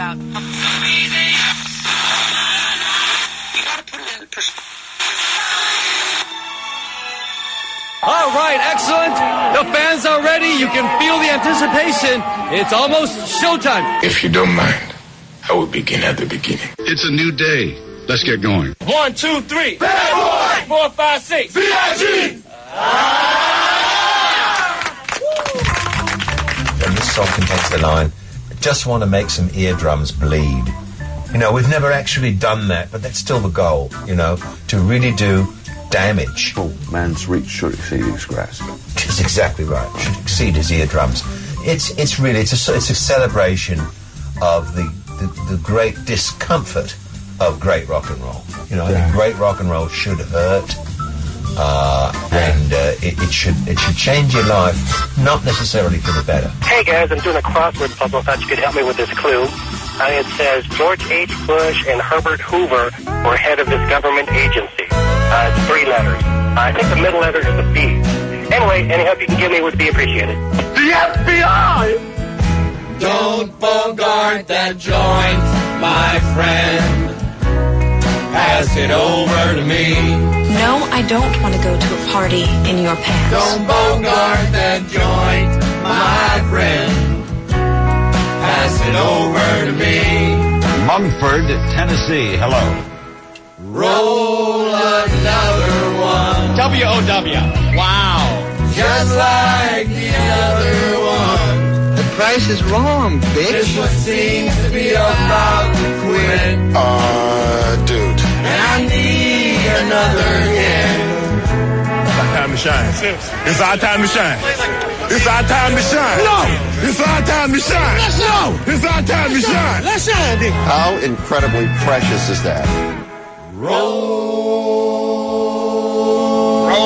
about. You gotta put it in perspective. All right, excellent. The fans are ready. You can feel the anticipation. It's almost showtime. If you don't mind, I will begin at the beginning. It's a new day. Let's get going. 1, 2, 3. Bad boy! 4, 5, 6. VIG! And this song contains the line, I just want to make some eardrums bleed. You know, we've never actually done that, but that's still the goal, you know, to really do damage. Oh, man's reach should exceed his grasp. That's exactly right. Should exceed his eardrums. It's a celebration of the great discomfort of great rock and roll. You know, I think great rock and roll should hurt, and it should change your life, not necessarily for the better. Hey guys, I'm doing a crossword puzzle. I thought you could help me with this clue. It says George H. Bush and Herbert Hoover were head of this government agency. It's 3 letters. I think the middle letter is a B. Anyway, any help you can give me would be appreciated. The FBI! Don't bogart that joint, my friend. Pass it over to me. No, I don't want to go to a party in your pants. Don't bogart that joint, my friend. Pass it over to me. Mumford, Tennessee. Hello. Roll another one. W-O-W. Wow. Just like the other one. The price is wrong, bitch. This one seems to be about to quit. Dude. And I need another hit. It's our time to shine. It's our time to shine. It's our time to shine. No! It's our time to shine. No! It's our time to shine. Let's shine, Dick. How incredibly precious is that? Roll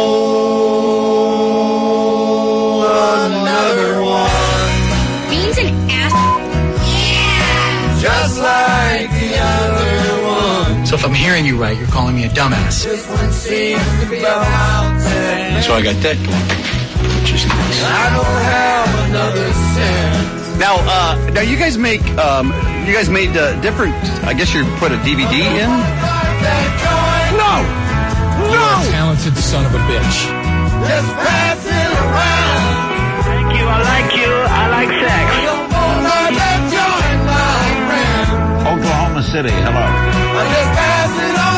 another one. Beans and ass. Yeah! Just like the other one. So if I'm hearing you right, you're calling me a dumbass. This one seems to be about to. So I got that going, which is nice. I don't have another cent. Now you guys make, made different, I guess you put a DVD in? No! You're a talented son of a bitch. Just pass it around. Thank you, I like you, I like sex. Don't bogart that joint, my friend. Oklahoma City. Hello. Just pass it on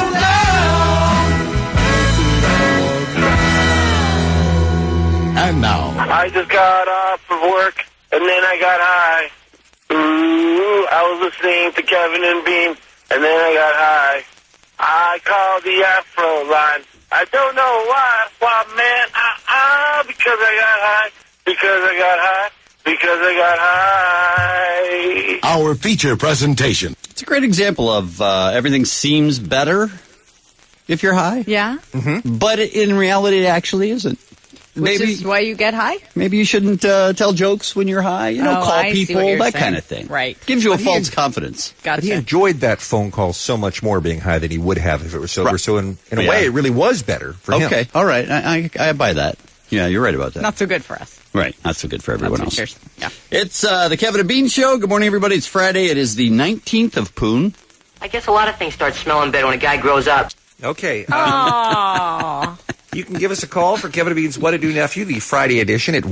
down. And now. I just got off of work, and then I got high. Ooh, I was listening to Kevin and Bean, and then I got high. I called the Afro line. I don't know why man, because I got high, because I got high, because I got high. Our feature presentation. It's a great example of everything seems better if you're high. Yeah. But in reality, it actually isn't. Which is why you get high? Maybe you shouldn't tell jokes when you're high. You know, Oh, call I see people, what you're that saying. kind of thing. Right. Gives you a false confidence. Gotcha. But he enjoyed that phone call so much more being high than he would have if it was sober. Right. So in a way, it really was better for him. Okay, all right. I buy that. Yeah, you're right about that. Not so good for us. Right, not so good for everyone else. Cheers. Yeah. It's the Kevin and Bean Show. Good morning, everybody. It's Friday. It is the 19th of Poon. I guess a lot of things start smelling better when a guy grows up. Okay. Aww. You can give us a call for Kevin and Bean's What to Do Nephew, the Friday edition at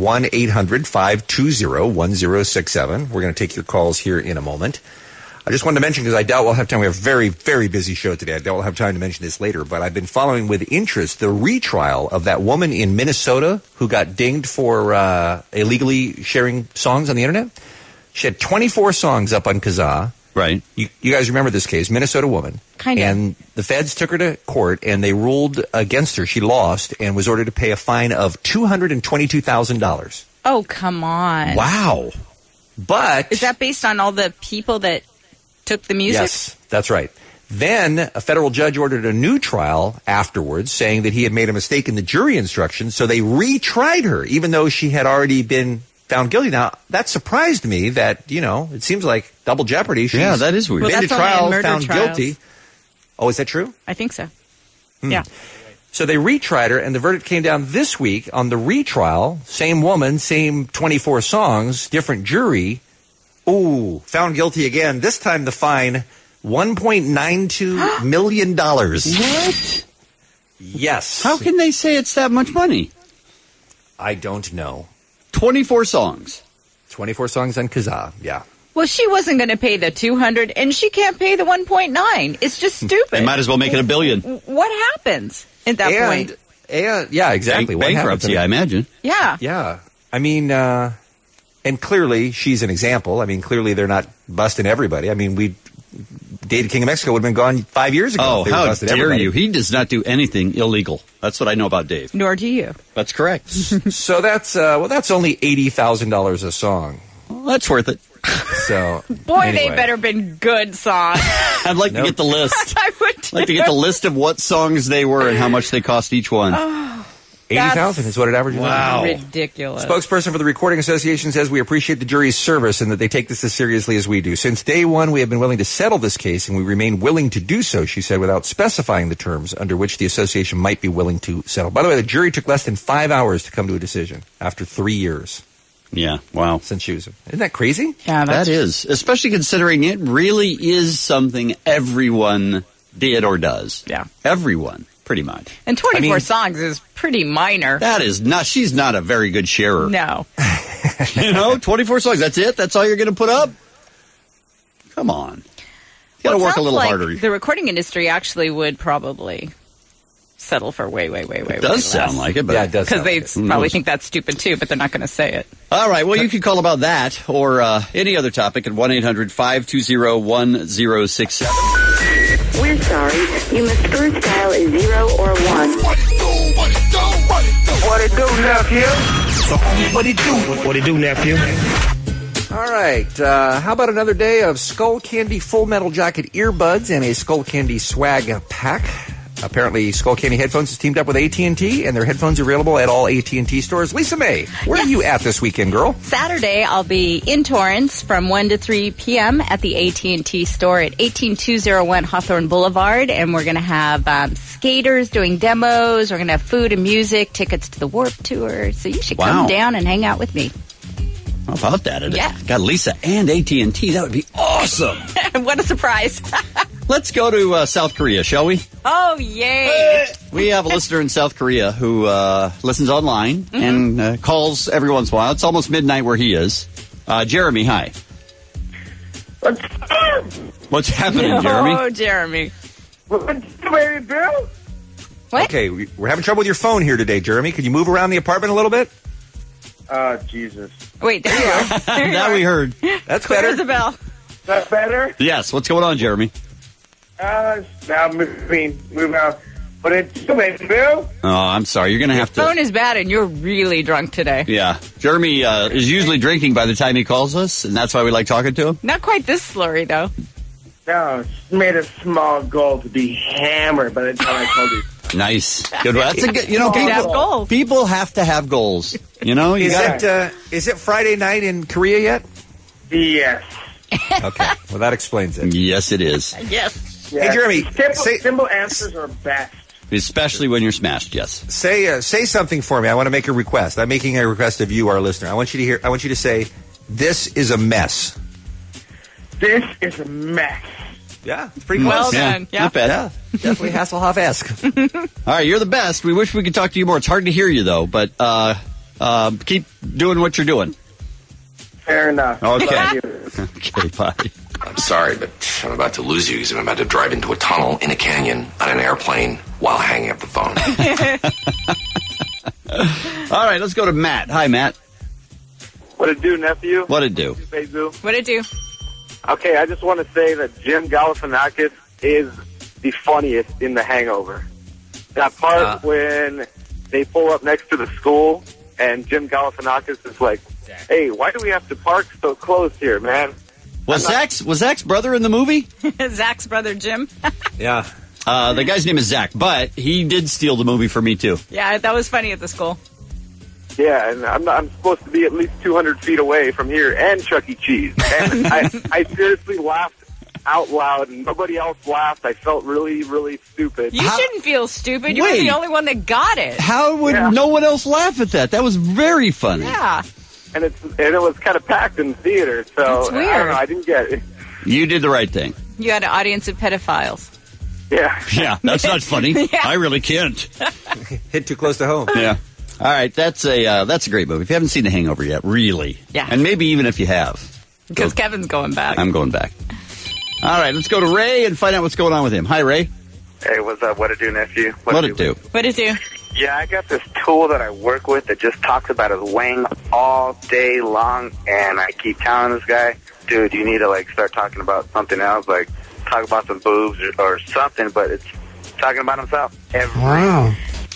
1-800-520-1067. We're going to take your calls here in a moment. I just wanted to mention, because I doubt we'll have time. We have a very, very busy show today. I doubt we'll have time to mention this later, but I've been following with interest the retrial of that woman in Minnesota who got dinged for illegally sharing songs on the internet. She had 24 songs up on Kazaa. Right. You guys remember this case, Minnesota woman. Kind of. And the feds took her to court, and they ruled against her. She lost and was ordered to pay a fine of $222,000. Oh, come on. Wow. But Is that based on all the people that took the music? yes, that's right. Then a federal judge ordered a new trial afterwards, saying that he had made a mistake in the jury instructions, so they retried her, even though she had already been found guilty. Now, that surprised me that, it seems like double jeopardy. She's Yeah, that is weird. Well, been to that's only in trial, murder found trials. guilty. Oh, is that true? I think so. Yeah. So they retried her, and the verdict came down this week on the retrial. Same woman, same 24 songs, different jury. Ooh, found guilty again. This time the fine, $1.92 million. What? Yes. How can they say it's that much money? I don't know. 24 songs. 24 songs on Kazaa, yeah. Well, she wasn't going to pay the 200, and she can't pay the 1.9. It's just stupid. They might as well make it $1 billion. What happens at that point? And yeah, exactly. What Bankruptcy, happens? I imagine. Yeah. Yeah. I mean, and clearly she's an example. I mean, clearly they're not busting everybody. I mean, Dated King of Mexico would have been gone 5 years ago. Oh, if they were how busted dare everybody. you? He does not do anything illegal. That's what I know about Dave. Nor do you. That's correct. So that's only $80,000 a song. Well, that's worth it. So Boy, anyway. they better been good songs. I'd like to get the list. I would I'd like to get the list of what songs they were and how much they cost each one. $80,000 is what it averages. Wow. Ridiculous. Spokesperson for the Recording Association says we appreciate the jury's service and that they take this as seriously as we do. Since day one, we have been willing to settle this case, and we remain willing to do so, she said, without specifying the terms under which the association might be willing to settle. By the way, the jury took less than 5 hours to come to a decision after 3 years. Yeah, wow. Since she was... Isn't that crazy? Yeah, that is. Especially considering it really is something everyone did or does. Yeah. Everyone, pretty much. And 24 songs is pretty minor. That is not... She's not a very good sharer. No. 24 songs. That's it? That's all you're going to put up? Come on. You got to work a little harder. The recording industry actually would probably settle for way It does sound like it, but... Yeah, it does. Because they probably think that's stupid too, but they're not going to say it. All right, well, you can call about that or any other topic at 1-800-520-1067. We're sorry. You must first dial a 0 or 1. What it do, nephew? What it do, nephew? All right. How about another day of Skull Candy Full Metal Jacket earbuds and a Skull Candy swag pack? Apparently, Skull Candy Headphones has teamed up with AT&T, and their headphones are available at all AT&T stores. Lisa May, where are you at this weekend, girl? Saturday, I'll be in Torrance from 1 to 3 p.m. at the AT&T store at 18201 Hawthorne Boulevard, and we're going to have skaters doing demos. We're going to have food and music, tickets to the Warp Tour. So you should come down and hang out with me. How about that? Yeah. Got Lisa and AT&T. That would be awesome. What a surprise. Let's go to South Korea, shall we? Oh, yay. We have a listener in South Korea who listens online and calls every once in a while. It's almost midnight where he is. Jeremy, hi. What's happening, Jeremy? Oh, Jeremy. What's baby Bill? What? Okay, we're having trouble with your phone here today, Jeremy. Could you move around the apartment a little bit? Oh, Jesus. Wait, there you are. There you That are. we heard. That's Clear better. as a bell. Is that better? Yes, what's going on, Jeremy? Now move out. But it's baby Bill. Oh, I'm sorry. You're going to have to... Phone is bad, and you're really drunk today. Yeah. Jeremy is usually drinking by the time he calls us, and that's why we like talking to him. Not quite this slurry, though. No, it's made a small goal to be hammered by the time I told you. Nice. Good. That's a good... You know, Gotta have goals. people have to have goals. You know? You got Is it Friday night in Korea yet? Yes. Okay, well, that explains it. Yes, it is. Yes. Hey, Jeremy, Simple answers are best. Especially when you're smashed, yes. say something for me. I want to make a request. I'm making a request of you, our listener. I want you to say, "This is a mess." This is a mess. Yeah, it's pretty close. Well done. Yeah. Not bad. Yeah, definitely Hasselhoff-esque. All right, you're the best. We wish we could talk to you more. It's hard to hear you, though, but keep doing what you're doing. Fair enough. Okay. Love you. Okay, bye. I'm sorry, but I'm about to lose you because I'm about to drive into a tunnel in a canyon on an airplane while hanging up the phone. All right, let's go to Matt. Hi, Matt. What it do, nephew? What'd it do? What'd it do? Okay, I just want to say that Jim Galifianakis is the funniest in The Hangover. That part when they pull up next to the school and Jim Galifianakis is like, "Hey, why do we have to park so close here, man?" Was Zach's brother in the movie? Zach's brother, Jim. Yeah. The guy's name is Zach, but he did steal the movie for me, too. Yeah, that was funny at the school. Yeah, and I'm supposed to be at least 200 feet away from here and Chuck E. Cheese. And I seriously laughed out loud, and nobody else laughed. I felt really, really stupid. You shouldn't feel stupid. You were Wait. the only one that got it. How would no one else laugh at that? That was very funny. Yeah. and it was kind of packed in the theater. So That's weird. I don't know. I didn't get it. You did the right thing. You had an audience of pedophiles. Yeah. Yeah, that's not funny. Yeah. I really can't. Hit too close to home. Yeah. All right, that's a great movie. If you haven't seen The Hangover yet, really. Yeah. And maybe even if you have. Because Kevin's going back. I'm going back. All right, let's go to Ray and find out what's going on with him. Hi, Ray. Hey, what's up? What it do, nephew? What it do? What it do? Yeah, I got this tool that I work with that just talks about his wang all day long, and I keep telling this guy, dude, you need to, like, start talking about something else, like, talk about some boobs or something, but it's talking about himself. Wow.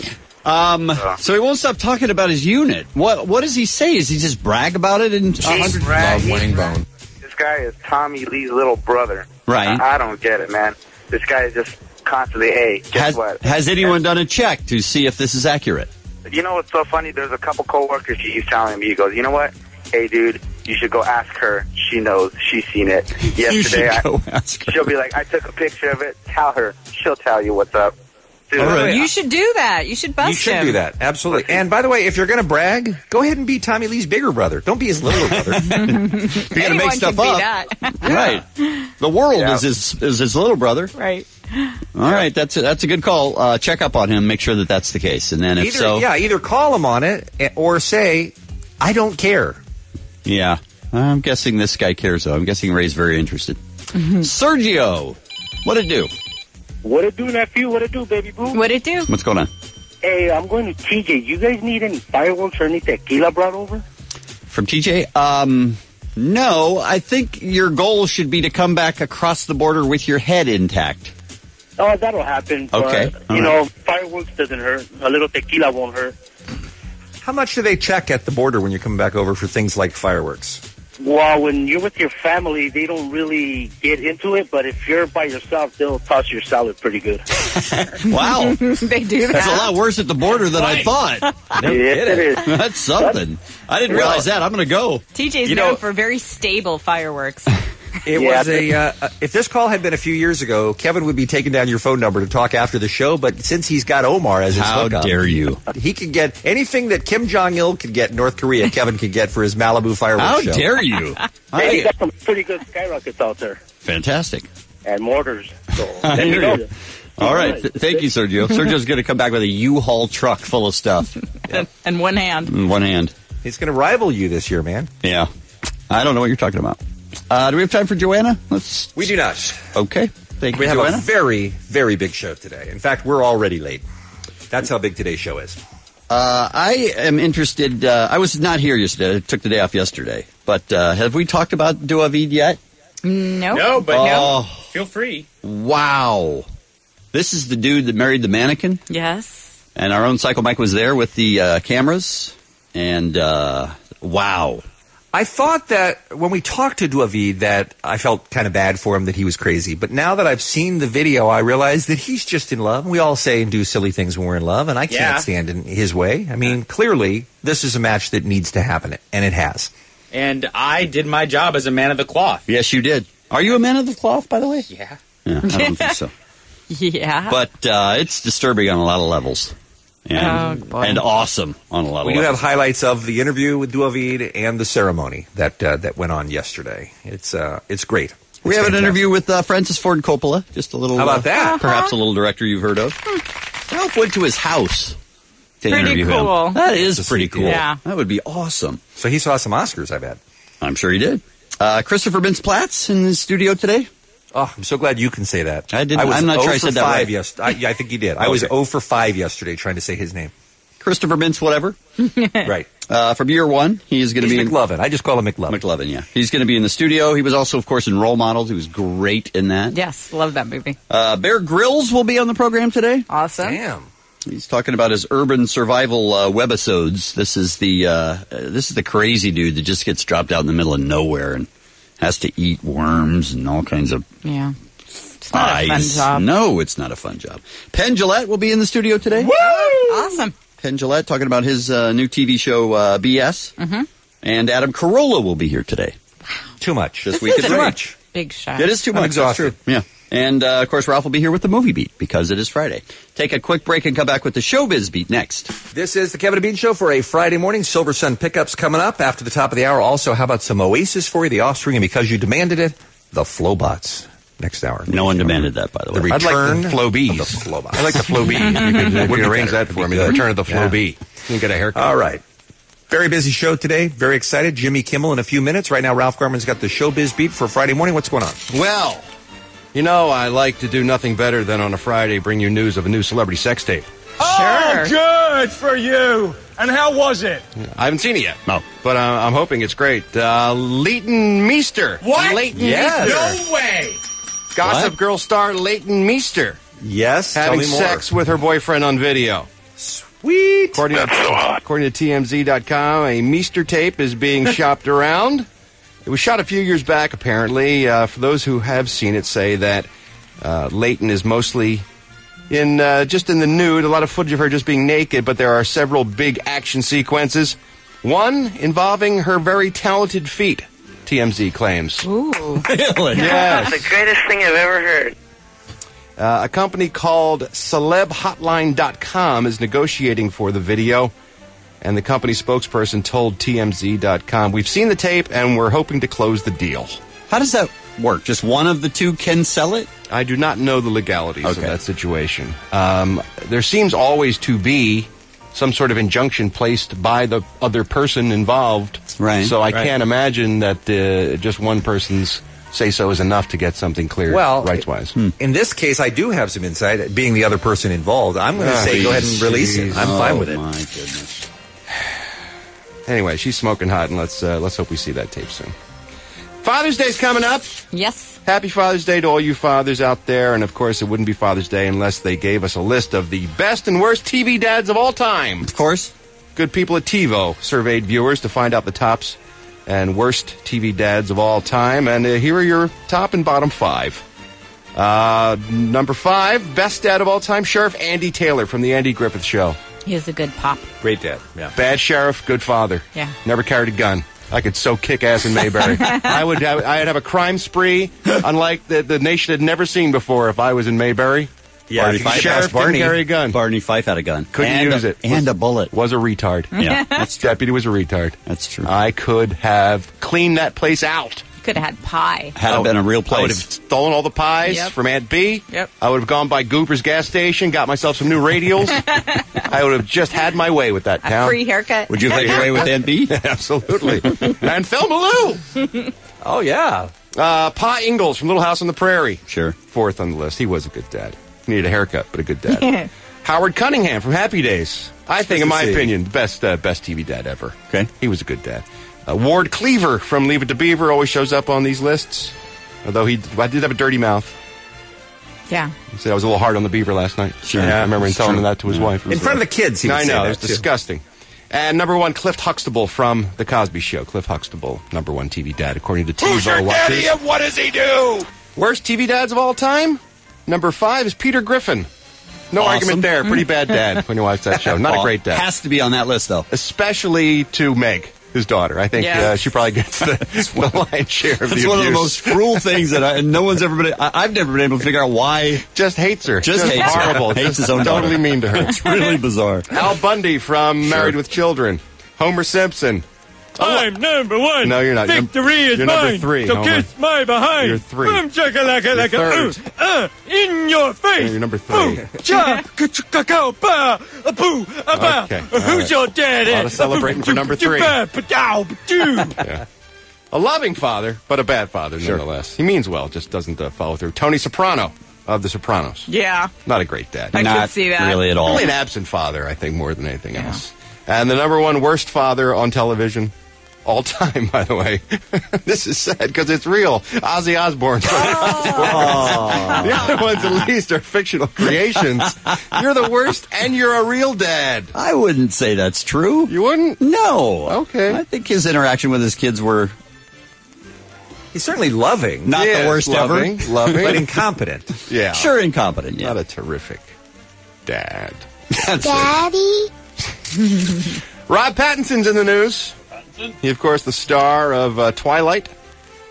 So he won't stop talking about his unit. What does he say? Does he just brag about it? Love wang bone. This guy is Tommy Lee's little brother. Right. I don't get it, man. This guy is just constantly, hey, guess what? Has anyone done a check to see if this is accurate? You know what's so funny? There's a couple coworkers he's telling me, he goes, you know what? Hey, dude, you should go ask her. She knows. She's seen it. Yesterday, ask her. She'll be like, I took a picture of it. Tell her. She'll tell you what's up. Dude, You should do that. You should bust You should him. do that, absolutely. And by the way, if you're going to brag, go ahead and be Tommy Lee's bigger brother. Don't be his little brother. If you're going to make stuff can up, be that. right? The world is his little brother, right? All right, that's a good call. Check up on him, make sure that that's the case, and then if either call him on it or say, I don't care. Yeah, I'm guessing this guy cares though. I'm guessing Ray's very interested. Sergio, what'd it do? What it do, nephew? What it do, baby boo? What it do? What's going on? Hey, I'm going to TJ. You guys need any fireworks or any tequila brought over? From TJ? No, I think your goal should be to come back across the border with your head intact. Oh, that'll happen. But, Okay. you know, fireworks doesn't hurt. A little tequila won't hurt. How much do they check at the border when you're coming back over for things like fireworks? Well, when you're with your family, they don't really get into it. But if you're by yourself, they'll toss your salad pretty good. Wow. They do that. That's a lot worse at the border than I thought. Yes, it is. That's something. I didn't realize that. I'm going to go. TJ's known for very stable fireworks. It was if this call had been a few years ago, Kevin would be taking down your phone number to talk after the show, but since he's got Omar as his hookup. How dare you? He can get anything that Kim Jong-il could get in North Korea, Kevin can get for his Malibu fireworks show. How dare you? They got some pretty good skyrockets out there. Fantastic. And mortars. So, I let me hear know. you. All right. Thank you, Sergio. Sergio's going to come back with a U-Haul truck full of stuff. And one hand. In one hand. He's going to rival you this year, man. Yeah. I don't know what you're talking about. Do we have time for Joanna? We do not. Okay. Thank you, We have Joanna. a very, very big show today. In fact, we're already late. That's how big today's show is. I am interested. I was not here yesterday. I took the day off yesterday. But have we talked about Duavid yet? No. No, but Oh. feel free. Wow. This is the dude that married the mannequin. Yes. And our own Psycho Mike was there with the cameras. And wow. I thought that when we talked to Duavid that I felt kind of bad for him that he was crazy. But now that I've seen the video, I realize that he's just in love. We all say and do silly things when we're in love, and I can't stand in his way. I mean, clearly, this is a match that needs to happen, and it has. And I did my job as a man of the cloth. Yes, you did. Are you a man of the cloth, by the way? Yeah. Yeah, I don't think so. Yeah. But it's disturbing on a lot of levels. And, and awesome on a lot of We do levels. have highlights of the interview with Duavid and the ceremony that went on yesterday. It's great. We have an interview with Francis Ford Coppola. Just a little. How about that? Perhaps a little director you've heard of. Ralph went to his house to Pretty interview cool. him. That is That's pretty sweet cool. deal. Yeah. That would be awesome. So he saw some Oscars, I bet. I'm sure he did. Christopher Mintz-Platz in the studio today. Oh, I'm so glad you can say that. I didn't. I was I'm not 0 sure I for said that 5 right. yesterday. I think you did. I was 0 for 5 yesterday trying to say his name. Christopher Mintz, whatever. Right. From year one, he is going to be McLovin. I just call him McLovin. McLovin, yeah. He's going to be in the studio. He was also, of course, in Role Models. He was great in that. Yes, love that movie. Bear Grylls will be on the program today. Awesome. Damn. He's talking about his urban survival webisodes. This is the crazy dude that just gets dropped out in the middle of nowhere and has to eat worms and all kinds of Yeah. It's not a fun ice. job. No, it's not a fun job. Penn Jillette will be in the studio today. Woo! Awesome. Penn Jillette talking about his new TV show BS. Mm-hmm. And Adam Carolla will be here today. Too much. This week is at too Rage. much. Big shot. It is too I'm much. That's exhausted. true. Yeah. And, of course, Ralph will be here with the Movie Beat because it is Friday. Take a quick break and come back with the Showbiz Beat next. This is the Kevin and Bean Show for a Friday morning. Silver Sun pickups coming up after the top of the hour. Also, how about some Oasis for you, The Offspring, and because you demanded it, the Flowbots. Next hour. No one demanded that, by the way. The return I'd like the Flow Bees. of the Flowbots. I like the Flow Bee. You could arrange that for me. The return of the Flow Bee. You can get a haircut. All right. Very busy show today. Very excited. Jimmy Kimmel in a few minutes. Right now, Ralph Garman's got the Showbiz Beat for Friday morning. What's going on? Well, you know, I like to do nothing better than on a Friday bring you news of a new celebrity sex tape. Oh, good for you. And how was it? I haven't seen it yet. No. But I'm hoping it's great. Leighton Meester. What? Leighton Yes. Meester. No way. Gossip What? Girl star Leighton Meester. Yes. Having tell me more. sex with her boyfriend on video. Sweet. According to TMZ.com, a Meester tape is being shopped around. It was shot a few years back, apparently. For those who have seen it, say that Leighton is mostly just in the nude. A lot of footage of her just being naked, but there are several big action sequences. One involving her very talented feet, TMZ claims. Ooh. Really? Yes. That's the greatest thing I've ever heard. A company called CelebHotline.com is negotiating for the video, and the company spokesperson told TMZ.com, "We've seen the tape, and we're hoping to close the deal." How does that work? Just one of the two can sell it? I do not know the legalities of Okay. that situation. There seems always to be some sort of injunction placed by the other person involved. Right. So I Right. can't imagine that just one person's say-so is enough to get something cleared Well, rights-wise. In this case, I do have some insight, being the other person involved. I'm going to say go ahead and release it. I'm fine with it. Oh, my goodness. Anyway, she's smoking hot, and let's hope we see that tape soon. Father's Day's coming up. Yes. Happy Father's Day to all you fathers out there, and of course it wouldn't be Father's Day unless they gave us a list of the best and worst TV dads of all time. Of course. Good people at TiVo surveyed viewers to find out the tops and worst TV dads of all time, and here are your top and bottom 5. Number 5, best dad of all time, Sheriff Andy Taylor from the Andy Griffith Show. He is a good pop. Great dad. Yeah. Bad sheriff, good father. Yeah. Never carried a gun. I could so kick ass in Mayberry. I'd have a crime spree unlike the nation had never seen before if I was in Mayberry. Yeah, Barney if you Fife. get Sheriff past Barney. didn't carry a gun. Barney Fife had a gun. Couldn't and use it. And a bullet. Was a retard. Yeah, that's true. Deputy was a retard. That's true. I could have cleaned that place out. Could have had pie. Had it been a real I would have place. stolen all the pies Yep. from Aunt B. Yep. I would have gone by Gooper's gas station, got myself some new radials. I would have just had my way with that A town. free haircut. Would you have your way with Aunt B? Absolutely. And Thelma Lou. Oh, yeah. Pa Ingalls from Little House on the Prairie. Sure. 4th on the list. He was a good dad. He needed a haircut, but a good dad. Howard Cunningham from Happy Days. I think, in my opinion, the best TV dad ever. Okay. He was a good dad. Ward Cleaver from Leave It to Beaver always shows up on these lists. Although I did have a dirty mouth. Yeah. He said I was a little hard on the beaver last night. Sure. I remember him It's telling true. that to his wife. It In was, front of the kids, he would I say know, that, it was too. disgusting. And number 1, Cliff Huxtable from The Cosby Show. Cliff Huxtable, number 1 TV dad, according to TiVo. Who's your daddy and what does he do? Worst TV dads of all time? Number 5 is Peter Griffin. No Awesome. argument there. Pretty bad dad when you watch that show. Not a great dad. Has to be on that list, though. Especially to Meg, his daughter. I think Yeah. she probably gets the lion's share of the abuse. It's one of the most cruel things that no one's ever been. I've never been able to figure out why. Just hates her. Just hates her. horrible. Hates Just his own totally daughter. mean to her. It's really bizarre. Al Bundy from Married with Children. Homer Simpson. I'm number 1. No, you're not. Victory is you're mine. number 3, So Homer. kiss my behind. You're 3. Boom, chakalaka, like You're a in your face. You're number 3. Boom, cha, ka-cha-ka-ka, ba, a boo, a ba. Okay, all Who's right. your daddy? A lot of celebrating for number 3. Yeah. A loving father, but a bad father nonetheless. He means well, just doesn't follow through. Tony Soprano of The Sopranos. Yeah. Not a great dad. I Not could see that. really at all. Only an absent father, I think, more than anything else. And the number 1 worst father on television. All time, by the way. This is sad because it's real. Ozzy Osbourne. The other ones, at least, are fictional creations. You're the worst, and you're a real dad. I wouldn't say that's true. You wouldn't? No. Okay. I think his interaction with his kids were He's certainly loving. not the worst loving, ever. Loving. But incompetent. Yeah. Sure, incompetent. Yeah. Not a terrific dad. That's Daddy? Rob Pattinson's in the news. He, of course, the star of Twilight.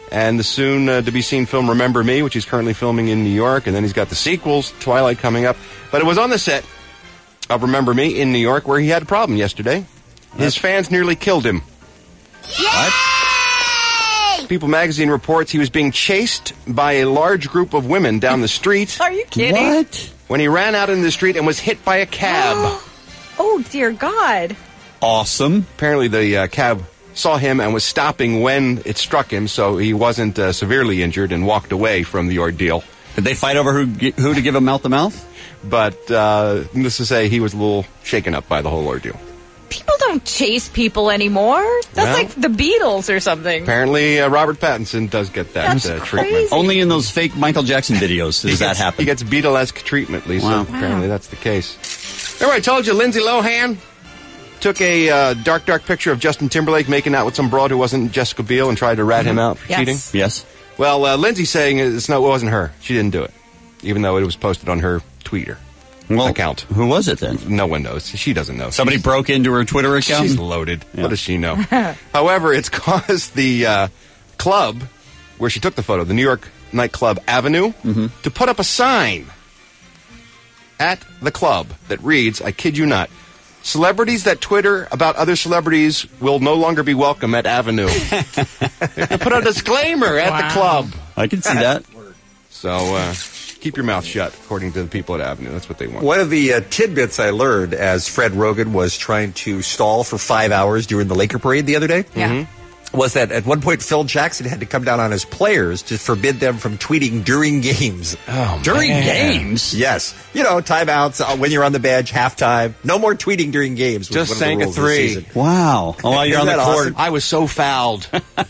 and the soon-to-be-seen film Remember Me, which he's currently filming in New York, and then he's got the sequels, Twilight, coming up. But it was on the set of Remember Me in New York where he had a problem yesterday. His fans nearly killed him. What? People magazine reports he was being chased by a large group of women down the street. Are you kidding? What? When he ran out into the street and was hit by a cab. Oh, dear God. Awesome. Apparently the cab saw him and was stopping when it struck him, so he wasn't severely injured and walked away from the ordeal. Did they fight over who to give him mouth-to-mouth? But needless to say, he was a little shaken up by the whole ordeal. People don't chase people anymore. That's like the Beatles or something. Apparently, Robert Pattinson does get that treatment. Only in those fake Michael Jackson videos does that happen. He gets Beatlesque treatment, Lisa. Wow. Apparently, that's the case. Remember I told you Lindsay Lohan took a dark picture of Justin Timberlake making out with some broad who wasn't Jessica Biel and tried to rat him out for cheating? Yes. Well, Lindsay's saying it wasn't her. She didn't do it, even though it was posted on her Twitter account. Who was it then? No one knows. She doesn't know. Somebody broke into her Twitter account? She's loaded. Yeah. What does she know? However, it's caused the club where she took the photo, the New York nightclub Avenue, to put up a sign at the club that reads, I kid you not, celebrities that Twitter about other celebrities will no longer be welcome at Avenue. They have to put a disclaimer at the club. I can see that. So, keep your mouth shut, according to the people at Avenue. That's what they want. One of the tidbits I learned as Fred Rogan was trying to stall for 5 hours during the Laker parade the other day was that at one point Phil Jackson had to come down on his players to forbid them from tweeting during games. Oh, during games? Yes. You know, timeouts, when you're on the bench, halftime. No more tweeting during games. Just sank a three. Wow. Oh, while you're on the court. Awesome? I was so fouled.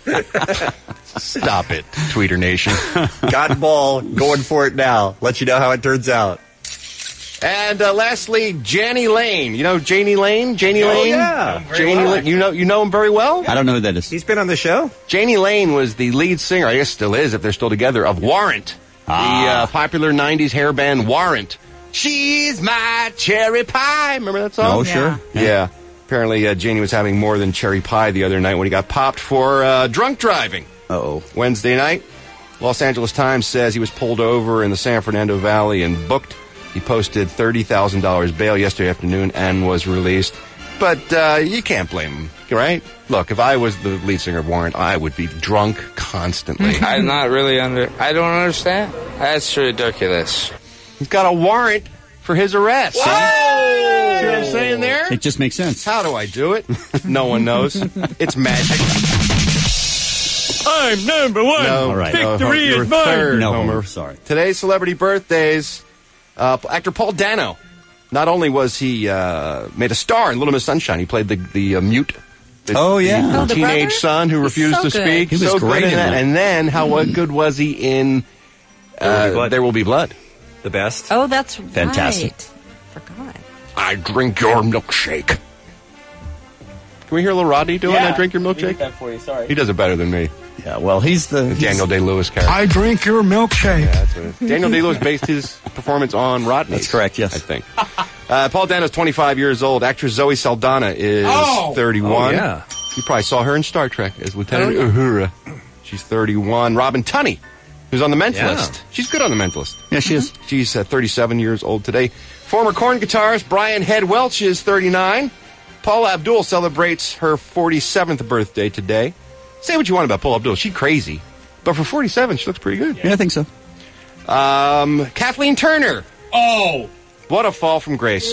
Stop it, Tweeter Nation. Got ball, going for it now. Let you know how it turns out. And lastly, Jani Lane. You know Jani Lane? Jani Lane? Yeah. Jani Lane. You know him very well? I don't know who that is. He's been on the show. Jani Lane was the lead singer, I guess still is if they're still together, of Warrant. The popular 90s hair band Warrant. She's my cherry pie. Remember that song? Oh, sure. Yeah. Apparently, Jani was having more than cherry pie the other night when he got popped for drunk driving. Uh-oh. Wednesday night, Los Angeles Times says he was pulled over in the San Fernando Valley and booked. He posted $30,000 bail yesterday afternoon and was released. But you can't blame him, right? Look, if I was the lead singer of Warrant, I would be drunk constantly. I'm not really I don't understand. That's ridiculous. He's got a warrant for his arrest. See? See what I'm saying there? It just makes sense. How do I do it? No one knows. It's magic. I'm number one. No, all right. Victory you're is mine. third, No, Homer. sorry. Today's celebrity birthdays. Actor Paul Dano. Not only was he made a star in Little Miss Sunshine, he played the mute. The the the teenage brother? son who refused so to good. speak. He was so great good in that. And then, how good was he in There Will Be Blood? The best. Oh, that's Fantastic. right. Forgot. I drink your milkshake. Can we hear a little Rodney doing I drink your milkshake? that for you, sorry. He does it better than me. Yeah, well, he's the Daniel Day-Lewis character. I drink your milkshake. Yeah, that's what it is. Daniel Day-Lewis based his performance on Rodney. That's correct, yes. I think. Paul Dano's 25 years old. Actress Zoe Saldana is 31. Oh, yeah. You probably saw her in Star Trek as Lieutenant Uhura. She's 31. Robin Tunney, who's on The Mentalist. She's good on The Mentalist. Yeah, she is. She's 37 years old today. Former Korn guitarist Brian Head Welch is 39. Paula Abdul celebrates her 47th birthday today. Say what you want about Paula Abdul. She's crazy. But for 47, she looks pretty good. Yeah, I think so. Kathleen Turner. Oh! What a fall from grace.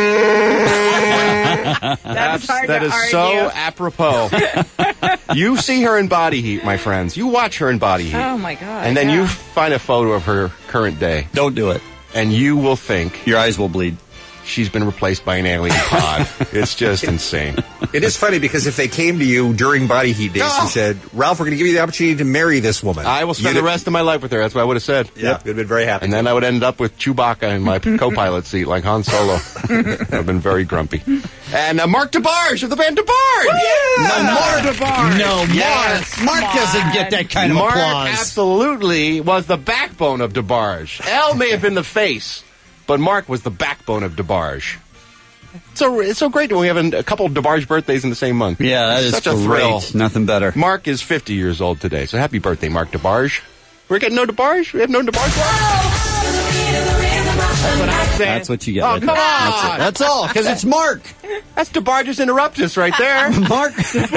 That's hard that to is argue. so apropos. You see her in Body Heat, my friends. You watch her in Body Heat. Oh, my God. And then you find a photo of her current day. Don't do it. And you will think Your eyes will bleed. she's been replaced by an alien pod. It's just insane. It is funny because if they came to you during Body Heat days and said, Ralph, we're going to give you the opportunity to marry this woman. I will spend the rest of my life with her. That's what I would have said. Yeah, you'd have been very happy. And then I would end up with Chewbacca in my co-pilot seat like Han Solo. I've been very grumpy. And Mark DeBarge of the band DeBarge. Mark DeBarge. No, Yes. Mark doesn't get that kind of Mark applause. absolutely was the backbone of DeBarge. Al may have been the face, but Mark was the backbone of DeBarge. It's so great when we have a couple of DeBarge birthdays in the same month. Yeah, that is such a thrill. Nothing better. Mark is 50 years old today, so happy birthday, Mark DeBarge. We're getting no DeBarge? We have no DeBarge? That's what I'm saying. That's what you get. Oh, right come there. on. That's all, because it's Mark. That's DeBarge's Interruptus right there. Mark.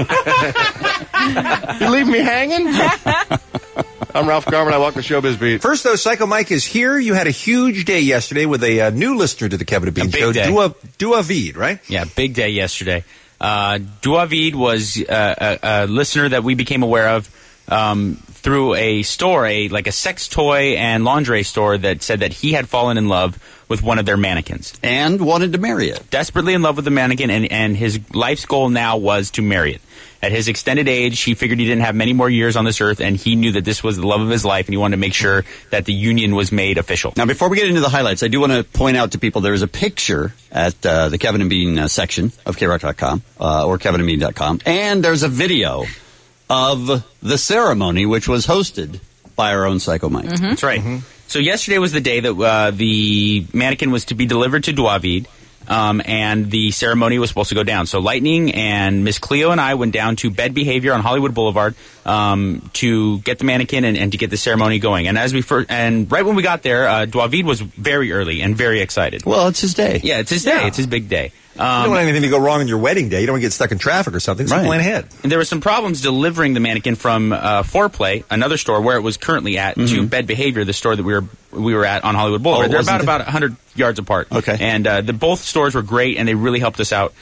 You leave me hanging? I'm Ralph Garman. I walk the Showbiz Beat. First, though, Psycho Mike is here. You had a huge day yesterday with a new listener to the Kevin and Bean Show, Duavid, right? Yeah, big day yesterday. Duavid was a listener that we became aware of through a store, like a sex toy and lingerie store that said that he had fallen in love with one of their mannequins. And wanted to marry it. Desperately in love with the mannequin, and his life's goal now was to marry it. At his extended age, he figured he didn't have many more years on this earth, and he knew that this was the love of his life, and he wanted to make sure that the union was made official. Now, before we get into the highlights, I do want to point out to people there is a picture at the Kevin and Bean section of KROC.com or KevinandBean.com, and there's a video of the ceremony, which was hosted by our own Psycho Mike. Mm-hmm. That's right. Mm-hmm. So yesterday was the day that the mannequin was to be delivered to Duavid. And the ceremony was supposed to go down. So Lightning and Miss Cleo and I went down to Bed Behavior on Hollywood Boulevard to get the mannequin and to get the ceremony going. And right when we got there, Duavid was very early and very excited. Well, it's his day. Yeah, it's his day. Yeah. It's his big day. You don't want anything to go wrong on your wedding day. You don't want to get stuck in traffic or something. So plan ahead. And there were some problems delivering the mannequin from Foreplay, another store where it was currently at, to Bed Behavior, the store that we were at on Hollywood Boulevard. They're about 100 yards apart. Okay. And both stores were great, and they really helped us out.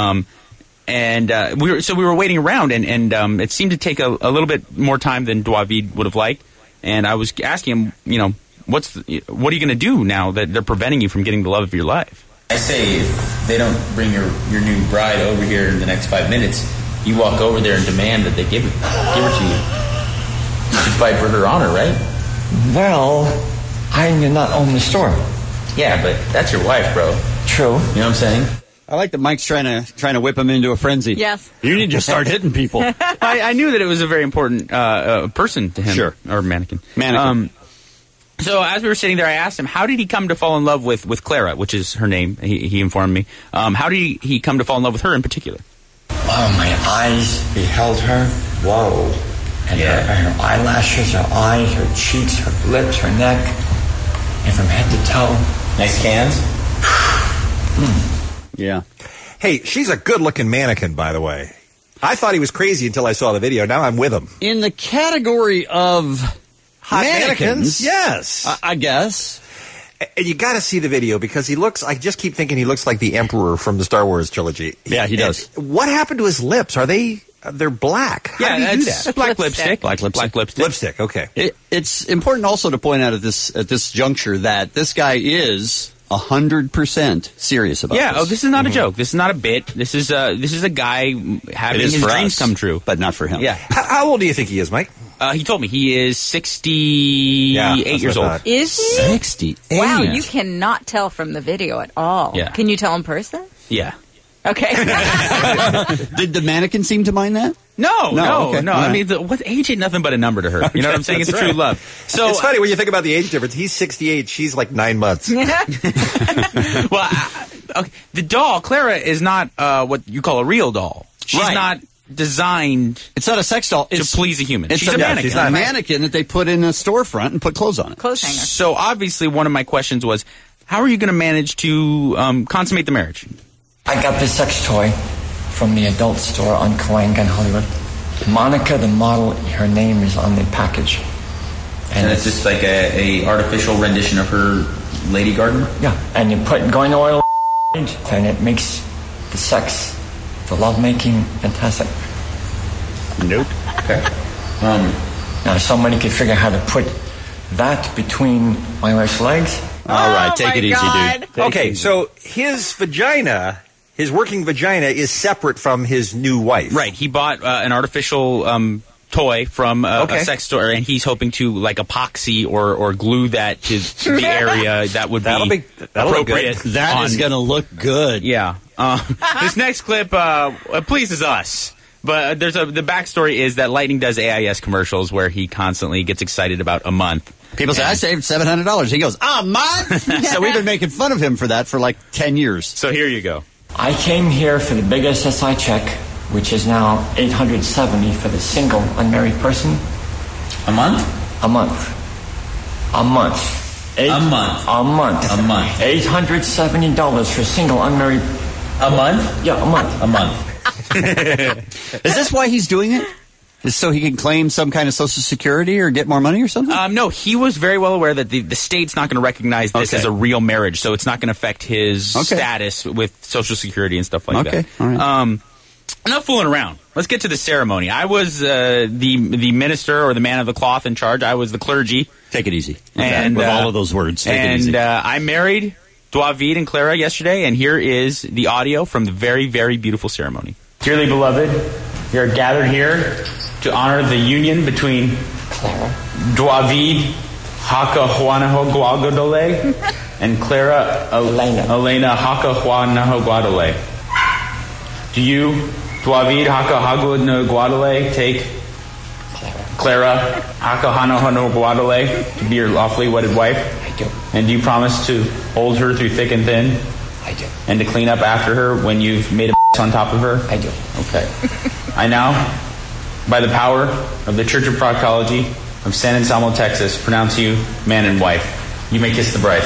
We were waiting around, and it seemed to take a little bit more time than Duavid would have liked. And I was asking him, what are you going to do now that they're preventing you from getting the love of your life? I say if they don't bring your new bride over here in the next 5 minutes, you walk over there and demand that they give her to you. You should fight for her honor, right? Well, I do not own the store. Yeah, but that's your wife, bro. True. You know what I'm saying? I like that Mike's trying to whip him into a frenzy. Yes. You need to start hitting people. I knew that it was a very important person to him. Sure. Or mannequin. So as we were sitting there, I asked him, how did he come to fall in love with Clara, which is her name, he informed me. How did he come to fall in love with her in particular? Oh, my eyes beheld her. Whoa. And her eyelashes, her eyes, her cheeks, her lips, her neck. And from head to toe. Nice cans? Yeah. Hey, she's a good-looking mannequin, by the way. I thought he was crazy until I saw the video. Now I'm with him. In the category of hot mannequins? Yes. I guess. And you got to see the video because I just keep thinking he looks like the Emperor from the Star Wars trilogy. Yeah, he does. What happened to his lips? They're black. How did he do that? Black lipstick. Black lipstick. Lipstick, okay. It's important also to point out at this juncture that this guy is 100% serious about this. Yeah, this is not a joke. This is not a bit. This is a guy having his dreams come true. But not for him. Yeah. How old do you think he is, Mike? He told me he is 68 years old. Is he? 68. Wow, you cannot tell from the video at all. Yeah. Can you tell in person? Yeah. Okay. Did the mannequin seem to mind that? No. Okay. I mean, what age ain't nothing but a number to her. You know what I'm saying? It's true love. So it's funny when you think about the age difference. He's 68. She's like 9 months. Well, okay. The doll, Clara, is not what you call a real doll. She's not designed. It's not a sex doll. To please a human. She's a mannequin. She's not a mannequin that they put in a storefront and put clothes on it. Clothes hanger. So obviously, one of my questions was, how are you going to manage to consummate the marriage? I got this sex toy from the adult store on Cahuenga in Hollywood. Monica, the model, her name is on the package. And it's just like a artificial rendition of her Lady Gardner? Yeah, and you put going oil and it makes the sex, the lovemaking fantastic. Nope. Okay. Now somebody could figure out how to put that between my wife's legs. All right, take it easy, dude. Okay, so his vagina... His working vagina is separate from his new wife. Right. He bought an artificial toy from a sex store, and he's hoping to like epoxy or glue that to the area that would be appropriate. That is going to look good. Yeah. This next clip pleases us. But the backstory is that Lightning does AIS commercials where he constantly gets excited about a month. People say, I saved $700. He goes, a month? So we've been making fun of him for that for like 10 years. So here you go. I came here for the big SSI check, which is now $870 for the single unmarried person. A month? A month. A month. A month. A month. A month. $870 for single unmarried. A month? Yeah, a month. A month. Is this why he's doing it? Is so he can claim some kind of Social Security or get more money or something? No, he was very well aware that the state's not going to recognize this as a real marriage, so it's not going to affect his status with Social Security and stuff like that. Okay, all right. Enough fooling around. Let's get to the ceremony. I was the minister or the man of the cloth in charge. I was the clergy. Take it easy. And with all of those words. Take it easy. I married David and Clara yesterday, and here is the audio from the very, very beautiful ceremony. Dearly beloved, we are gathered here to honor the union between David Hakahuanahoguadole and Clara Elena Hakahuanahoguadole. Do you, David Hakahuanahoguadole, take Clara Hakahuanahoguadole to be your lawfully wedded wife? I do. And do you promise to hold her through thick and thin? I do. And to clean up after her when you've made a on top of her? I do. Okay. I now, by the power of the Church of Proctology of San Anselmo, Texas, pronounce you man and wife. You may kiss the bride.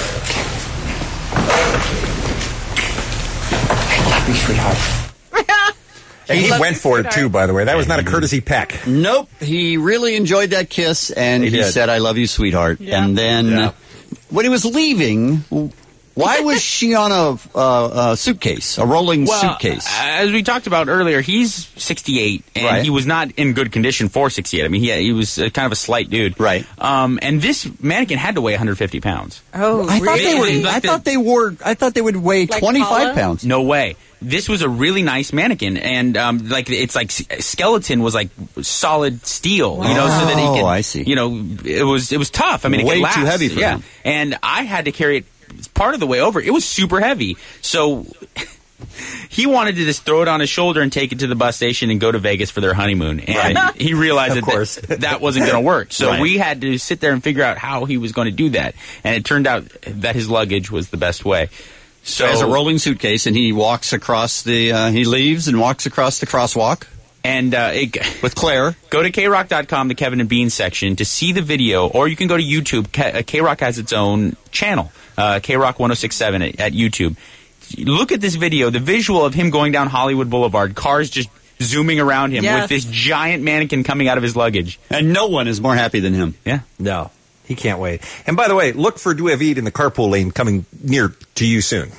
I love you, sweetheart. And he went for it, too, by the way. That was not a courtesy peck. Nope. He really enjoyed that kiss, and he said, I love you, sweetheart. Yeah. And then when he was leaving, why was she on a suitcase, a rolling suitcase? As we talked about earlier, he's 68, and he was not in good condition for 68. I mean, he was kind of a slight dude. Right. And this mannequin had to weigh 150 pounds. Oh, I thought they were. I thought they would weigh Like 25 Paula? pounds. No way. This was a really nice mannequin, and it's like skeleton was like solid steel, you know, so that he could. Oh, I see. You know, it was tough. I mean, Way it could last. too heavy for him. And I had to carry it part of the way over. It was super heavy, so he wanted to just throw it on his shoulder and take it to the bus station and go to Vegas for their honeymoon. And he realized that wasn't going to work. So we had to sit there and figure out how he was going to do that. And it turned out that his luggage was the best way. So he has a rolling suitcase, and he walks across he leaves and walks across the crosswalk. And with Claire. Go to KROC.com, the Kevin and Bean section, to see the video, or you can go to YouTube. KROC has its own channel, KROC 1067 at YouTube. Look at this video, the visual of him going down Hollywood Boulevard, cars just zooming around him with this giant mannequin coming out of his luggage. And no one is more happy than him. Yeah. No. He can't wait. And by the way, look for David in the carpool lane coming near to you soon.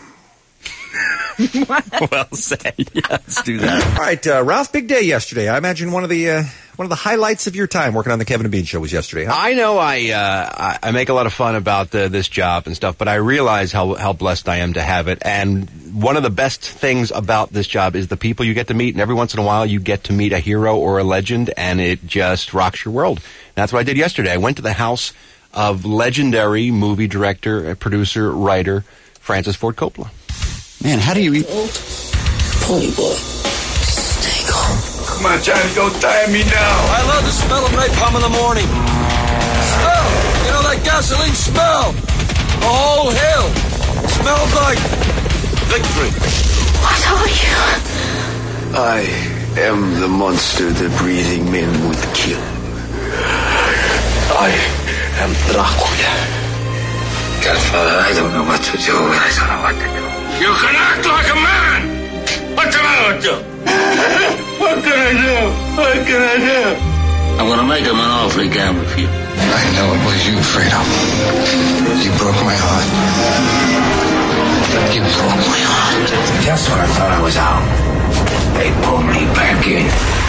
Well said. Yeah, let's do that. All right, Ralph, big day yesterday. I imagine one of the highlights of your time working on the Kevin and Bean show was yesterday. Huh? I know I make a lot of fun about this job and stuff, but I realize how blessed I am to have it. And one of the best things about this job is the people you get to meet. And every once in a while, you get to meet a hero or a legend, and it just rocks your world. And that's what I did yesterday. I went to the house of legendary movie director, producer, writer Francis Ford Coppola. Man, how do you eat? Playboy, stay calm. Come on, Johnny, don't die me now. I love the smell of napalm in the morning. Smell! You know that gasoline smell? Oh, hell! It smells like victory. What are you? I am the monster the breathing men would kill. I am Dracula. Godfather, I don't know what to do. I don't know what to do. You can act like a man! What can I do? What can I do? What can I do? I'm gonna make him an awfully gamble for you. I know it was you, Fredo. You broke my heart. You broke my heart. Just when I thought I was out, they pulled me back in.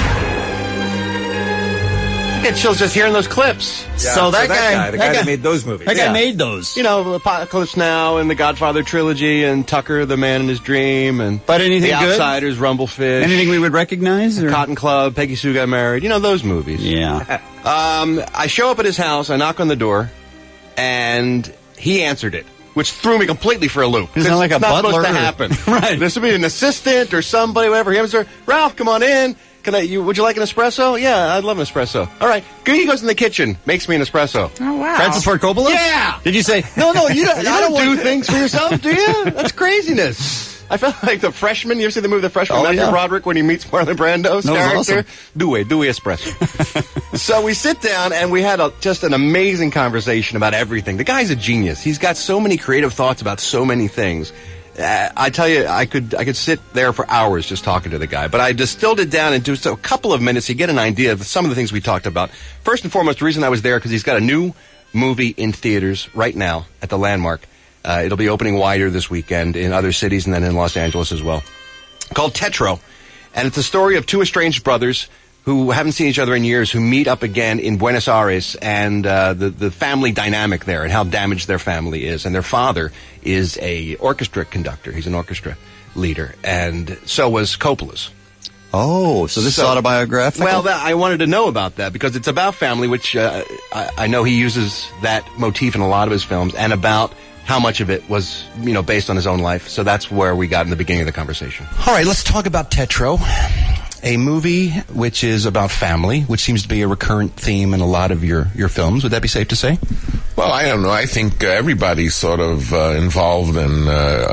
I get chills just hearing those clips. Yeah, so that guy that made those movies. That guy made those. You know, Apocalypse Now and the Godfather trilogy and Tucker, the Man in His Dream, and but anything The good? Outsiders, Rumblefish. Anything we would recognize? Or? Cotton Club, Peggy Sue Got Married. You know, those movies. Yeah. I show up at his house, I knock on the door, and he answered it, which threw me completely for a loop. Isn't it like a not butler? supposed to happen. Right. This would be an assistant or somebody, whatever. He answered, Ralph, come on in. Would you like an espresso? Yeah, I'd love an espresso. All right. He goes in the kitchen, makes me an espresso. Oh, wow. Francis Ford Coppola? Yeah. Did you say, no, you don't, you don't do things for yourself, do you? That's craziness. I felt like The Freshman. You ever see the movie The Freshman? Oh, Matthew yeah. Broderick when he meets Marlon Brando's That was character. awesome. Due espresso. So we sit down and we had just an amazing conversation about everything. The guy's a genius. He's got so many creative thoughts about so many things. I tell you, I could sit there for hours just talking to the guy, but I distilled it down into just a couple of minutes to get an idea of some of the things we talked about. First and foremost, the reason I was there because he's got a new movie in theaters right now at the Landmark. It'll be opening wider this weekend in other cities and then in Los Angeles as well. Called Tetro, and it's a story of two estranged brothers who haven't seen each other in years, who meet up again in Buenos Aires, and the family dynamic there and how damaged their family is. And their father is a orchestra conductor. He's an orchestra leader, and so was Coppola's. Oh, so this is autobiographical? Well, I wanted to know about that because it's about family, which I know he uses that motif in a lot of his films, and about how much of it was, based on his own life. So that's where we got in the beginning of the conversation. All right, let's talk about Tetro, a movie which is about family, which seems to be a recurrent theme in a lot of your films. Would that be safe to say? Well, I don't know. I think everybody's sort of involved and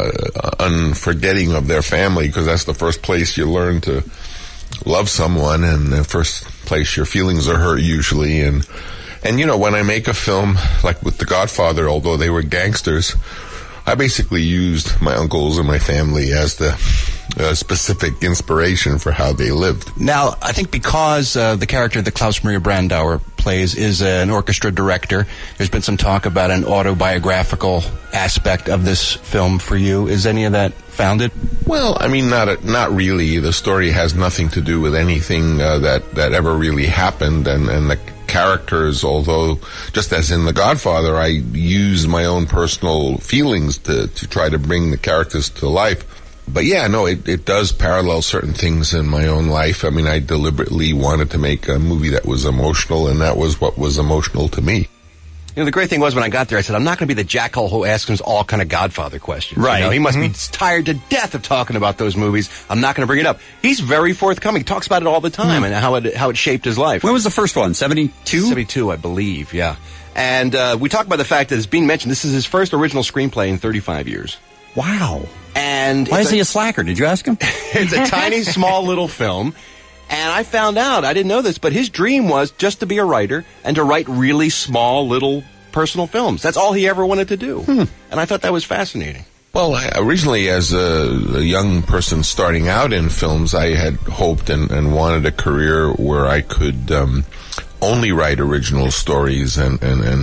unforgetting of their family, because that's the first place you learn to love someone, and the first place your feelings are hurt usually. And when I make a film like with The Godfather, although they were gangsters, I basically used my uncles and my family as the specific inspiration for how they lived. Now, I think because the character that Klaus Maria Brandauer plays is an orchestra director, there's been some talk about an autobiographical aspect of this film for you. Is any of that founded? Well, I mean, not really. The story has nothing to do with anything that ever really happened, and the characters, although just as in The Godfather, I use my own personal feelings to try to bring the characters to life. But yeah, no, it does parallel certain things in my own life. I mean, I deliberately wanted to make a movie that was emotional, and that was what was emotional to me. The great thing was when I got there, I said, I'm not going to be the jackhole who asks him all kind of Godfather questions. Right. He must be tired to death of talking about those movies. I'm not going to bring it up. He's very forthcoming. He talks about it all the time and how it shaped his life. When was the first one? 72? 72, I believe, yeah. And we talk about the fact that it's being mentioned. This is his first original screenplay in 35 years. Wow. And why is he a slacker? Did you ask him? It's a tiny, small little film. And I found out, I didn't know this, but his dream was just to be a writer and to write really small, little personal films. That's all he ever wanted to do. And I thought that was fascinating. Well, originally, as a young person starting out in films, I had hoped and wanted a career where I could only write original stories and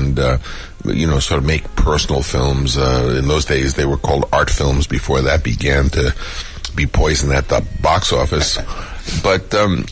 sort of make personal films. In those days, they were called art films before that began to be poisoned at the box office. But,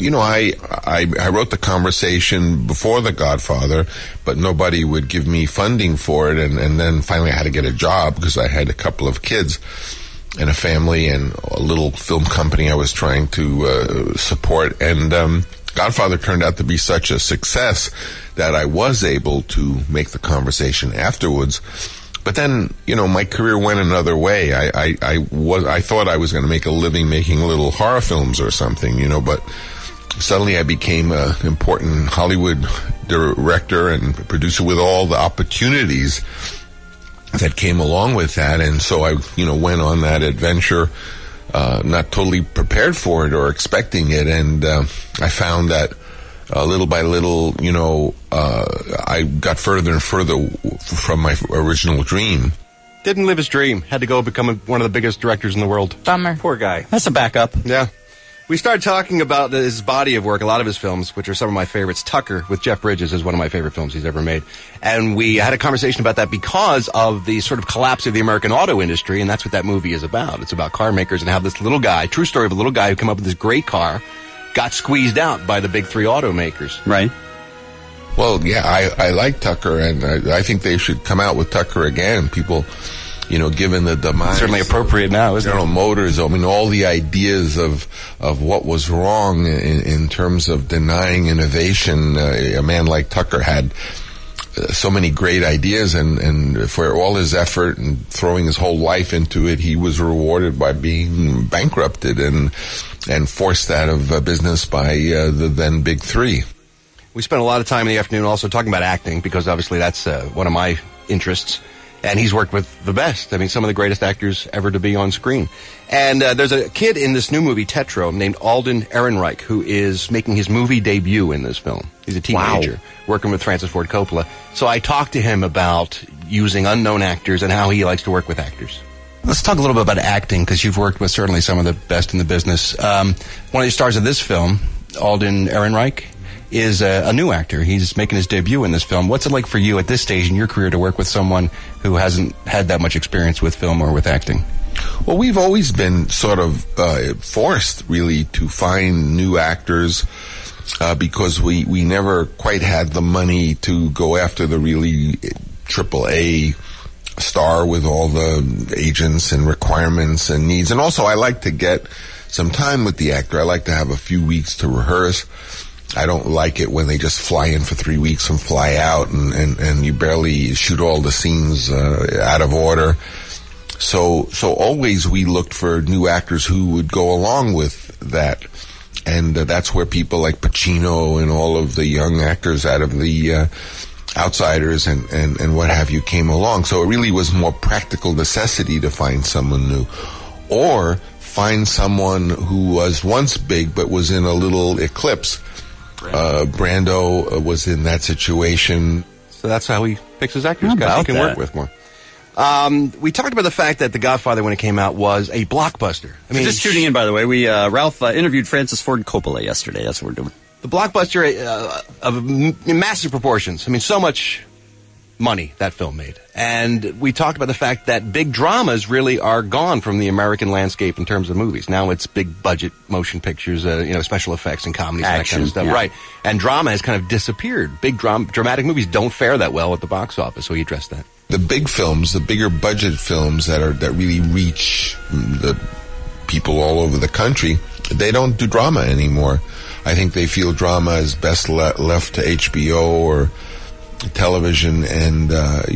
I wrote The Conversation before The Godfather, but nobody would give me funding for it. And then finally I had to get a job because I had a couple of kids and a family and a little film company I was trying to support. And Godfather turned out to be such a success that I was able to make The Conversation afterwards. But then, my career went another way. I thought I was going to make a living making little horror films or something, but suddenly I became an important Hollywood director and producer with all the opportunities that came along with that. And so I, went on that adventure, not totally prepared for it or expecting it. And I found that little by little, I got further and further from my original dream. Didn't live his dream. Had to go become one of the biggest directors in the world. Bummer. Poor guy. That's a backup. Yeah. We started talking about his body of work, a lot of his films, which are some of my favorites. Tucker with Jeff Bridges is one of my favorite films he's ever made. And we had a conversation about that because of the sort of collapse of the American auto industry, and that's what that movie is about. It's about car makers and how this little guy, true story of a little guy who came up with this great car, got squeezed out by the big three automakers. Right. Well, yeah, I like Tucker, and I think they should come out with Tucker again. People, given the demise. Certainly appropriate now, isn't it? General Motors, I mean, all the ideas of what was wrong in terms of denying innovation. A man like Tucker had so many great ideas, and for all his effort and throwing his whole life into it, he was rewarded by being bankrupted and forced out of business by the then big three. We spent a lot of time in the afternoon also talking about acting, because obviously that's one of my interests. And he's worked with the best. I mean, some of the greatest actors ever to be on screen. And there's a kid in this new movie, Tetro, named Alden Ehrenreich, who is making his movie debut in this film. He's a teenager, working with Francis Ford Coppola. So I talked to him about using unknown actors and how he likes to work with actors. Let's talk a little bit about acting, because you've worked with certainly some of the best in the business. One of the stars of this film, Alden Ehrenreich, is a new actor. He's making his debut in this film. What's it like for you at this stage in your career to work with someone who hasn't had that much experience with film or with acting? Well, we've always been sort of forced, really, to find new actors because we never quite had the money to go after the really AAA star with all the agents and requirements and needs. And also, I like to get some time with the actor. I like to have a few weeks to rehearse. I don't like it when they just fly in for 3 weeks and fly out and you barely shoot all the scenes out of order. So always we looked for new actors who would go along with that. And that's where people like Pacino and all of the young actors out of the Outsiders and what have you came along. So it really was more practical necessity to find someone new. Or find someone who was once big but was in a little eclipse. Brando was in that situation. So that's how he picks his actors, guys he can work with more. We talked about the fact that The Godfather, when it came out, was a blockbuster. I mean, just tuning in, by the way, we Ralph interviewed Francis Ford Coppola yesterday. That's what we're doing. The blockbuster of massive proportions. I mean, so much money that film made. And we talked about the fact that big dramas really are gone from the American landscape in terms of movies. Now it's big budget motion pictures, special effects and comedies and that kind of stuff. Yeah. Right. And drama has kind of disappeared. Big dramatic movies don't fare that well at the box office, so he addressed that. The big films, the bigger budget films that really reach the people all over the country, they don't do drama anymore. I think they feel drama is best left to HBO or television, and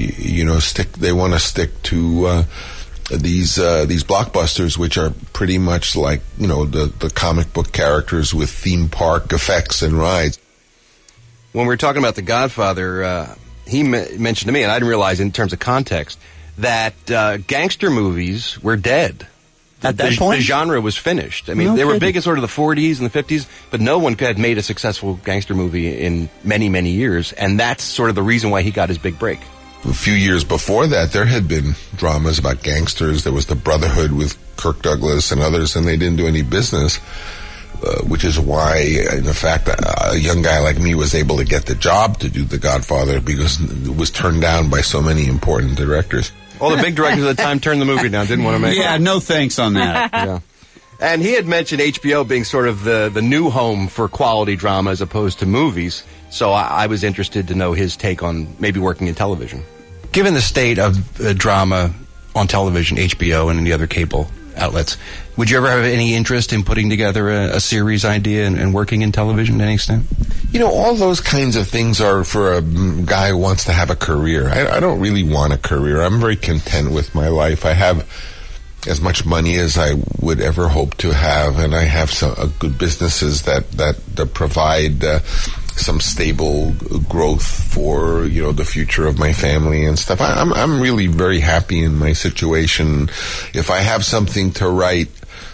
they want to stick to these blockbusters, which are pretty much like the comic book characters with theme park effects and rides. When we were talking about The Godfather, he mentioned to me, and I didn't realize in terms of context, that gangster movies were dead. At that point? The genre was finished. I mean, they were big in sort of the 40s and the 50s, but no one had made a successful gangster movie in many, many years, and that's sort of the reason why he got his big break. A few years before that, there had been dramas about gangsters. There was The Brotherhood with Kirk Douglas and others, and they didn't do any business, which is why, in fact, a young guy like me was able to get the job to do The Godfather because it was turned down by so many important directors. All the big directors at the time turned the movie down, didn't want to make it. Yeah, no thanks on that. Yeah. And he had mentioned HBO being sort of the new home for quality drama as opposed to movies, so I was interested to know his take on maybe working in television. Given the state of drama on television, HBO and any other cable outlets, would you ever have any interest in putting together a series idea and working in television to any extent? All those kinds of things are for a guy who wants to have a career. I don't really want a career. I'm very content with my life. I have as much money as I would ever hope to have, and I have some good businesses that provide some stable growth for the future of my family and stuff. I'm really very happy in my situation. If I have something to write,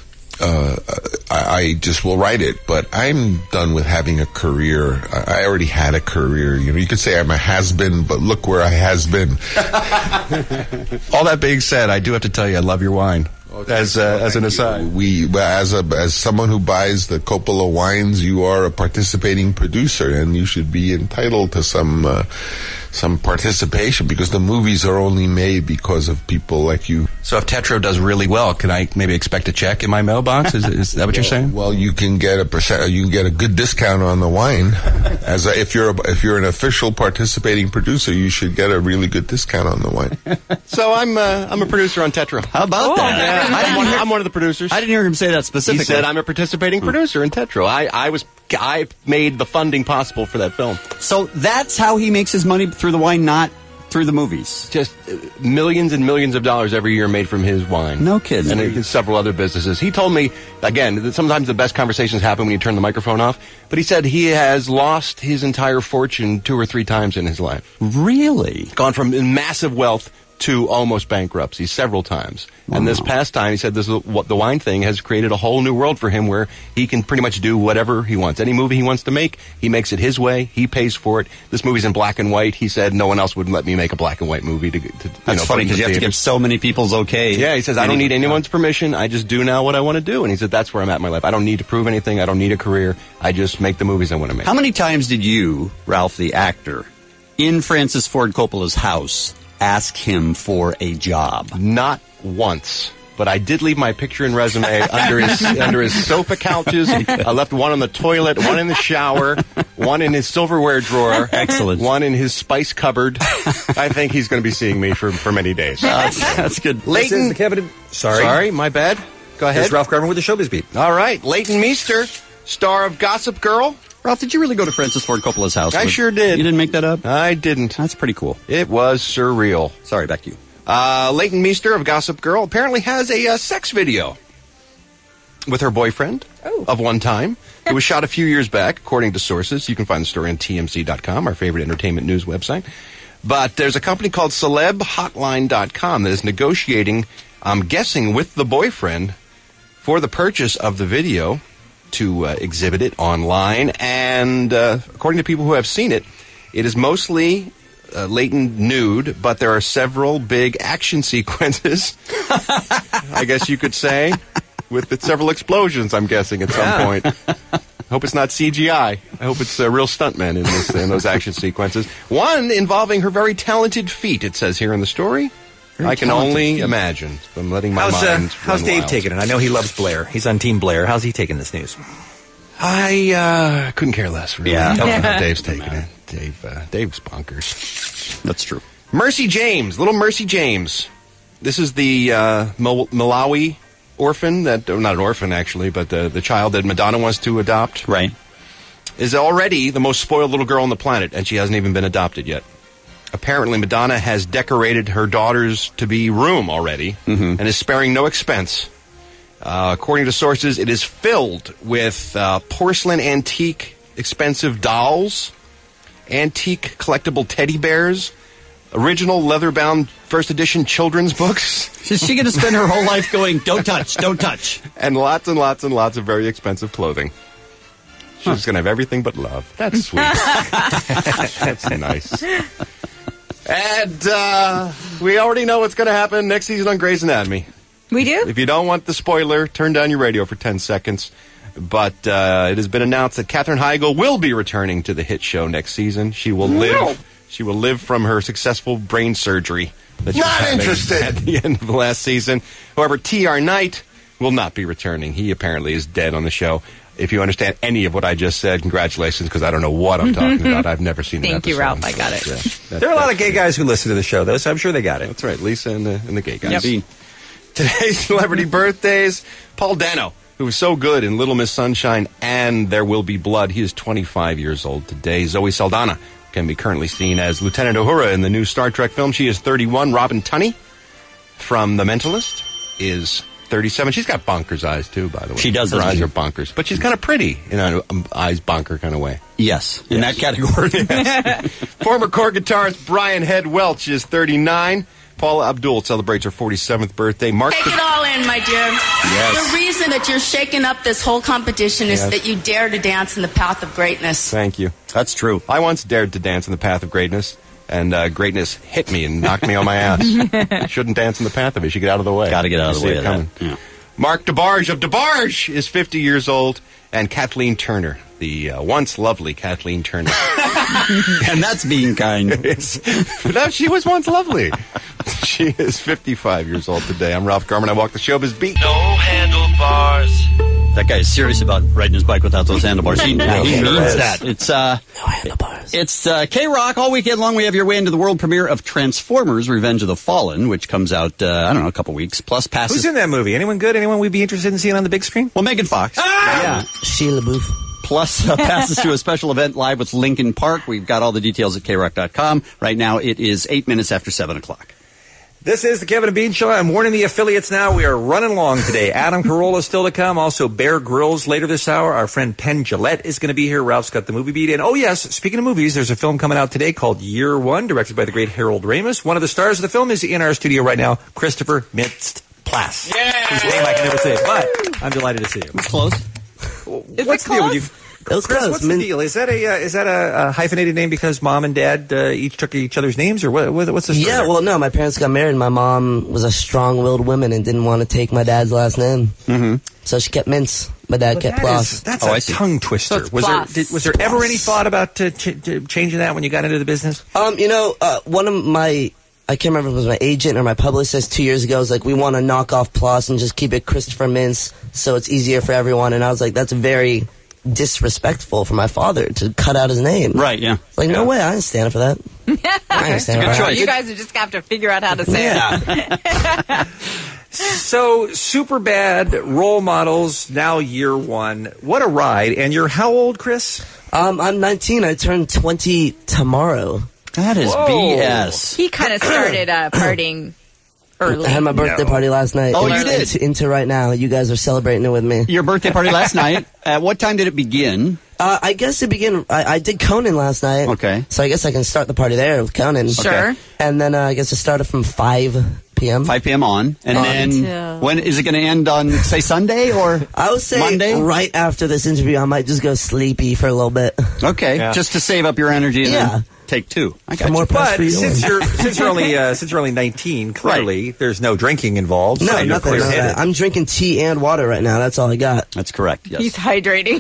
I just will write it, but I'm done with having a career. I already had a career. You could say I'm a has-been, but look where I has been. All that being said, I do have to tell you I love your wine. As an aside, as someone who buys the Coppola wines, you are a participating producer, and you should be entitled to some participation because the movies are only made because of people like you. So if Tetro does really well, can I maybe expect a check in my mailbox? Is that what you're saying? Well, you can get you can get a good discount on the wine. If you're an official participating producer, you should get a really good discount on the wine. So I'm a producer on Tetro. How about that? Yeah. I'm one of the producers. I didn't hear him say that specifically. He said I'm a participating producer in Tetro. I made the funding possible for that film. So that's how he makes his money, through the wine, not through the movies. Just millions and millions of dollars every year made from his wine. No kidding. And several other businesses. He told me, again, that sometimes the best conversations happen when you turn the microphone off, but he said he has lost his entire fortune 2 or 3 times in his life. Really? Gone from massive wealth to almost bankruptcy several times. And this past time, he said the wine thing has created a whole new world for him where he can pretty much do whatever he wants. Any movie he wants to make, he makes it his way. He pays for it. This movie's in black and white. He said no one else would let me make a black and white movie. That's funny because you have to give so many people's okay. Yeah, he says, I don't need anyone's permission. I just do now what I want to do. And he said, that's where I'm at in my life. I don't need to prove anything. I don't need a career. I just make the movies I want to make. How many times did you, Ralph the actor, in Francis Ford Coppola's house, ask him for a job? Not once. But I did leave my picture and resume under his sofa couches. I left one on the toilet, one in the shower, one in his silverware drawer. Excellent. One in his spice cupboard. I think he's going to be seeing me for many days. That's good. This is the Kevin... Sorry, my bad. Go ahead. Here's Ralph Garman with the Showbiz Beat. All right. Leighton Meester, star of Gossip Girl. Ralph, did you really go to Francis Ford Coppola's house? I sure did. You didn't make that up? I didn't. That's pretty cool. It was surreal. Sorry, back to you. Leighton Meester of Gossip Girl apparently has a sex video with her boyfriend of one time. It was shot a few years back, according to sources. You can find the story on TMZ.com, our favorite entertainment news website. But there's a company called CelebHotline.com that is negotiating, I'm guessing, with the boyfriend for the purchase of the video to exhibit it online. And according to people who have seen it, it is mostly Leighton nude, but there are several big action sequences, I guess you could say, with several explosions, I'm guessing, at some point. I hope it's not CGI. I hope it's real stuntmen in those action sequences. One involving her very talented feet, it says here in the story. I can only imagine. I'm letting my mind How's run Dave wild. taking it? I know he loves Blair. He's on Team Blair. How's he taking this news? I couldn't care less, really. Yeah. I don't know how Dave's taking it. Dave's bonkers. That's true. Mercy James, little Mercy James. This is the Malawi orphan not an orphan actually, but the child that Madonna wants to adopt. Right. Is already the most spoiled little girl on the planet, and she hasn't even been adopted yet. Apparently, Madonna has decorated her daughter's to-be room already, and is sparing no expense. According to sources, it is filled with porcelain, antique, expensive dolls, antique collectible teddy bears, original leather-bound first edition children's books. Is she going to spend her whole life going, don't touch, don't touch? And lots and lots and lots of very expensive clothing. She's going to have everything but love. That's sweet. That's nice. And we already know what's going to happen next season on Grey's Anatomy. We do? If you don't want the spoiler, turn down your radio for 10 seconds. But it has been announced that Katherine Heigl will be returning to the hit show next season. She will live. She will live from her successful brain surgery that she was having at the end of the last season. However, T.R. Knight will not be returning. He apparently is dead on the show. If you understand any of what I just said, congratulations, because I don't know what I'm talking about. I've never seen an Thank you, episode. Ralph. I got it. Yeah, There are a lot of gay guys who listen to the show, though, so I'm sure they got it. That's right, Lisa and the gay guys. Yep. Today's celebrity birthdays, Paul Dano, who was so good in Little Miss Sunshine and There Will Be Blood. He is 25 years old today. Zoe Saldana can be currently seen as Lieutenant Uhura in the new Star Trek film. She is 31. Robin Tunney from The Mentalist is 37. She's got bonkers eyes, too, by the way. She does. Her eyes are bonkers. But she's kind of pretty in an eyes bonker kind of way. Yes, in that category. Yes. Former core guitarist Brian Head Welch is 39. Paula Abdul celebrates her 47th birthday. Take it all in, my dear. Yes. The reason that you're shaking up this whole competition is that you dare to dance in the path of greatness. Thank you. That's true. I once dared to dance in the path of greatness, and greatness hit me and knocked me on my ass. You shouldn't dance in the path of it. You should get out of the way. Got to get out of the way of coming. that. Yeah. Mark DeBarge of DeBarge is 50 years old, and Kathleen Turner, the once lovely Kathleen Turner. And that's being kind. No, she was once lovely. She is 55 years old today. I'm Ralph Garman. I walk the showbiz beat. No handlebars. That guy is serious about riding his bike without those handlebars. He means that. It's no handlebars. It's K-Rock all weekend long. We have your way into the world premiere of Transformers: Revenge of the Fallen, which comes out I don't know, a couple weeks. Plus passes. Who's in that movie? Anyone good? Anyone we'd be interested in seeing on the big screen? Well, Megan Fox. Yeah, Sheila Booth. Plus passes to a special event live with Linkin Park. We've got all the details at krock.com. Right now it is 8 minutes after 7 o'clock. This is the Kevin and Bean Show. I'm warning the affiliates now. We are running along today. Adam Carolla is still to come. Also, Bear Grylls later this hour. Our friend Penn Jillette is going to be here. Ralph's got the movie beat. And, oh, yes, speaking of movies, there's a film coming out today called Year One, directed by the great Harold Ramis. One of the stars of the film is in our studio right now, Christopher Mintz-Plasse. Yeah! Whose name I can never say, but I'm delighted to see him. It's close. What's the deal with you? Chris, what's the deal? Is that a hyphenated name because mom and dad each took each other's names, or what's the story? Yeah, well, no, my parents got married. My mom was a strong-willed woman and didn't want to take my dad's last name. Mm-hmm. So she kept Mintz. My dad kept Plasse. That's a tongue twister. So was there ever any thought about changing that when you got into the business? One of my, I can't remember if it was my agent or my publicist 2 years ago, was like, we want to knock off Plasse and just keep it Christopher Mintz so it's easier for everyone. And I was like, that's very disrespectful for my father to cut out his name. Right, yeah. Like, no way, I ain't standing for that. I ain't standing for that. You guys are just going to have to figure out how to say it. So, Superbad, role models, now Year One. What a ride. And you're how old, Chris? I'm 19. I turn 20 tomorrow. That is BS. He kind of started partying early. I had my birthday party last night. Oh, you did? Into right now. You guys are celebrating it with me. Your birthday party last night. At what time did it begin? I guess it began. I did Conan last night. Okay. So I guess I can start the party there with Conan. Sure. Okay. And then I guess it started from 5 p.m. 5 p.m. on. And then when is it going to end on, say, Sunday or I would say Monday? Right after this interview, I might just go sleepy for a little bit. Okay. Yeah. Just to save up your energy and then take two. I got you. But since you're only 19, clearly there's no drinking involved. No, so you're nothing. clear-headed. I'm drinking tea and water right now. That's all I got. That's correct. Yes. He's hydrating.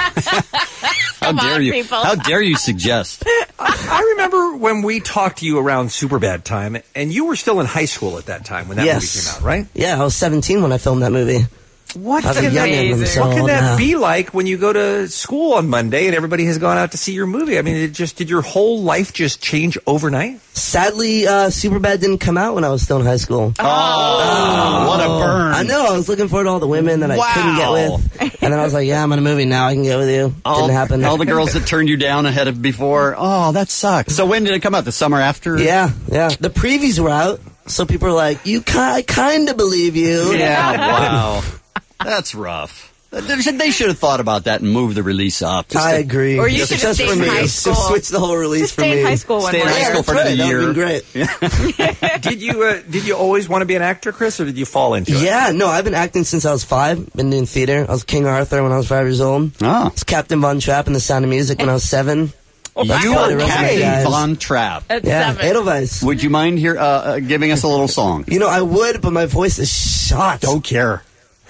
How dare you? People. How dare you suggest? I remember when we talked to you around Superbad time, and you were still in high school at that time when that movie came out, right? Yeah, I was 17 when I filmed that movie. What can that be like when you go to school on Monday and everybody has gone out to see your movie? I mean, did your whole life just change overnight? Sadly, Superbad didn't come out when I was still in high school. Oh, what a burn. I know, I was looking forward to all the women that I couldn't get with. And then I was like, yeah, I'm in a movie now, I can get with you. Didn't happen. All the girls that turned you down ahead of before. Oh, that sucks. So when did it come out? The summer after? Yeah. The previews were out, so people were like, I kind of believe you. Yeah, wow. That's rough. They should have thought about that and moved the release up. I agree. Or you should have stayed in high school. Just switch the whole release for me. Stay in high school one Stay in high school for another year. That would have been great. Did you always want to be an actor, Chris, or did you fall into it? Yeah, no, I've been acting since I was 5. Been doing theater. I was King Arthur when I was 5 years old. Oh. I was Captain Von Trapp in The Sound of Music when I was 7. You were Captain Von Trapp. At 7. Edelweiss. Would you mind giving us a little song? You know, I would, but my voice is shot. Don't care.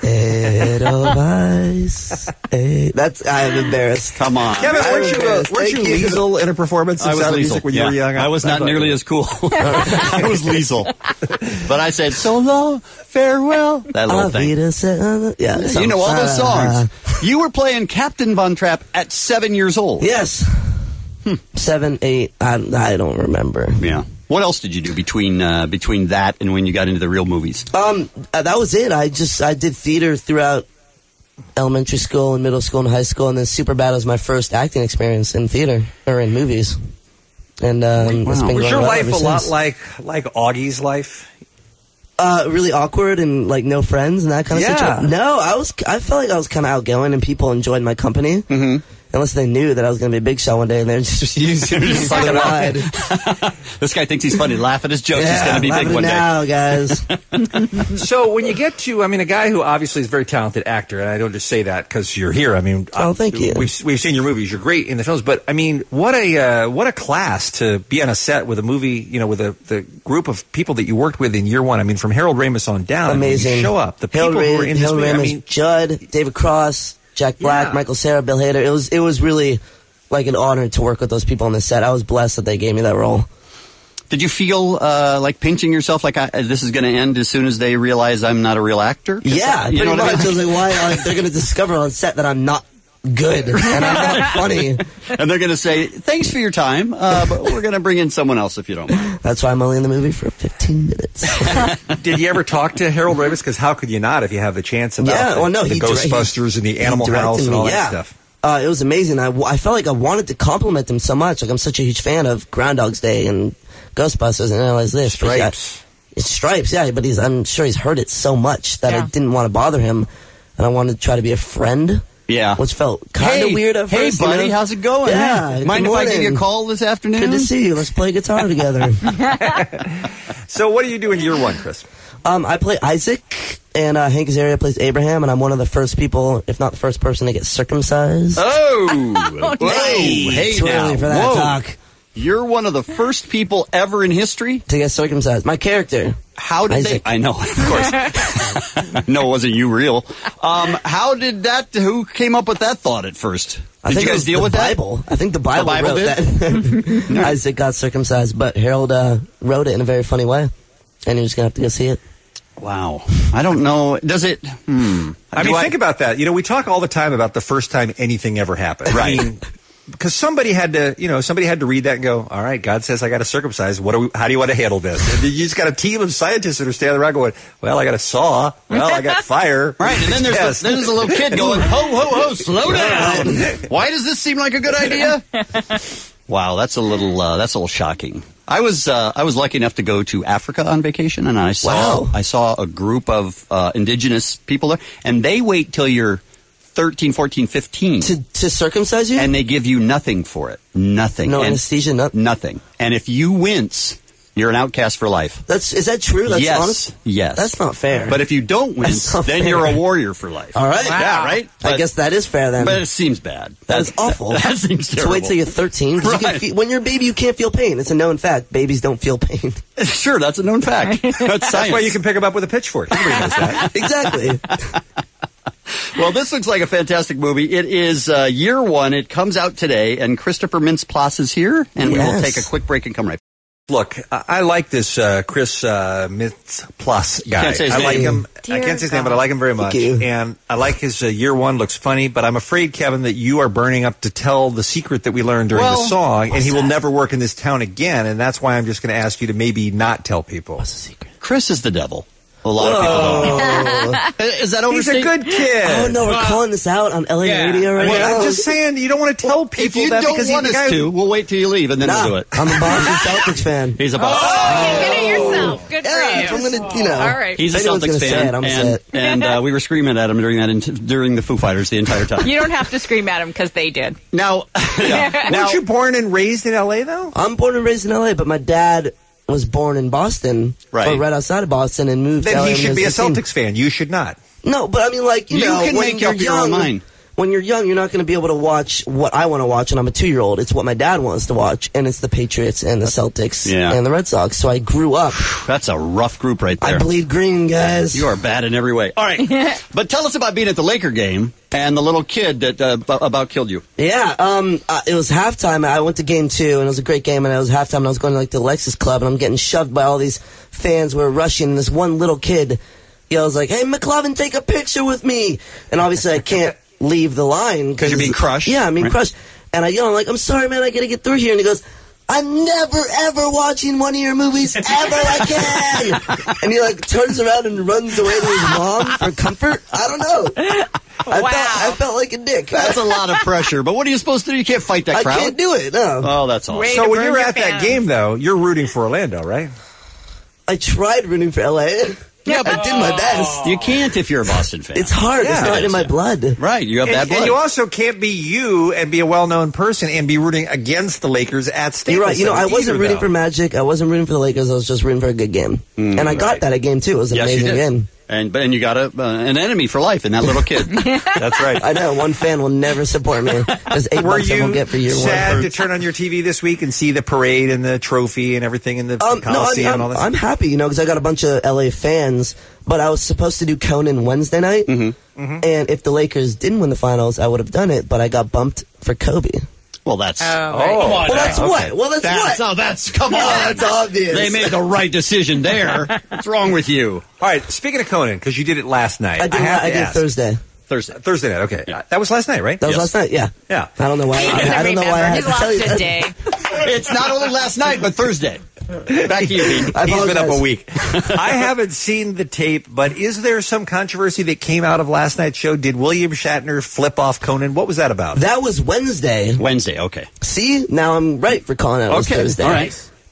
Edelweiss. I'm embarrassed. Come on. Kevin, weren't you Liesel in a performance of Sound of Music when you were young? I was not nearly as cool. I was Liesel. But I said, so long, farewell. That little thing. You know all those songs. You were playing Captain Von Trapp at 7 years old. Yes. 7, 8, I don't remember. Yeah. What else did you do between that and when you got into the real movies? That was it. I did theater throughout elementary school and middle school and high school, and then Superbad was my first acting experience in theater or in movies. And it's been was your going life ever a lot since. like Augie's life? Really awkward and like no friends and that kind of situation. No, I felt like I was kind of outgoing and people enjoyed my company. Mm-hmm. Unless they knew that I was going to be a big shot one day, and they're just using me for the ride. This guy thinks he's funny. Laugh at his jokes. He's going to be big one now, day. Guys. So when you get to, a guy who obviously is a very talented actor, and I don't just say that because you're here. Thank you. We've seen your movies. You're great in the films, but what a class to be on a set with a movie. With the group of people that you worked with in year one. From Harold Ramis on down. Amazing. You show up. The people who were in this Harold movie. Ramis, Judd, David Cross, Jack Black, Michael Cera, Bill Hader. It was really like an honor to work with those people on the set. I was blessed that they gave me that role. Did you feel like pinching yourself, like this is going to end as soon as they realize I'm not a real actor? Yeah, pretty much. I was like, why they're going to discover on set that I'm not good and I'm not funny. And they're going to say, thanks for your time, but we're going to bring in someone else if you don't mind. That's why I'm only in the movie for 15 minutes. Did you ever talk to Harold Ramis? Because how could you not if you have the chance about the Ghostbusters and the Animal House and all that stuff? It was amazing. I felt like I wanted to compliment him so much. Like, I'm such a huge fan of Groundhog's Day and Ghostbusters and all this. Stripes. Stripes, yeah, but I'm sure he's heard it so much that I didn't want to bother him, and I wanted to try to be a friend. Yeah. Which felt kind of weird at first. Hey, buddy, how's it going? Yeah. Mind if I give you a call this afternoon? Good to see you. Let's play guitar together. So what do you do in year one, Chris? I play Isaac, and Hank Azaria plays Abraham, and I'm one of the first people, if not the first person, to get circumcised. Oh! Whoa! Hey, too now. early for that talk. You're one of the first people ever in history to get circumcised. My character. How did Isaac. they? I know, of course. No, it wasn't you real. How did that? Who came up with that thought at first? Did you guys deal with Bible. that? I think the Bible wrote did? that. Isaac got circumcised, but Harold wrote it in a very funny way, and you're just gonna have to go see it. Wow. I don't know. Does it? I mean, think about that. You know, we talk all the time about the first time anything ever happened. Right. I mean, because somebody had to read that and go, all right, God says I got to circumcise. How do you want to handle this? And you just got a team of scientists that are standing around going, well, I got a saw. Well, I got fire. Right. And then there's a little kid going, ho, ho, ho, slow down. Why does this seem like a good idea? Wow, that's a little shocking. I was lucky enough to go to Africa on vacation, and I saw a group of indigenous people there, and they wait till you're 13, 14, 15 to circumcise you, and they give you nothing for it. Nothing. No anesthesia, nothing. And if you wince, you're an outcast for life. Is that true? That's yes. honest? Yes. That's not fair. But if you don't wince, then you're a warrior for life. All right. Wow. Yeah, right? I guess that is fair then. But it seems bad. That is awful. That seems terrible. So wait till you're 13. Right. When you're a baby, you can't feel pain. It's a known fact. Babies don't feel pain. Sure, that's a known fact. That's science. That's why you can pick them up with a pitchfork. Everybody knows that. Exactly. Well, this looks like a fantastic movie. It is year one. It comes out today, and Christopher Mintz-Plasse is here, and we will take a quick break and come right back. Look, I like this Chris Mintz-Plasse guy. Can't say his I like name. him. I can't say his name, but I like him very much. And I like his year one. Looks funny, but I'm afraid, Kevin, that you are burning up to tell the secret that we learned during the song, and he will never work in this town again. And that's why I'm just going to ask you to maybe not tell people. What's the secret? Chris is the devil. A lot of people don't. Is that overstating? He's a good kid. Oh, no, we're calling this out on LA radio right now. I'm just saying, you don't want to tell people if you that don't because want us to, we'll wait till you leave and then we'll do it. I'm a Boston Celtics fan. He's a Boston. Oh, you did it yourself. Good for you. I'm gonna, All right. He's a Celtics fan, and we were screaming at him during the Foo Fighters the entire time. You don't have to scream at him because they did. Now, weren't you born and raised in L.A. though? I'm born and raised in L.A., but my dad was born in Boston, or right outside of Boston, and moved to LA. Then he should be a Celtics fan. You should not. No, but I mean, like, you know, can make up your own mind. When you're young, you're not going to be able to watch what I want to watch, and I'm a 2-year-old. It's what my dad wants to watch, and it's the Patriots and the Celtics and the Red Sox. So I grew up. That's a rough group right there. I bleed green, guys. You are bad in every way. All right. But tell us about being at the Laker game and the little kid that about killed you. Yeah, it was halftime. I went to game 2, and it was a great game, and it was halftime, and I was going to, like, the Lexus Club, and I'm getting shoved by all these fans who were rushing, and this one little kid yells, like, hey, McLovin, take a picture with me. And obviously I can't leave the line. Because you're being crushed? Yeah, I'm being crushed. And I yell, I'm like, I'm sorry, man, I got to get through here. And he goes, I'm never, ever watching one of your movies ever again. And he, like, turns around and runs away to his mom for comfort. I don't know. I felt like a dick. That's a lot of pressure. But what are you supposed to do? You can't fight that crowd. I can't do it, no. Oh, that's awesome. So when you're at that game, though, you're rooting for Orlando, right? I tried rooting for L.A., yeah, but I did my best. You can't if you're a Boston fan. It's hard. Yeah, it's not in my blood. Right. You have bad blood. And you also can't be you and be a well-known person and be rooting against the Lakers at Staples. You're right. You know, I wasn't rooting though. for Magic. I wasn't rooting for the Lakers. I was just rooting for a good game. And I got that at game 2. It was an amazing game. And you got an enemy for life in that little kid. That's right. I know. One fan will never support me. There's $8 I won't get for year 1. Were you sad to turn on your TV this week and see the parade and the trophy and everything in the Coliseum and all that? I'm happy, you know, because I got a bunch of LA fans. But I was supposed to do Conan Wednesday night. And if the Lakers didn't win the finals, I would have done it. But I got bumped for Kobe. Well, that's... Come on, well, that's what? Well, that's what? Oh, that's... Come on. That's obvious. They made the right decision there. What's wrong with you? All right, speaking of Conan, because you did it last night. I did Thursday. Thursday night, okay. Yeah. That was last night, right? That was last night, yeah. Yeah. I don't know why. I don't know why I had to tell you that. Day. It's not only last night, but Thursday. Back to you, Dean. He's been up a week. I haven't seen the tape, but is there some controversy that came out of last night's show? Did William Shatner flip off Conan? What was that about? That was Wednesday. Wednesday, okay. See? Now I'm right for calling it. It was Thursday. All right.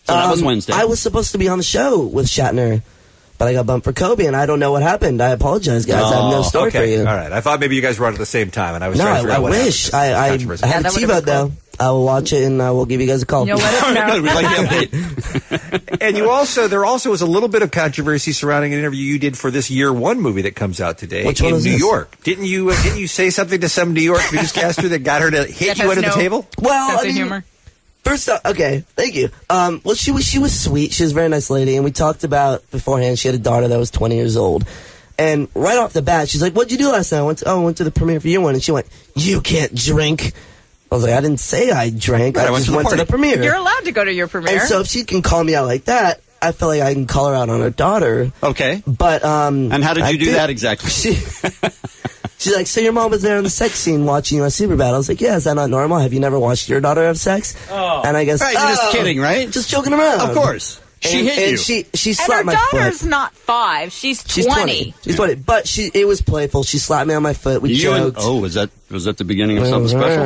So that was Wednesday. I was supposed to be on the show with Shatner, but I got bumped for Kobe, and I don't know what happened. I apologize, guys. I have no story for you. All right. I thought maybe you guys were on at the same time, and I was trying to figure out what wish. happened. I have a TiVo, though. I will watch it, and I will give you guys a call. You'll let us know. We'd like the update. And there also was a little bit of controversy surrounding an interview you did for this Year One movie that comes out today Which one in is New this? York. Didn't you say something to some New York newscaster that got her to hit you under the table? Well, Sense of humor. First off, okay, thank you. Well, she was sweet. She was a very nice lady, and we talked about beforehand. She had a daughter that was 20 years old, and right off the bat, she's like, "What'd you do last night?" I went to the premiere for Year One, and she went, "You can't drink." I was like, "I didn't say I drank. I just went to the premiere." You're allowed to go to your premiere. And so if she can call me out like that, I feel like I can call her out on her daughter. Okay. But and how did you do that exactly? She's like, "So your mom was there in the sex scene watching you on Super Bad?" I was like, "Yeah, is that not normal? Have you never watched your daughter have sex?" Oh. And I guess, Right, you're just kidding, right? Just joking around. Of course. She hit you. And she and slapped her my foot. daughter's not 5. She's 20. She's 20. But it was playful. She slapped me on my foot. We joked. Was that the beginning of something special?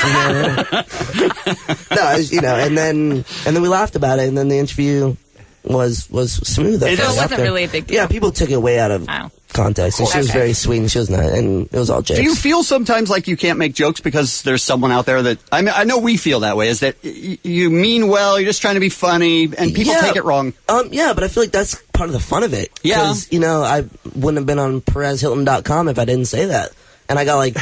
No, and then we laughed about it, and then the interview was smooth. So it wasn't really a big deal. Yeah, people took it way out of context, and she was very sweet, and she was nice, and it was all jokes. Do you feel sometimes like you can't make jokes because there's someone out there that I know we feel that way? Is that you mean well, you're just trying to be funny, and people take it wrong? Yeah, but I feel like that's part of the fun of it. Yeah, because I wouldn't have been on PerezHilton.com if I didn't say that, and I got like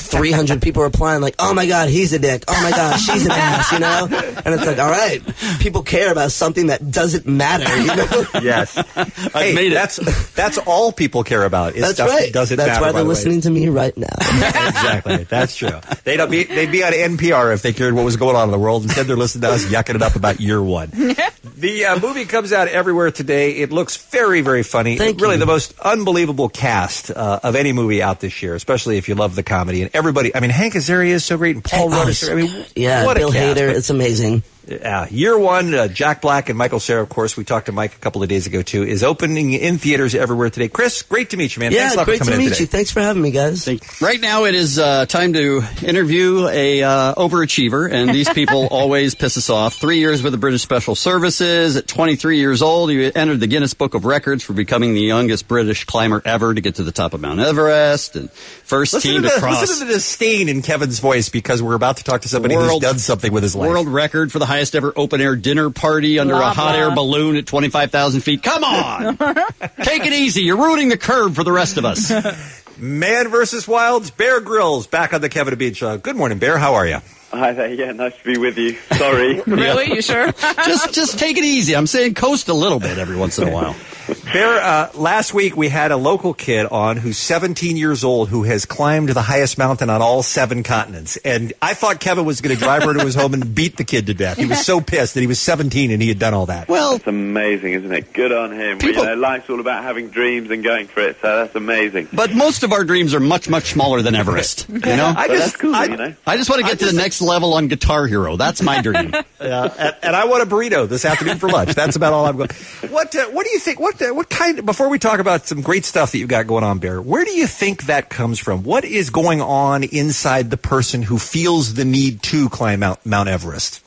300 people replying like, "Oh my God, he's a dick. Oh my God, she's an ass," And it's like, all right, people care about something that doesn't matter, Yes. Hey, made it. That's all people care about. Is That's stuff right. that doesn't That's matter. why by they're the way. listening to me right now. Exactly. That's true. They'd be on NPR if they cared what was going on in the world. Instead, they're listening to us yucking it up about Year One. The movie comes out everywhere today. It looks very, very funny. Really, the most unbelievable cast of any movie out this year, especially if you love the comedy. And everybody, Hank Azaria is so great, and Paul Rudd is so great. Yeah, what Bill a cast. Hader, it's amazing. Year One, Jack Black and Michael Cera, of course, we talked to Mike a couple of days ago, too, is opening in theaters everywhere today. Chris, great to meet you, man. Yeah, Thanks a lot great for to coming in meet today. you. Thanks for having me, guys. Right now, it is time to interview a overachiever, and these people always piss us off. 3 years with the British Special Services. At 23 years old, you entered the Guinness Book of Records for becoming the youngest British climber ever to get to the top of Mount Everest, and first team to cross. Listen to the disdain in Kevin's voice because we're about to talk to somebody who's done something with his life. World record for the highest ever open-air dinner party under a hot air balloon at 25,000 feet. Come on! Take it easy. You're ruining the curve for the rest of us. Man versus Wild's Bear Grylls back on the Kevin and Bean Show. Good morning, Bear. How are you? Hi there. Yeah, nice to be with you. Sorry. Really? You sure? just take it easy. I'm saying coast a little bit every once in a while. Bear, last week we had a local kid on who's 17 years old who has climbed the highest mountain on all 7 continents. And I thought Kevin was going to drive her to his home and beat the kid to death. He was so pissed that he was 17 and he had done all that. Well, that's amazing, isn't it? Good on him. Life's all about having dreams and going for it, so that's amazing. But most of our dreams are much, much smaller than Everest. That's cool, I just want to get to the next level on Guitar Hero. That's my dream. And I want a burrito this afternoon for lunch. That's about all I'm going. What do you think? What kind? Before we talk about some great stuff that you've got going on, Bear, where do you think that comes from? What is going on inside the person who feels the need to climb Mount Everest?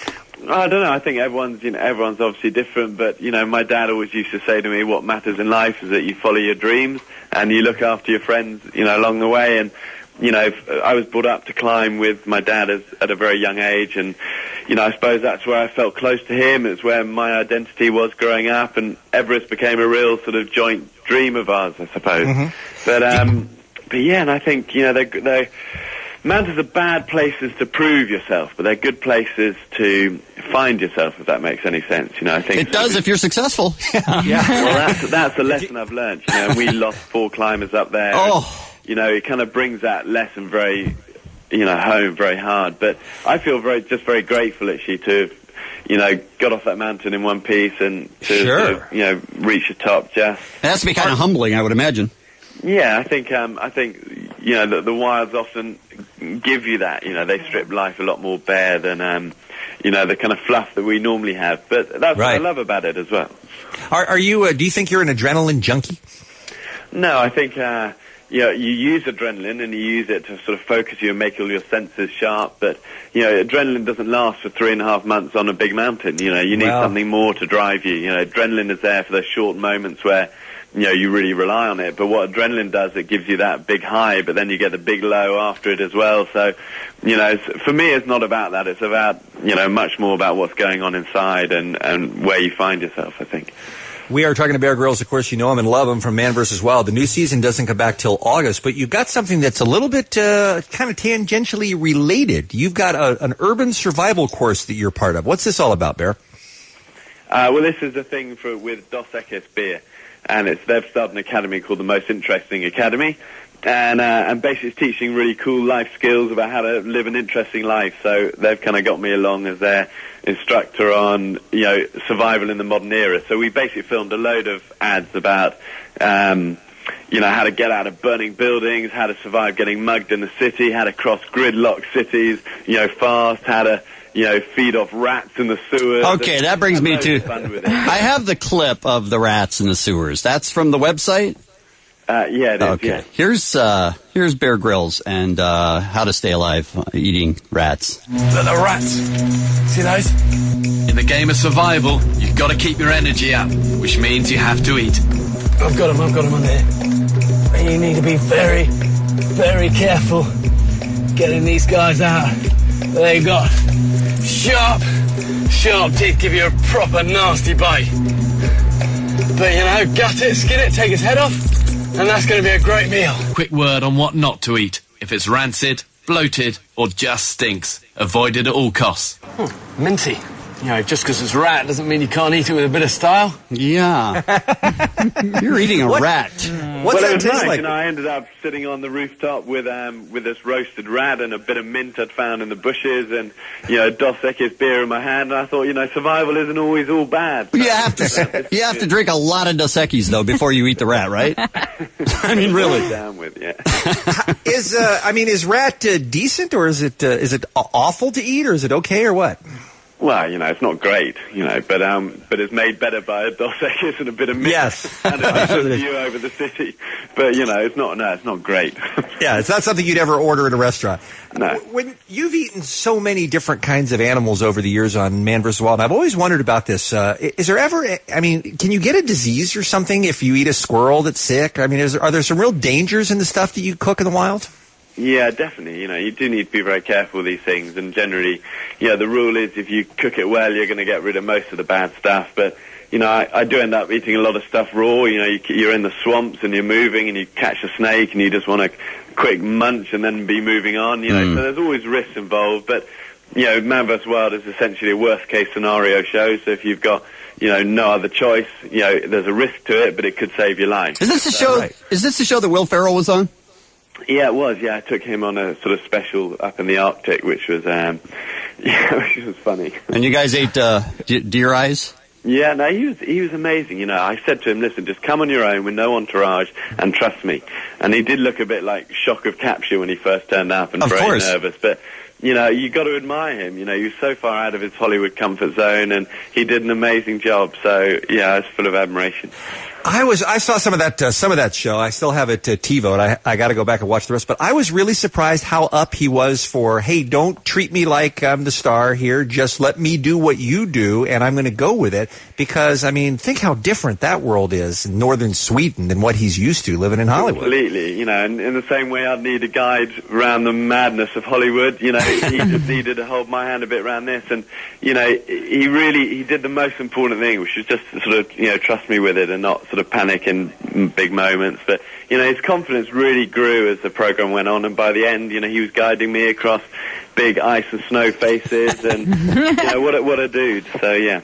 I don't know. I think everyone's obviously different, but my dad always used to say to me, "What matters in life is that you follow your dreams and you look after your friends, along the way." And I was brought up to climb with my dad at a very young age, and I suppose that's where I felt close to him. It's where my identity was growing up, and Everest became a real sort of joint dream of ours, I suppose. Mm-hmm. But yeah, and I think they mountains are bad places to prove yourself, but they're good places to find yourself, if that makes any sense. I think it does if you're successful. Yeah. Well, that's a lesson I've learned. We lost 4 climbers up there. Oh. It kind of brings that lesson very, home very hard. But I feel very grateful actually to have, got off that mountain in one piece and to sort of, reach the top. Just it has to be kind of humbling, I would imagine. Yeah, I think the wilds often give you that. They strip life a lot more bare than the kind of fluff that we normally have. But that's what I love about it as well. Are you? Do you think you're an adrenaline junkie? No, I think you know, you use adrenaline and you use it to sort of focus you and make all your senses sharp. But, you know, adrenaline doesn't last for 3.5 months on a big mountain. You know, you need something more to drive you. You know, adrenaline is there for those short moments where, you know, you really rely on it. But what adrenaline does, it gives you that big high, but then you get the big low after it as well. So, you know, for me, it's not about that. It's about, you know, much more about what's going on inside and where you find yourself, I think. We are talking to Bear Grylls. Of course, you know him and love him from Man vs. Wild. The new season doesn't come back till August, but you've got something that's a little bit kind of tangentially related. You've got an urban survival course that you're part of. What's this all about, Bear? Well, this is a thing with Dos Equis beer, and they've started an academy called the Most Interesting Academy, and basically it's teaching really cool life skills about how to live an interesting life. So they've kind of got me along as their instructor on, you know, survival in the modern era. So we basically filmed a load of ads about, you know, how to get out of burning buildings, how to survive getting mugged in the city, how to cross gridlock cities, you know, fast, how to, you know, feed off rats in the sewers. Okay, that brings me to... I have the clip of the rats in the sewers. That's from the website? Yeah, it is, okay. Yeah. Here's Bear Grylls and how to stay alive eating rats. The rats. See those? In the game of survival, you've got to keep your energy up, which means you have to eat. I've got them on there. And you need to be very, very careful getting these guys out. They've got sharp teeth, give you a proper nasty bite. But, you know, gut it, skin it, take its head off, and that's going to be a great meal. Quick word on what not to eat. If it's rancid, bloated, or just stinks, avoid it at all costs. Minty. You know, just because it's rat doesn't mean you can't eat it with a bit of style. Yeah. You're eating a rat. What's that taste like? You know, I ended up sitting on the rooftop with this roasted rat and a bit of mint I'd found in the bushes and, you know, Dos Equis beer in my hand. And I thought, you know, survival isn't always all bad. You have to drink a lot of Dos Equis, though, before you eat the rat, right? I mean, really. Down with, yeah. Is rat decent, or is it awful to eat, or is it okay, or what? Well, you know, it's not great, you know, but it's made better by a Dos Equis and a bit of mint. Yes. And a view over the city. But, you know, it's not great. Yeah, it's not something you'd ever order at a restaurant. No. When you've eaten so many different kinds of animals over the years on Man vs. Wild, I've always wondered about this. Is there ever, can you get a disease or something if you eat a squirrel that's sick? I mean, are there some real dangers in the stuff that you cook in the wild? Yeah, definitely. You know, you do need to be very careful with these things, and generally, you know, the rule is if you cook it well, you're going to get rid of most of the bad stuff. But, you know, I do end up eating a lot of stuff raw. You know, you're in the swamps and you're moving and you catch a snake and you just want a quick munch and then be moving on. You know, so there's always risks involved. But, you know, Man vs. Wild is essentially a worst-case scenario show. So if you've got, you know, no other choice, you know, there's a risk to it, but it could save your life. Is this the show? Right. Is this the show that Will Ferrell was on? Yeah, it was. Yeah, I took him on a sort of special up in the Arctic, which was, which was funny. And you guys ate deer eyes? Yeah, no, he was amazing. You know, I said to him, "Listen, just come on your own with no entourage and trust me." And he did look a bit like shock of capture when he first turned up and very nervous, but. You know, you got to admire him. You know, he was so far out of his Hollywood comfort zone, and he did an amazing job. So, yeah, I was full of admiration. I saw some of that show. I still have it TiVoed. I got to go back and watch the rest. But I was really surprised how up he was for, hey, don't treat me like I'm the star here. Just let me do what you do, and I'm going to go with it. Because, I mean, think how different that world is in northern Sweden than what he's used to living in Hollywood. Completely. You know, and in the same way I'd need a guide around the madness of Hollywood, you know, he just needed to hold my hand a bit around this. And, you know, he did the most important thing, which was just to sort of, you know, trust me with it and not sort of panic in big moments. But, you know, his confidence really grew as the program went on. And by the end, you know, he was guiding me across big ice and snow faces. And, you know, what a dude. So, yeah.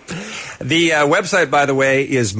The website, by the way, is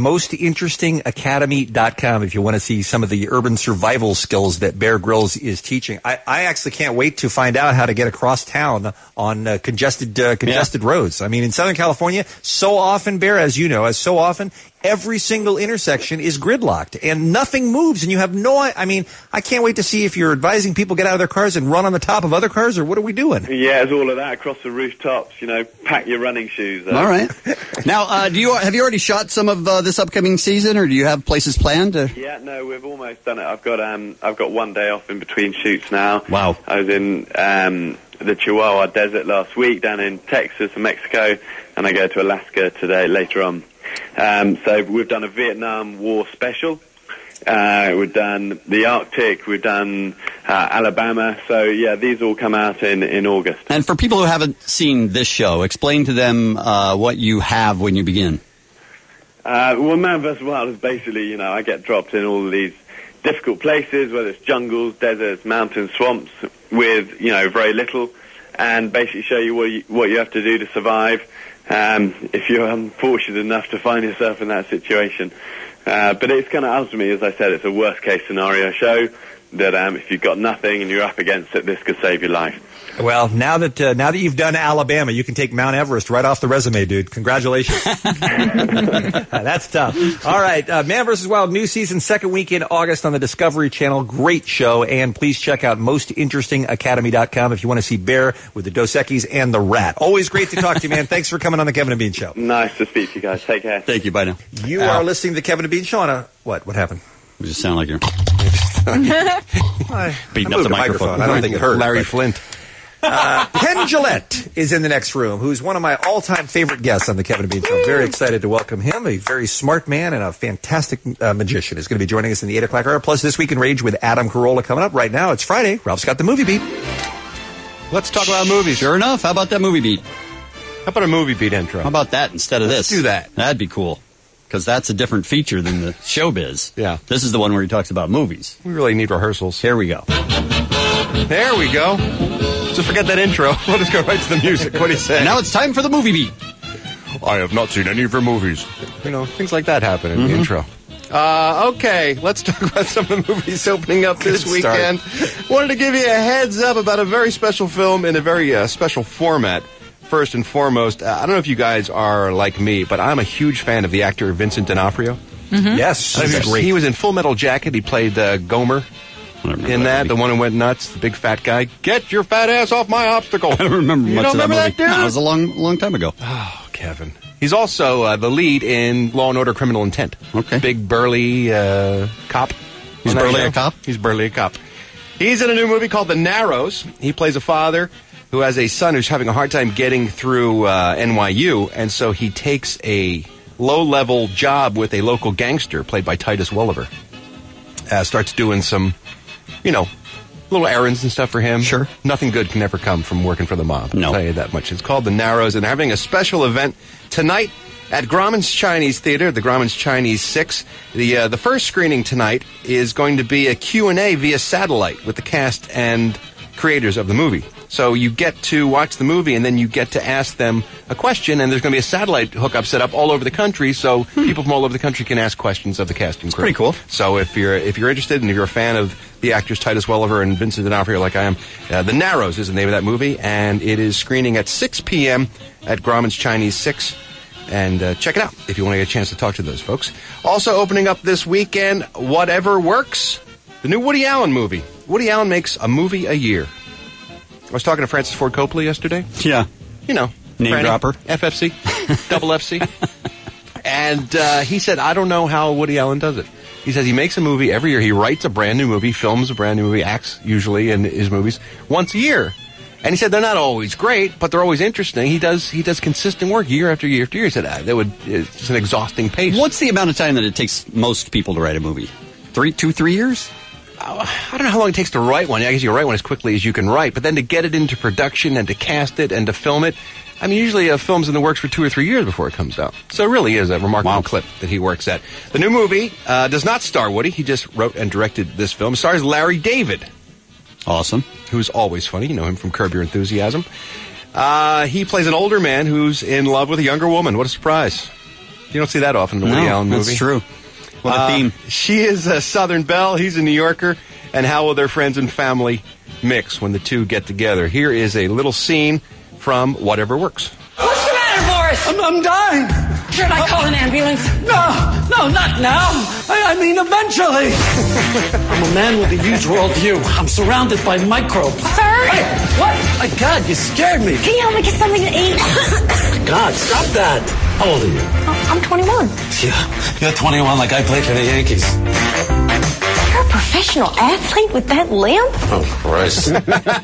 mostinterestingacademy.com if you want to see some of the urban survival skills that Bear Grylls is teaching. I actually can't wait to find out how to get across town on congested roads. I mean, in Southern California, so often, Bear, as you know, every single intersection is gridlocked and nothing moves, and you have I can't wait to see if you're advising people get out of their cars and run on the top of other cars, or what are we doing? Yeah, it's all of that across the rooftops. Pack your running shoes. All right. Now, have you already shot some of this upcoming season, or do you have places planned? Yeah, no, we've almost done it. I've got 1 day off in between shoots now. Wow. I was in the Chihuahua Desert last week, down in Texas and Mexico, and I go to Alaska later on. So we've done a Vietnam War special. We've done the Arctic. We've done Alabama. So, yeah, these all come out in August. And for people who haven't seen this show, explain to them what you have when you begin. Well, Man vs. Wild is basically, I get dropped in all of these difficult places, whether it's jungles, deserts, mountains, swamps, with, very little, and basically show you what you have to do to survive if you're unfortunate enough to find yourself in that situation. But it's kind of ultimately, as I said, it's a worst-case scenario show that if you've got nothing and you're up against it, this could save your life. Well, now that you've done Alabama, you can take Mount Everest right off the resume, dude. Congratulations. That's tough. All right, Man vs. Wild, new season, second week in August on the Discovery Channel. Great show, and please check out mostinterestingacademy.com if you want to see Bear with the Dos Equis and the Rat. Always great to talk to you, man. Thanks for coming on the Kevin and Bean Show. Nice to speak to you guys. Take care. Thank you. Bye now. You are listening to the Kevin and Bean Show on a what? What happened? You just sound like you're beating up the microphone. I don't think it hurt. Larry Flint. Ken Gillette is in the next room, who's one of my all-time favorite guests on the Kevin and Bean Show. Very excited to welcome him. A very smart man and a fantastic magician is going to be joining us in the 8 o'clock hour. Plus, This Week in Rage with Adam Carolla coming up right now. It's Friday. Ralph's got the movie beat. Let's talk about movies. Sure enough. How about that movie beat? How about a movie beat intro? How about that instead of Let's this? do that. That'd be cool. Because that's a different feature than the showbiz. Yeah. This is the one where he talks about movies. We really need rehearsals. Here we go. There we go. So forget that intro. We'll just go right to the music. What do you say? And now it's time for the movie beat. I have not seen any of your movies. Things like that happen in the intro. Okay, let's talk about some of the movies opening up this weekend. Wanted to give you a heads up about a very special film in a very special format. First and foremost, I don't know if you guys are like me, but I'm a huge fan of the actor Vincent D'Onofrio. Mm-hmm. Yes, he's great. He was in Full Metal Jacket. He played Gomer in that, the one who went nuts, the big fat guy. Get your fat ass off my obstacle. I don't remember much of that movie. That, dude? No, it was a long time ago. Oh, Kevin. He's also the lead in Law & Order Criminal Intent. Okay. Big burly cop. He's burly a cop? He's burly a cop. He's in a new movie called The Narrows. He plays a father who has a son who's having a hard time getting through NYU, and so he takes a low-level job with a local gangster played by Titus Welliver. Starts doing some, little errands and stuff for him. Sure. Nothing good can ever come from working for the mob. No. I'll tell you that much. It's called The Narrows, and they're having a special event tonight at Grauman's Chinese Theater, the Grauman's Chinese 6. The first screening tonight is going to be a Q&A via satellite with the cast and creators of the movie. So you get to watch the movie, and then you get to ask them a question, and there's going to be a satellite hookup set up all over the country, so people from all over the country can ask questions of the cast and crew. Pretty cool. So if you're interested, and if you're a fan of the actors Titus Welliver and Vincent D'Onofrio like I am, The Narrows is the name of that movie, and it is screening at 6 p.m. at Grauman's Chinese 6. And check it out if you want to get a chance to talk to those folks. Also opening up this weekend, Whatever Works, the new Woody Allen movie. Woody Allen makes a movie a year. I was talking to Francis Ford Coppola yesterday. Yeah. Name Franny, dropper. FFC. Double FC. And he said, I don't know how Woody Allen does it. He says he makes a movie every year. He writes a brand new movie, films a brand new movie, acts usually in his movies once a year. And he said they're not always great, but they're always interesting. He does consistent work year after year after year. He said it's an exhausting pace. What's the amount of time that it takes most people to write a movie? 3 years? I don't know how long it takes to write one. I guess you can write one as quickly as you can write, but then to get it into production and to cast it and to film it, I mean, usually a film's in the works for 2 or 3 years before it comes out. So it really is a remarkable clip that he works at. The new movie does not star Woody. He just wrote and directed this film. It stars Larry David. Awesome. Who's always funny. You know him from Curb Your Enthusiasm. He plays an older man who's in love with a younger woman. What a surprise. You don't see that often in a Woody Allen movie. That's true. What a theme. She is a Southern belle. He's a New Yorker. And how will their friends and family mix when the two get together? Here is a little scene from Whatever Works. What's the matter, Boris? I'm dying. Should I call an ambulance? No, not now. I mean eventually. I'm a man with a huge worldview. I'm surrounded by microbes. Sir? Hey, what? My God, you scared me. Can you help me get something to eat? God, stop that. How old are you? I'm 21. Yeah, you're 21 like I played for the Yankees. You're a professional athlete with that limp? Oh, Christ.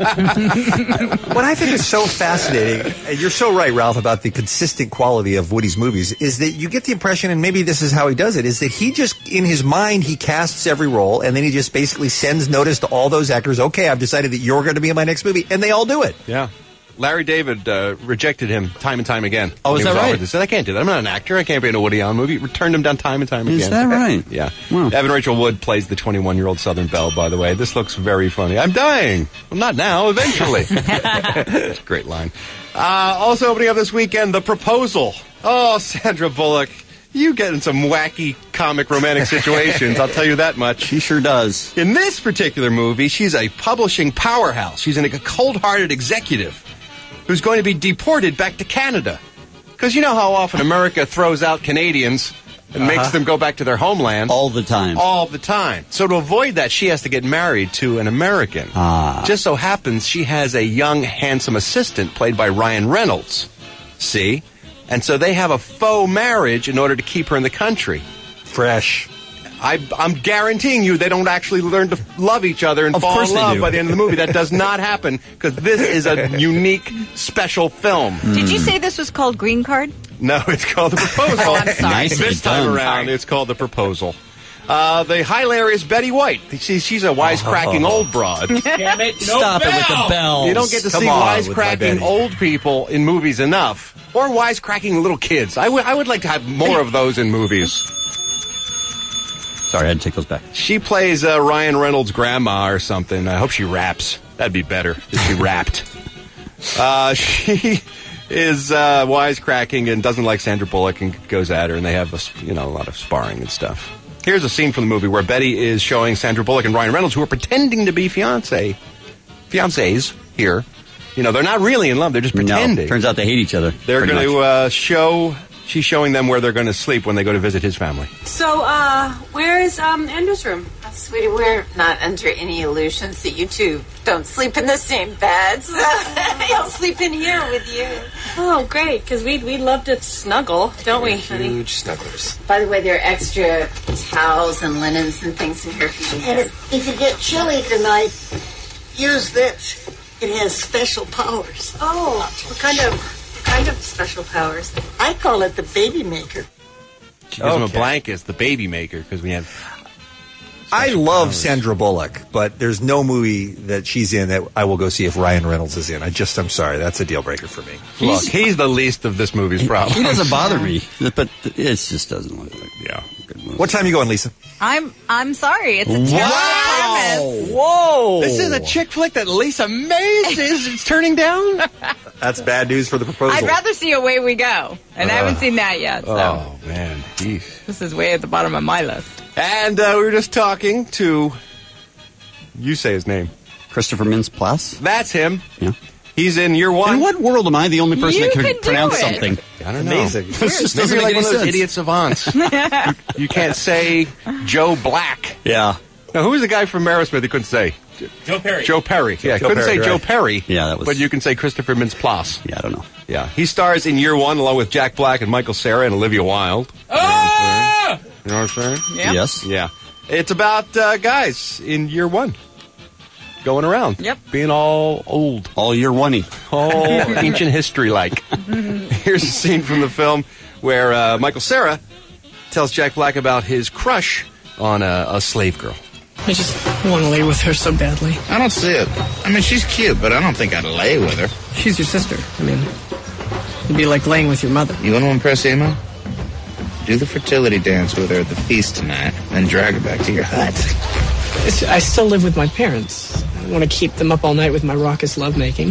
What I think is so fascinating, and you're so right, Ralph, about the consistent quality of Woody's movies, is that you get the impression, and maybe this is how he does it, is that he just, in his mind, he casts every role, and then he just basically sends notice to all those actors, okay, I've decided that you're going to be in my next movie, and they all do it. Yeah. Larry David rejected him time and time again. Oh, is that right? He said, I can't do that. I'm not an actor. I can't be in a Woody Allen movie. Turned him down time and time again. Is that right? Yeah. Wow. Evan Rachel Wood plays the 21-year-old Southern Belle, by the way. This looks very funny. I'm dying. Well, not now. Eventually. It's a great line. Also opening up this weekend, The Proposal. Oh, Sandra Bullock. You get in some wacky comic romantic situations, I'll tell you that much. She sure does. In this particular movie, she's a publishing powerhouse. She's a cold-hearted executive who's going to be deported back to Canada. Because you know how often America throws out Canadians and makes them go back to their homeland. All the time. All the time. So to avoid that, she has to get married to an American. Just so happens she has a young, handsome assistant played by Ryan Reynolds. See? And so they have a faux marriage in order to keep her in the country. Fresh. I'm guaranteeing you they don't actually learn to love each other and fall in love by the end of the movie. That does not happen because this is a unique, special film. Did you say this was called Green Card? No, it's called The Proposal. Oh, I'm sorry. Nicely This time done. around, it's called The Proposal. The hilarious Betty White. She's a wisecracking old broad. Damn it, no Stop bell. it with the bells. You don't get to Come see on with my wisecracking Betty. old people in movies enough. Or wisecracking little kids. I would like to have more of those in movies. Sorry, I had to take those back. She plays Ryan Reynolds' grandma or something. I hope she raps. That'd be better if she rapped. She is wisecracking and doesn't like Sandra Bullock and goes at her, and they have a lot of sparring and stuff. Here's a scene from the movie where Betty is showing Sandra Bullock and Ryan Reynolds, who are pretending to be fiancés here. You know, they're not really in love. They're just pretending. No, turns out they hate each other. They're pretty going much. to show... She's showing them where they're going to sleep when they go to visit his family. So, where is Andrew's room? Sweetie, we're not under any illusions that you two don't sleep in the same beds. He'll sleep in here with you. Oh, great, because we'd love to snuggle, don't we, honey? Huge snugglers. By the way, there are extra towels and linens and things in here for you. And if you get chilly tonight, use this. It has special powers. Oh, what kind of special powers? I call it the baby maker. She gives him a blanket. It's the baby maker because we have... I love Sandra Bullock, but there's no movie that she's in that I will go see if Ryan Reynolds is in. I'm sorry. That's a deal breaker for me. Look, he's the least of this movie's problems. He doesn't bother me, but it just doesn't look like a good movie. What time are you going, Lisa? I'm sorry. It's a terrible premise. Whoa! This is a chick flick that Lisa Mays is turning down? That's bad news for The Proposal. I'd rather see Away We Go, and I haven't seen that yet. So Oh, man. Jeez. this is way at the bottom of my list. And we were just talking to... You say his name. Christopher Mintz-Plasse? That's him. Yeah. He's in year one. In what world am I the only person You that can can do pronounce it. something? I don't know. Amazing. This just Maybe doesn't you're make like one any of those sense. idiot savants. You can't say Joe Black. Yeah. Now, who was the guy from Aerosmith you couldn't say? Joe Perry. Joe Perry. Yeah, Joe couldn't Perry, say Joe right. Perry. Yeah, that was... But you can say Christopher Mintz-Plasse. Yeah, I don't know. Yeah. He stars in year one along with Jack Black and Michael Cera and Olivia Wilde. Ah! You know what I'm saying? Yeah. Yes? Yeah. It's about guys in year one. Going around. Yep. Being all old. All year one-y. All ancient history-like. Here's a scene from the film where Michael Cera tells Jack Black about his crush on a slave girl. I just want to lay with her so badly. I don't see it. I mean, she's cute, but I don't think I'd lay with her. She's your sister. I mean, it'd be like laying with your mother. You want to impress Emma? Do the fertility dance with her at the feast tonight, then drag her back to your hut. I still live with my parents. I don't want to keep them up all night with my raucous lovemaking.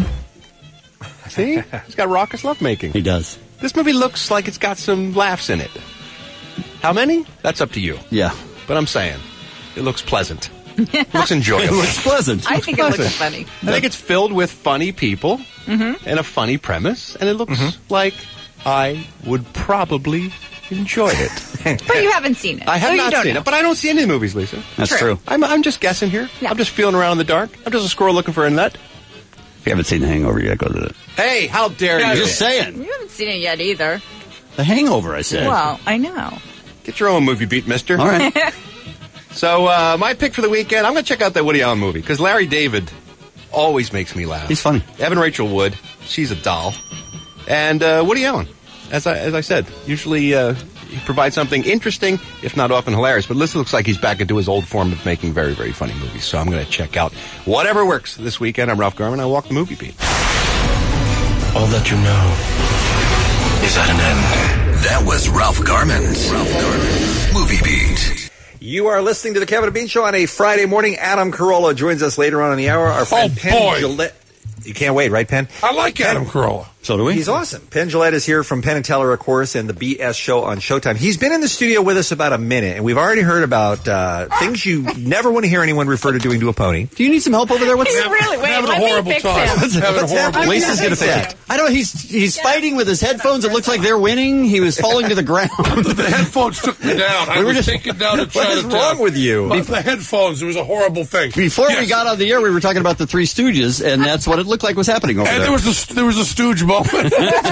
See? He's got raucous lovemaking. He does. This movie looks like it's got some laughs in it. How many? That's up to you. Yeah. But I'm saying, it looks pleasant. It looks enjoyable. It looks pleasant. I think it looks funny. I think it's filled with funny people Mm-hmm. and a funny premise, and it looks like I would probably enjoy it. But you haven't seen it. I have so not seen it, but I don't see any of the movies, Lisa. That's true. I'm just guessing here. Yeah. I'm just feeling around in the dark. I'm just a squirrel looking for a nut. If you haven't seen The Hangover yet, go to it. Hey, how dare I'm you? just saying. You haven't seen it yet either. The Hangover, I said. Well, I know. Get your own movie beat, mister. All right. So, my pick for the weekend, I'm going to check out that Woody Allen movie, because Larry David always makes me laugh. He's funny. Evan Rachel Wood, she's a doll. And Woody Allen, as I said, usually he provides something interesting, if not often hilarious. But this looks like he's back into his old form of making very, very funny movies. So I'm going to check out whatever works this weekend. I'm Ralph Garman. I walk the movie beat. All that you know is at an end. That was Ralph Garman's Movie Beat. You are listening to the Kevin and Bean Show on a Friday morning. Adam Carolla joins us later on in the hour. Our friend Penn Gillette. You can't wait, right, Penn? I like Adam Carolla. So do we. He's awesome. Penn Gillette is here from Penn & Teller, of course, and the BS Show on Showtime. He's been in the studio with us about a minute, and we've already heard about things you never want to hear anyone refer to doing to a pony. Do you need some help over there? What's really? Wait, having a let me horrible fix time. him. Having a horrible time. Lisa's going to fix it. I don't know. He's fighting with his headphones. It looks like they're winning. He was falling to the ground. The headphones took me down. I was taken down to What is wrong with you? The headphones, it was a horrible thing. Before we got on the air, we were talking about the Three Stooges, and that's what it looked like was happening over And there. there was a Stooge moment.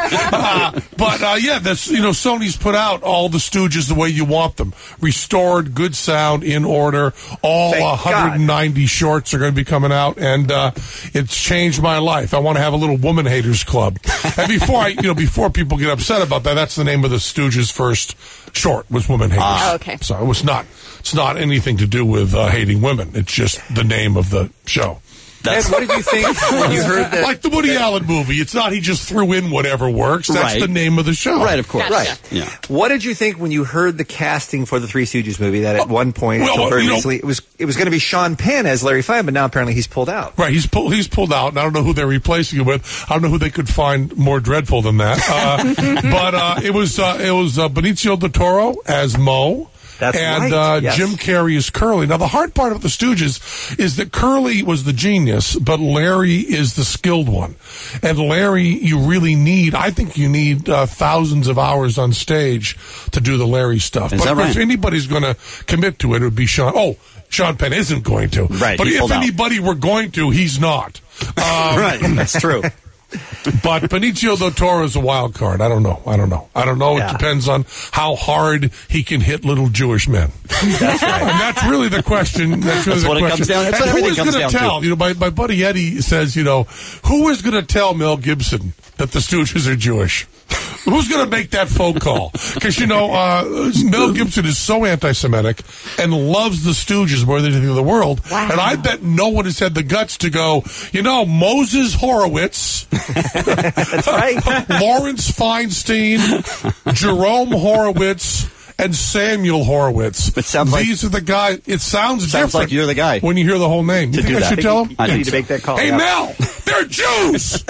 Sony's put out all the Stooges the way you want them. Restored, good sound, in order. All Thank 190 shorts are going to be coming out, and it's changed my life. I want to have a little woman haters club. And before people get upset about that, that's the name of the Stooges' first short was Woman Haters. Okay. So it's not anything to do with hating women. It's just the name of the show. And what did you think when you heard that? Like the Woody Allen movie. It's not he just threw in whatever works. That's Right. the name of the show. Right, of course. Gotcha. Right. Yeah. What did you think when you heard the casting for the Three Stooges movie? That at one point, Well, until very you know- recently, it was going to be Sean Penn as Larry Fine, but now apparently he's pulled out. Right, he's pulled out, and I don't know who they're replacing him with. I don't know who they could find more dreadful than that. But it was Benicio del Toro as Mo. That's and right, yes. Jim Carrey is Curly. Now, the hard part of the Stooges is that Curly was the genius, but Larry is the skilled one. And Larry, I think you need thousands of hours on stage to do the Larry stuff. Is But that of course, right? if anybody's going to commit to it, it would be Sean. Oh, Sean Penn isn't going to. Right, But he if pulled out. anybody were going to, he's not. Right, that's true. But Benicio del Toro is a wild card. I don't know. Yeah. It depends on how hard he can hit little Jewish men. That's right. And that's really the question. That's really That's the what it question. comes down- that's And what who everything is comes going down to to. tell? My buddy Eddie says, who is going to tell Mel Gibson that the Stooges are Jewish? Who's going to make that phone call? Because, Mel Gibson is so anti-Semitic and loves the Stooges more than anything in the world. Wow. And I bet no one has had the guts to go, Moses Horowitz, That's right. Lawrence Feinstein, Jerome Horowitz, and Samuel Horowitz. It sounds like- These are the guys. It sounds Sounds different like you're the guy when you hear the whole name. You to think do I that. should tell him? I need to make that call. Hey, yeah. Mel, they're Jews.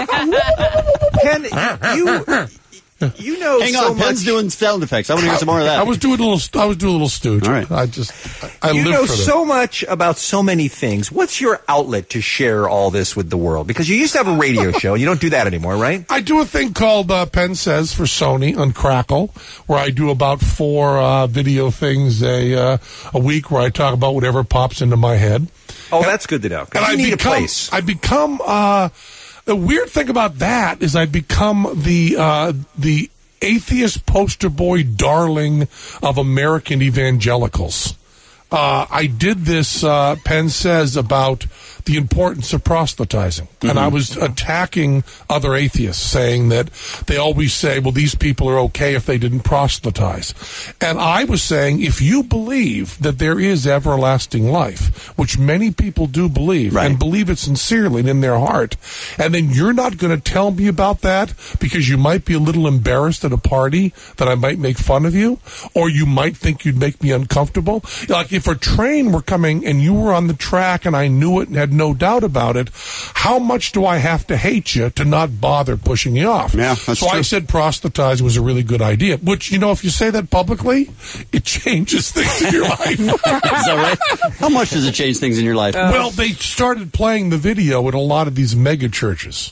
Penn, you know Hang so on, Penn's much. doing sound effects. I want to hear some more of that. I was doing a little Stooge. All right. I You live know for them. so much about so many things. What's your outlet to share all this with the world? Because you used to have a radio show. You don't do that anymore, right? I do a thing called Penn Says for Sony on Crackle, where I do about 4 video things a week, where I talk about whatever pops into my head. Oh, that's good to know. 'Cause you need a place. The weird thing about that is I become the atheist poster boy darling of American evangelicals. I did this, Penn Says, about the importance of proselytizing. Mm-hmm. And I was attacking other atheists, saying that they always say, well, these people are okay if they didn't proselytize. And I was saying, if you believe that there is everlasting life, which many people do believe, Right. and believe it sincerely and in their heart, and then you're not going to tell me about that because you might be a little embarrassed at a party that I might make fun of you, or you might think you'd make me uncomfortable. Like if a train were coming and you were on the track and I knew it and had no doubt about it, how much do I have to hate you to not bother pushing you off? Yeah, that's so I true. said proselytize was a really good idea, which, if you say that publicly, it changes things in your life. Is that right? How much does it change things in your life? Well, they started playing the video at a lot of these mega churches.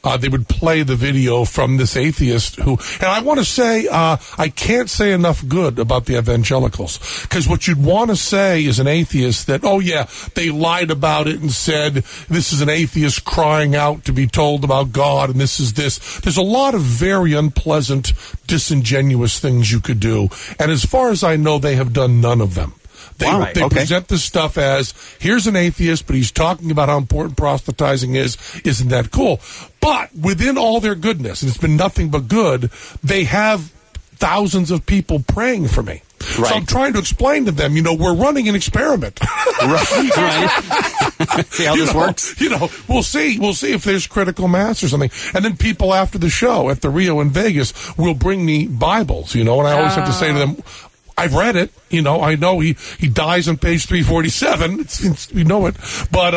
they would play the video from this atheist who, and I want to say, I can't say enough good about the evangelicals, because what you'd want to say is an atheist that, oh yeah, they lied about it and said this is an atheist crying out to be told about God and this is this. There's a lot of very unpleasant, disingenuous things you could do, and as far as I know, they have done none of them. They present this stuff as, here's an atheist, but he's talking about how important proselytizing is. Isn't that cool? But within all their goodness, and it's been nothing but good, they have thousands of people praying for me. Right. So I'm trying to explain to them, we're running an experiment. Right. See how this works? We'll see if there's critical mass or something. And then people after the show at the Rio in Vegas will bring me Bibles, and I always have to say to them, I've read it, I know he dies on page 347. We know it. But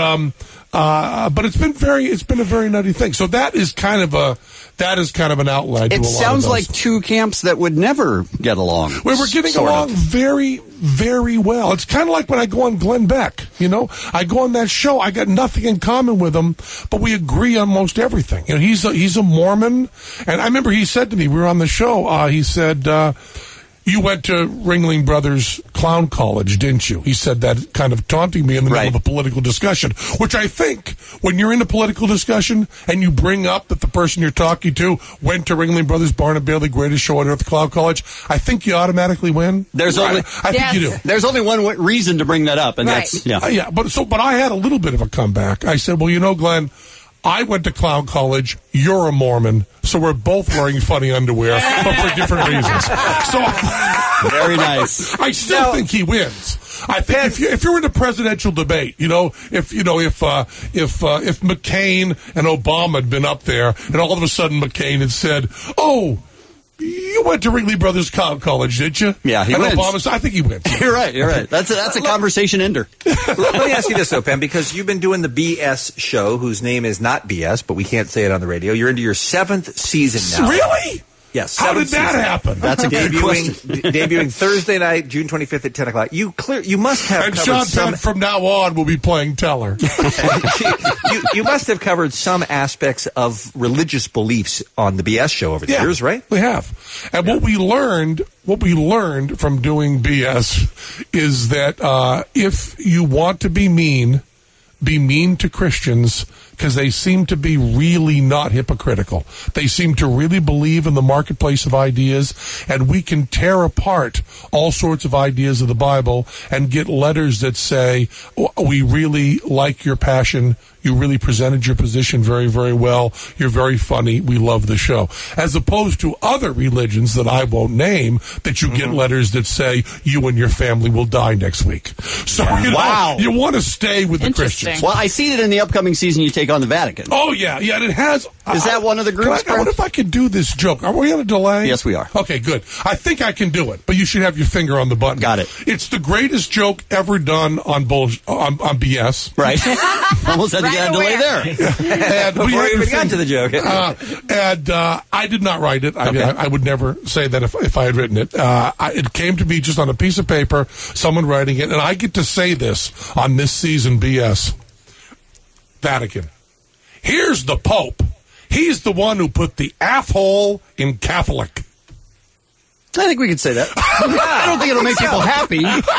it's been a very nutty thing. So that is kind of an outlet. It sounds like two camps that would never get along. We're getting along very, very well. It's kind of like when I go on Glenn Beck, I go on that show, I got nothing in common with him, but we agree on most everything. He's a Mormon, and I remember he said to me, we were on the show, he said, you went to Ringling Brothers Clown College, didn't you? He said that kind of taunting me in the middle of a political discussion, which I think when you're in a political discussion and you bring up that the person you're talking to went to Ringling Brothers Barnum Bailey Greatest Show on Earth Clown College, I think you automatically win. I think you do. There's only one reason to bring that up, and that's But I had a little bit of a comeback. I said, well, Glenn, I went to Clown College, you're a Mormon, so we're both wearing funny underwear, but for different reasons. So very nice. I still think he wins. I think if you're in a presidential debate, if McCain and Obama had been up there, and all of a sudden McCain had said, "Oh, you went to Ringling Brothers College, didn't you?" Yeah, he and wins. Obama, I think he wins. You're right. That's a conversation ender. Let me ask you this, though, Pam, because you've been doing the BS show, whose name is not BS, but we can't say it on the radio. You're into your 7th season now. Really? Yes. How did that happen? That's a good question. Debuting Thursday night, June 25th at 10 o'clock. You must have and covered Sean Penn from now on will be playing Teller. You must have covered some aspects of religious beliefs on the BS show over the years, right? We have. And what we learned from doing BS is that if you want to be mean to Christians, because they seem to be really not hypocritical. They seem to really believe in the marketplace of ideas, and we can tear apart all sorts of ideas of the Bible and get letters that say, we really like your passion, you really presented your position very, very well, you're very funny, we love the show. As opposed to other religions that I won't name, that you get letters that say, you and your family will die next week. So, you want to stay with the Christians. Well, I see that in the upcoming season you take on the Vatican. Oh, yeah, and it has... Is that one of the groups? I wonder if I could do this joke. Are we on a delay? Yes, we are. Okay, good. I think I can do it, but you should have your finger on the button. Got it. It's the greatest joke ever done on BS. Right. Almost had to get a delay there. And before we even got to the joke. I did not write it. I would never say that if I had written it. It came to me just on a piece of paper, someone writing it, and I get to say this on this season BS. Vatican. Here's the Pope. He's the one who put the hole in Catholic. I think we could say that. I don't think it'll make people happy.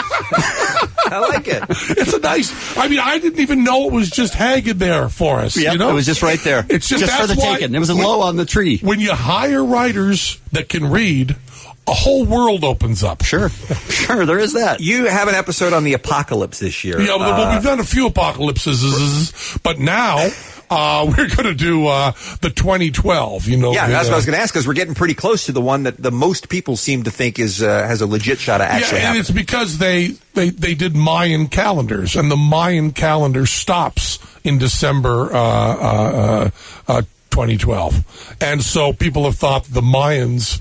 I like it. It's a nice... I didn't even know it was just hanging there for us. Yep, it was just right there. It's just for the taking. It was low on the tree. When you hire writers that can read, a whole world opens up. Sure, there is that. You have an episode on the apocalypse this year. Yeah, well, we've done a few apocalypses, but now... we're going to do the 2012. Yeah, that's what I was going to ask, because we're getting pretty close to the one that the most people seem to think is has a legit shot at actually happening. And it's because they did Mayan calendars, and the Mayan calendar stops in December 2012, and so people have thought the Mayans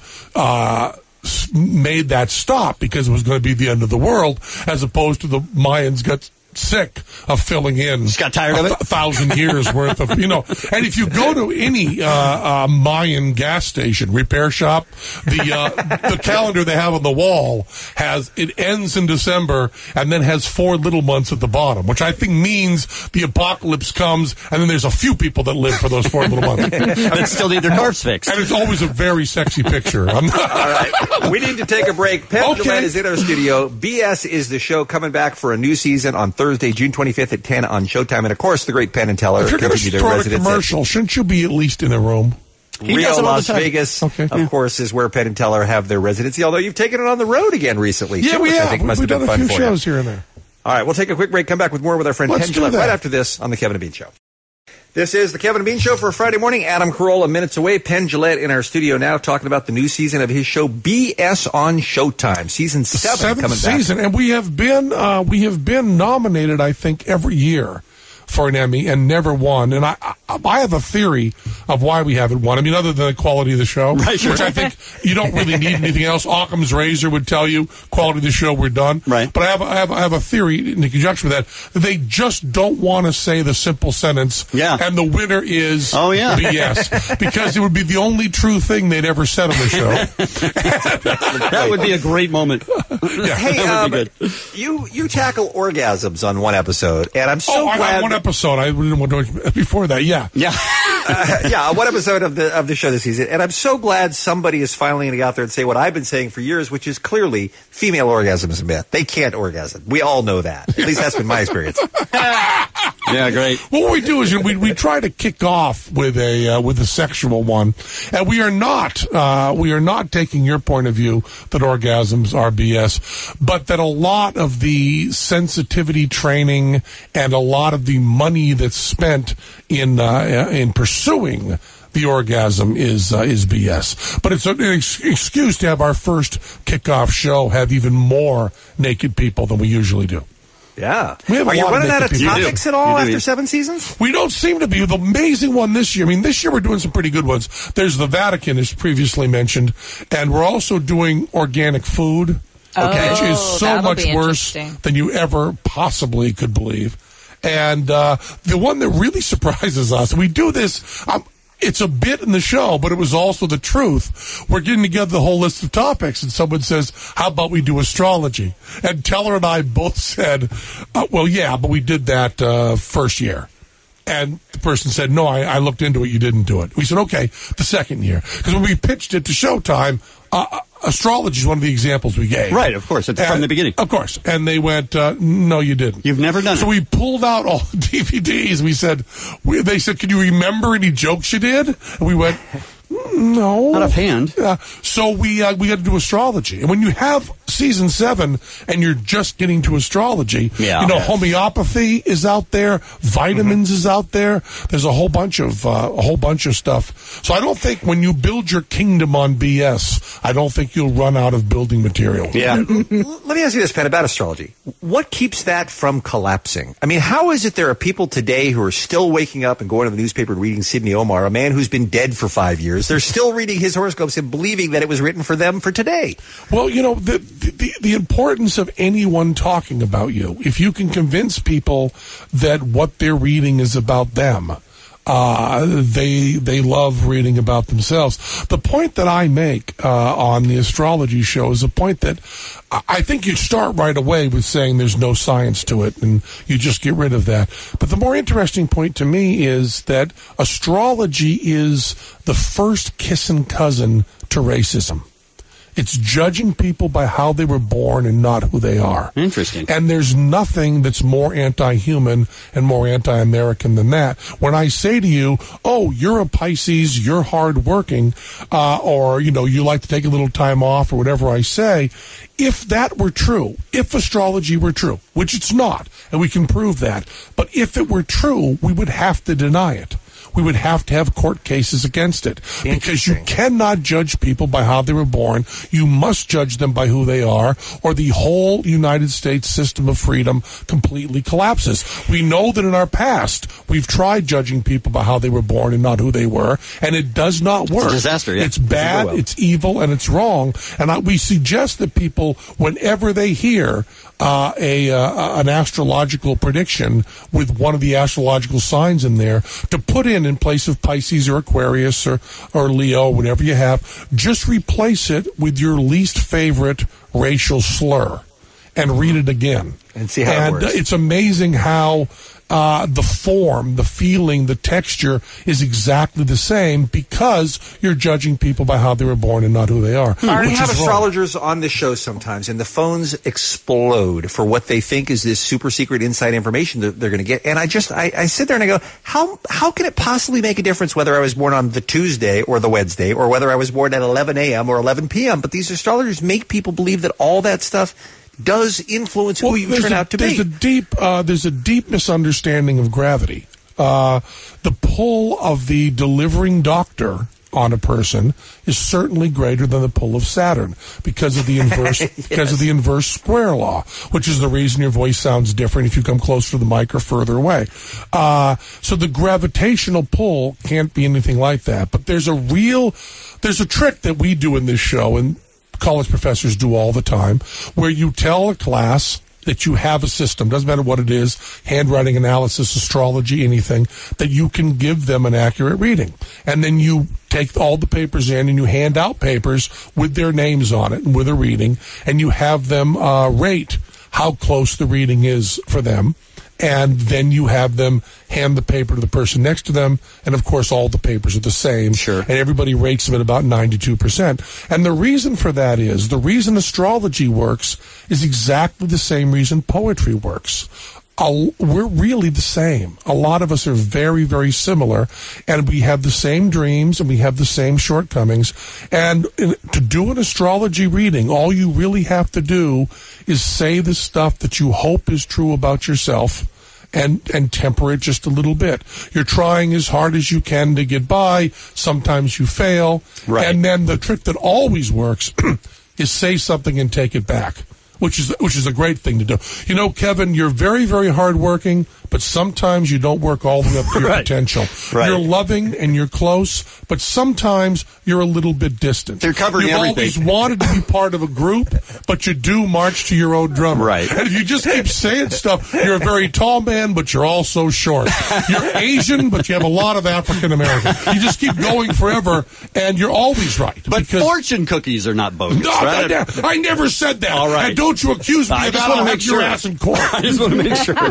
made that stop because it was going to be the end of the world, as opposed to the Mayans got sick of filling in. Just got tired of it? 1,000 years worth of, And if you go to any Mayan gas station, repair shop, the calendar they have on the wall it ends in December and then has 4 little months at the bottom, which I think means the apocalypse comes and then there's a few people that live for those 4 little months. That still need their cars fixed. And it's always a very sexy picture. All right. We need to take a break. Penn Jillette is in our studio. BS is the show coming back for a new season on Thursday, June 25th at 10 on Showtime. And, of course, the great Penn and Teller. If you're going to start a commercial, shouldn't you be at least in a room? Rio, Las Vegas, of course, is where Penn and Teller have their residency, although you've taken it on the road again recently. Yeah, too, we which have. I think must We've have been done a fun few for shows you. here and there. All right, we'll take a quick break, come back with more with our friend Penn Jillette right after this on The Kevin and Bean Show. This is The Kevin and Bean Show for Friday morning. Adam Carolla minutes away. Penn Jillette in our studio now talking about the new season of his show, BS on Showtime. Season 7 coming season, back. and we have been nominated, I think, every year for an Emmy and never won. And I have a theory of why we haven't won. I mean, other than the quality of the show, right, which I think you don't really need anything else. Occam's razor would tell you quality of the show, we're done. Right. But I have a theory in conjunction with that they just don't want to say the simple sentence. Yeah. And the winner is BS because it would be the only true thing they'd ever said on the show. That would be a great moment. Hey, you tackle orgasms on one episode, and I'm so glad. One episode. I didn't want to do it before that. Yeah. One episode of the show this season, and I'm so glad somebody is finally going to get out there and say what I've been saying for years, which is clearly female orgasm is a myth. They can't orgasm. We all know that. At least that's been my experience. Yeah, great. What we do is we try to kick off with a sexual one, and we are not taking your point of view that orgasms are BS, but that a lot of the sensitivity training and a lot of the money that's spent in pursuing the orgasm is BS. But it's an excuse to have our first kickoff show have even more naked people than we usually do. Yeah. Are you running out of topics at all after 7 seasons? We don't seem to be. The amazing one this year, I mean, this year we're doing some pretty good ones. There's the Vatican, as previously mentioned, and we're also doing organic food, which is so much worse than you ever possibly could believe. And the one that really surprises us, we do this, it's a bit in the show, but it was also the truth. We're getting together the whole list of topics, and someone says, how about we do astrology? And Teller and I both said, well, yeah, but we did that first year. And the person said, no, I looked into it, you didn't do it. We said, okay, the second year. Because when we pitched it to Showtime, astrology is one of the examples we gave. Right, of course. It's from the beginning. Of course. And they went, no, you didn't. You've never done it. So we pulled out all the DVDs. We said, they said, can you remember any jokes you did? And we went, no. Not offhand. So we got to do astrology. And when you have season 7 and you're just getting to astrology, homeopathy is out there, vitamins is out there. There's a whole bunch of stuff. So I don't think when you build your kingdom on BS, I don't think you'll run out of building material. Yeah. Let me ask you this, Penn, about astrology. What keeps that from collapsing? I mean, how is it there are people today who are still waking up and going to the newspaper and reading Sidney Omar, a man who's been dead for 5 years? They're still reading his horoscopes and believing that it was written for them for today. Well, the importance of anyone talking about you, if you can convince people that what they're reading is about them, they love reading about themselves. The point that I make on the astrology show is a point that I think you start right away with saying there's no science to it, and you just get rid of that. But the more interesting point to me is that astrology is the first kissing cousin to racism. It's judging people by how they were born and not who they are. Interesting. And there's nothing that's more anti-human and more anti-American than that. When I say to you, oh, you're a Pisces, you're hardworking, or, you like to take a little time off or whatever I say, if that were true, if astrology were true, which it's not, and we can prove that, but if it were true, we would have to deny it. we would have to have court cases against it. Because you cannot judge people by how they were born. You must judge them by who they are, or the whole United States system of freedom completely collapses. We know that in our past, we've tried judging people by how they were born and not who they were, and it does not work. It's a disaster, yeah. It's bad, it's evil, and it's wrong. And we suggest that people, whenever they hear an astrological prediction with one of the astrological signs in there, to put in place of Pisces or Aquarius or Leo, whatever you have, just replace it with your least favorite racial slur and read it again. And see how it works. It's amazing how the form, the feeling, the texture is exactly the same because you're judging people by how they were born and not who they are. We have astrologers on this show sometimes, and the phones explode for what they think is this super secret inside information that they're going to get. And I sit there and I go, how can it possibly make a difference whether I was born on the Tuesday or the Wednesday, or whether I was born at 11 a.m. or 11 p.m.? But these astrologers make people believe that all that stuff does influence who you turn out to be. There's a deep misunderstanding of gravity. The pull of the delivering doctor on a person is certainly greater than the pull of Saturn because of the inverse because of the inverse square law, which is the reason your voice sounds different if you come closer to the mic or further away. So the gravitational pull can't be anything like that. But there's a trick that we do in this show, and college professors do all the time, where you tell a class that you have a system, doesn't matter what it is, handwriting analysis, astrology, anything, that you can give them an accurate reading. And then you take all the papers in and you hand out papers with their names on it and with a reading, and you have them rate how close the reading is for them. And then you have them hand the paper to the person next to them, and of course all the papers are the same. Sure. And everybody rates them at about 92%. And the reason for that is, the reason astrology works is exactly the same reason poetry works. We're really the same. A lot of us are very, very similar, and we have the same dreams and we have the same shortcomings. And to do an astrology reading, all you really have to do is say the stuff that you hope is true about yourself and temper it just a little bit. You're trying as hard as you can to get by. Sometimes you fail. Right. And then the trick that always works is say something and take it back, which is a great thing to do. You know, Kevin, you're very, very hardworking, but sometimes you don't work all the way up to your potential. Right. You're loving and you're close, but sometimes you're a little bit distant. They're covering You've everything. Always wanted to be part of a group, but you do march to your own drummer. Right. And if you just keep saying stuff, you're a very tall man, but you're also short. You're Asian, but you have a lot of African American. You just keep going forever, and you're always right. But fortune cookies are not bogus. No, right? I never said that. All right. And don't you accuse me of that. I'll have your ass in court. I just want to make sure.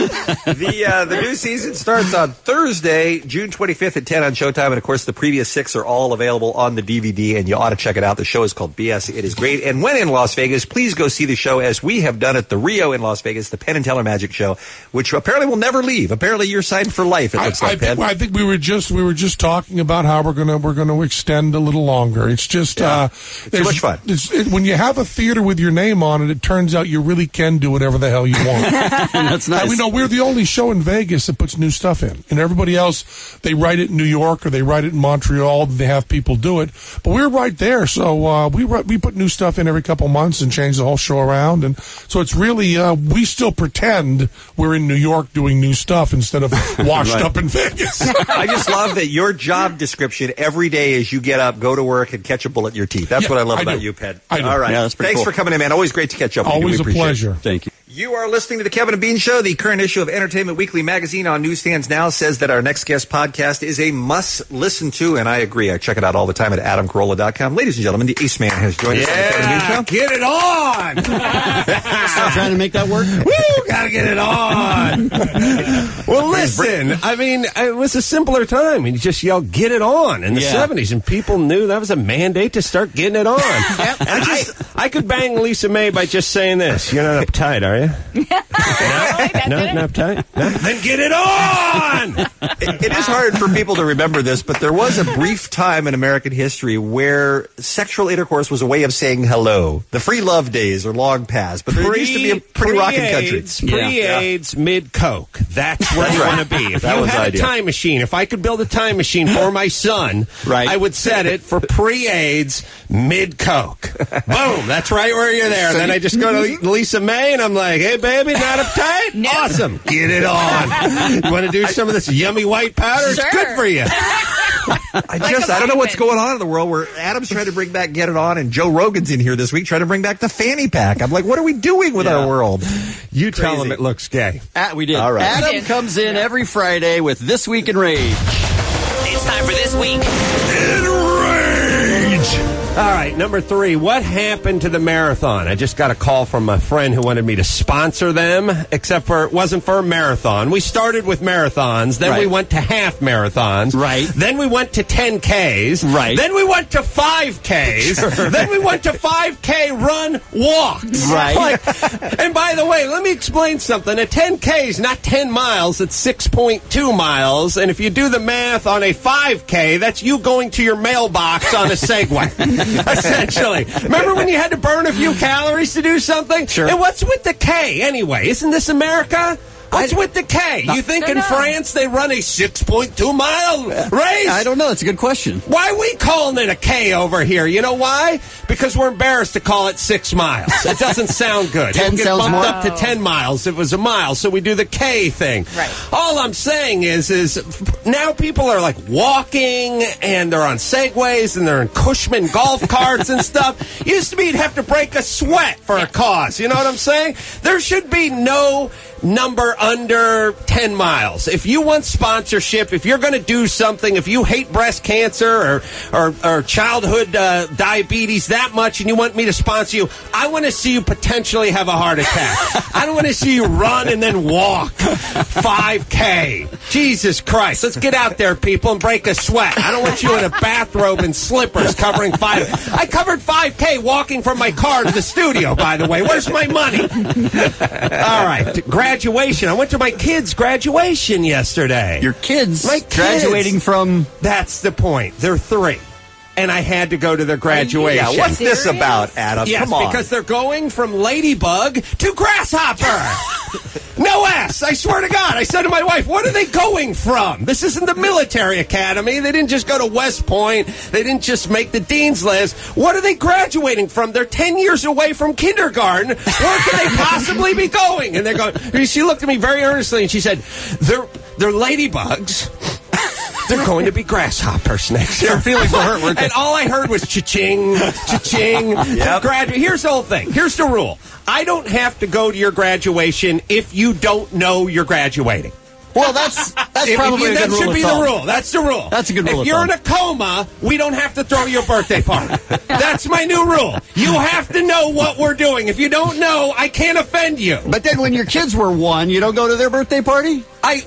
The new season starts on Thursday, June 25th at 10 on Showtime, and of course the previous 6 are all available on the DVD, and you ought to check it out. The show is called BS. It is great. And when in Las Vegas, please go see the show, as we have done at the Rio in Las Vegas, the Penn and Teller Magic Show, which apparently will never leave. Apparently you're signed for life. It looks like, Penn. I think we were just talking about how we're gonna extend a little longer. It's just too much fun. When you have a theater with your name on it, it turns out you really can do whatever the hell you want. That's nice. And we know we're the only show in Vegas that puts new stuff in, and everybody else, they write it in New York or they write it in Montreal. They have people do it, but we're right there. So we put new stuff in every couple months and change the whole show around, and so it's really we still pretend we're in New York doing new stuff instead of washed up in Vegas. I just love that your job description every day is you get up, go to work, and catch a bullet in your teeth. That's what I love about you, Penn. I do. All right. Yeah, that's pretty Thanks cool. for coming in, man. Always great to catch up with you. Always We a appreciate pleasure. it. Thank you. You are listening to The Kevin and Bean Show. The current issue of Entertainment Weekly magazine on newsstands now says that our next guest podcast is a must-listen to, and I agree. I check it out all the time at AdamCarolla.com. Ladies and gentlemen, the Ace Man has joined us on The Kevin and Bean Show. Get it on! Stop trying to make that work. Woo! Gotta get it on! Well, listen, I mean, it was a simpler time. You just yelled, get it on in the 70s, and people knew that was a mandate to start getting it on. And I could bang Lisa May by just saying this. You're not uptight, are you? Not enough time? No? Then get it on! It is hard for people to remember this, but there was a brief time in American history where sexual intercourse was a way of saying hello. The free love days are long past, but there used to be a pretty rocking country. Pre-AIDS, mid-Coke. That's where you want to be. If you had a time machine, if I could build a time machine for my son, I would set it for pre-AIDS, mid-Coke. Boom. That's right where you're there. Then I just go to Lisa May and I'm like, hey, baby, not uptight? No. Awesome. Get it on. You want to do some of this yummy white powder? It's good for you. I don't know what's going on in the world where Adam's trying to bring back Get It On and Joe Rogan's in here this week trying to bring back the fanny pack. I'm like, what are we doing with our world? You tell him it looks gay. We did. All right. Adam comes in every Friday with This Week in Rage. It's time for This Week in Rage. All right, number 3. What happened to the marathon? I just got a call from a friend who wanted me to sponsor them, except for it wasn't for a marathon. We started with marathons, then we went to half marathons. Right. Then we went to 10Ks. Right. Then we went to 5Ks. Sure. Then we went to 5K run walks. Right. And by the way, let me explain something. A 10K is not 10 miles, it's 6.2 miles. And if you do the math on a 5K, that's you going to your mailbox on a Segway. Essentially. Remember when you had to burn a few calories to do something? Sure. And what's with the K anyway? Isn't this America? What's with the K? You think in France they run a 6.2-mile race? I don't know. That's a good question. Why are we calling it a K over here? You know why? Because we're embarrassed to call it 6 miles. It doesn't sound good. 10 It get sounds bumped more. up to 10 miles. It was a mile, so we do the K thing. Right. All I'm saying is now people are like walking and they're on Segways and they're in Cushman golf carts and stuff. Used to be you'd have to break a sweat for a cause. You know what I'm saying? There should be no number under 10 miles. If you want sponsorship, if you're going to do something, if you hate breast cancer or childhood diabetes that much and you want me to sponsor you, I want to see you potentially have a heart attack. I don't want to see you run and then walk 5K. Jesus Christ. Let's get out there, people, and break a sweat. I don't want you in a bathrobe and slippers covering 5. I covered 5K walking from my car to the studio, by the way. Where's my money? All right. Graduation. I went to my kids' graduation yesterday. Your kids? My kids. Graduating from? That's the point. They're 3. And I had to go to their graduation. Yeah, what's this about, Adam? Yes, Come on. because they're going from ladybug to grasshopper. No S. I swear to God. I said to my wife, what are they going from? This isn't the military academy. They didn't just go to West Point. They didn't just make the dean's list. What are they graduating from? They're 10 years away from kindergarten. Where could they possibly be going? And they're going. She looked at me very earnestly and she said, they're ladybugs. They're going to be grasshoppers next year. Their feelings were hurt, weren't they? And all I heard was cha-ching, cha-ching. Yep. Here's the whole thing. Here's the rule. I don't have to go to your graduation if you don't know you're graduating. Well, that's probably a good rule. That should be the rule. That's the rule. That's a good rule. If you're in a coma, we don't have to throw you a birthday party. That's my new rule. You have to know what we're doing. If you don't know, I can't offend you. But then when your kids were 1, you don't go to their birthday party? I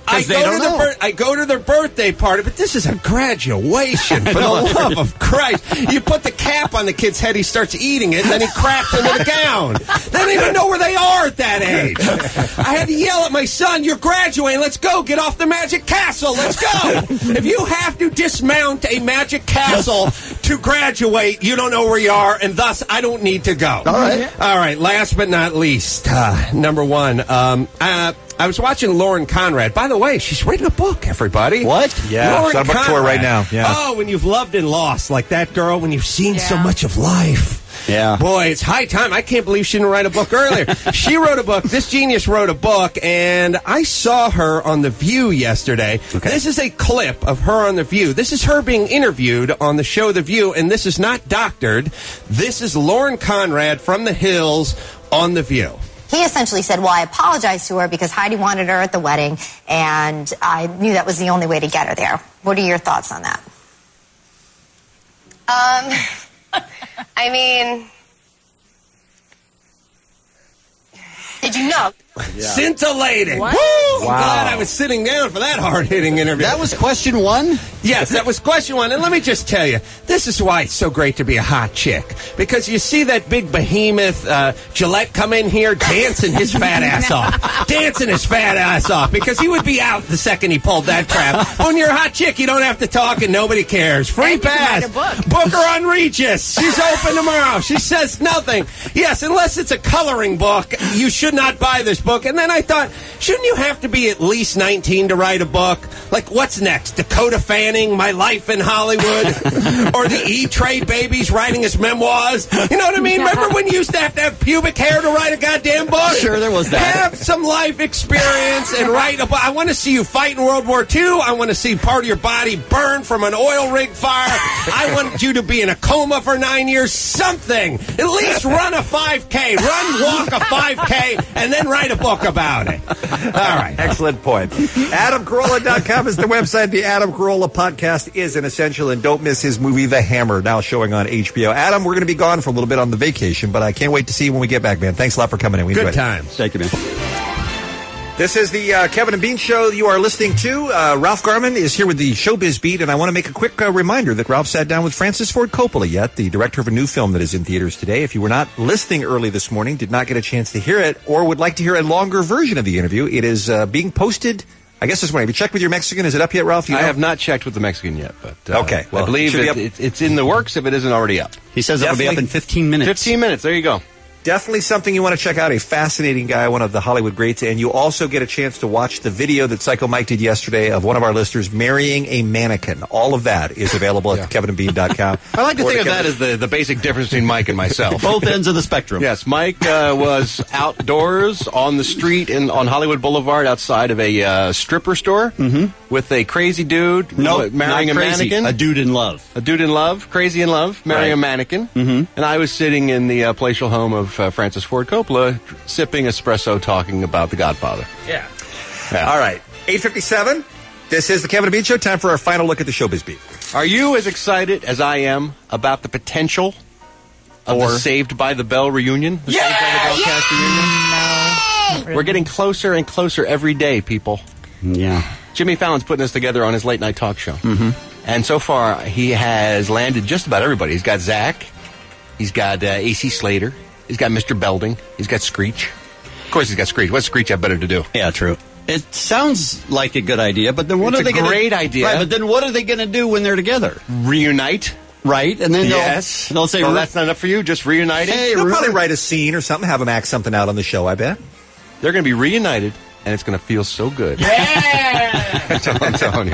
go to their birthday party, but this is a graduation, for the love of Christ. You put the cap on the kid's head, he starts eating it, and then he craps into the gown. They don't even know where they are at that age. I had to yell at my son, you're graduating, let's go, get off the Magic Castle, let's go. If you have to dismount a Magic Castle to graduate, you don't know where you are, and thus I don't need to go. All right, last but not least, number 1, I was watching Lauren Conrad. By the way, she's written a book, everybody. What? Yeah, Lauren she's on a book tour right now. Yeah. Oh, when you've loved and lost, like that girl, when you've seen so much of life. Yeah. Boy, it's high time. I can't believe she didn't write a book earlier. She wrote a book. This genius wrote a book, and I saw her on The View yesterday. Okay. This is a clip of her on The View. This is her being interviewed on the show The View, and this is not doctored. This is Lauren Conrad from the Hills on The View. He essentially said, well, I apologized to her because Heidi wanted her at the wedding, and I knew that was the only way to get her there. What are your thoughts on that? I mean, Did you know? Scintillating. What? Woo! I'm glad I was sitting down for that hard-hitting interview. That was question one? Yes, that was question one. And let me just tell you, this is why it's so great to be a hot chick. Because you see that big behemoth Gillette come in here dancing his fat ass off. Dancing his fat ass off. Because he would be out the second he pulled that crap. When you're a hot chick, you don't have to talk and nobody cares. Free pass. Book her on Regis. She's open tomorrow. She says nothing. Yes, unless it's a coloring book, you should not buy this book. And then I thought, shouldn't you have to be at least 19 to write a book? Like, what's next? Dakota Fanning, My Life in Hollywood? Or the E-Trade babies writing his memoirs? You know what I mean? Remember when you used to have pubic hair to write a goddamn book? Sure, there was that. Have some life experience and write a book. I want to see you fight in World War II. I want to see part of your body burn from an oil rig fire. I want you to be in a coma for 9 years. Something. At least run a 5K. Walk a 5K, and then write a book about it. All right. Excellent point. AdamCarolla.com is the website. The Adam Carolla podcast is an essential, and don't miss his movie, The Hammer, now showing on HBO. Adam, we're going to be gone for a little bit on the vacation, but I can't wait to see you when we get back, man. Thanks a lot for coming in. We enjoyed it. Good times. Thank you, man. This is the Kevin and Bean Show you are listening to. Ralph Garman is here with the Showbiz Beat, and I want to make a quick reminder that Ralph sat down with Francis Ford Coppola yet, the director of a new film that is in theaters today. If you were not listening early this morning, did not get a chance to hear it, or would like to hear a longer version of the interview, it is being posted, I guess this morning. Have you checked with your Mexican? Is it up yet, Ralph? I have not checked with the Mexican yet, but okay. Well, I believe it's in the works if it isn't already up. He says it'll be up in 15 minutes. 15 minutes. There you go. Definitely something you want to check out. A fascinating guy, one of the Hollywood greats. And you also get a chance to watch the video that Psycho Mike did yesterday of one of our listeners marrying a mannequin. All of that is available at kevinandbean.com. I like to think of that as the basic difference between Mike and myself. Both ends of the spectrum. Yes, Mike was outdoors on the street on Hollywood Boulevard outside of a stripper store with a crazy dude marrying a mannequin. A dude in love. A dude in love. Crazy in love. Marrying a mannequin. And I was sitting in the palatial home of Francis Ford Coppola, sipping espresso, talking about The Godfather. Yeah. All right. 8:57. This is the Kevin and Bean Show. Time for our final look at the Showbiz Beat. Are you as excited as I am about the potential of the Saved by the Bell reunion? The Saved by the Bell cast reunion? No. We're getting closer and closer every day, people. Yeah. Jimmy Fallon's putting this together on his late night talk show. And so far, he has landed just about everybody. He's got Zach. He's got A.C. Slater. He's got Mr. Belding. He's got Screech. Of course he's got Screech. What's Screech have better to do? Yeah, true. It sounds like a good idea, but then what are they going to do? It's a great idea. Right, but then what are they going to do when they're together? Reunite. Right, and then they'll say, well, that's not enough for you, just reuniting? Hey, they'll probably write a scene or something, have them act something out on the show, I bet. They're going to be reunited, and it's going to feel so good. Yeah! I'm telling you.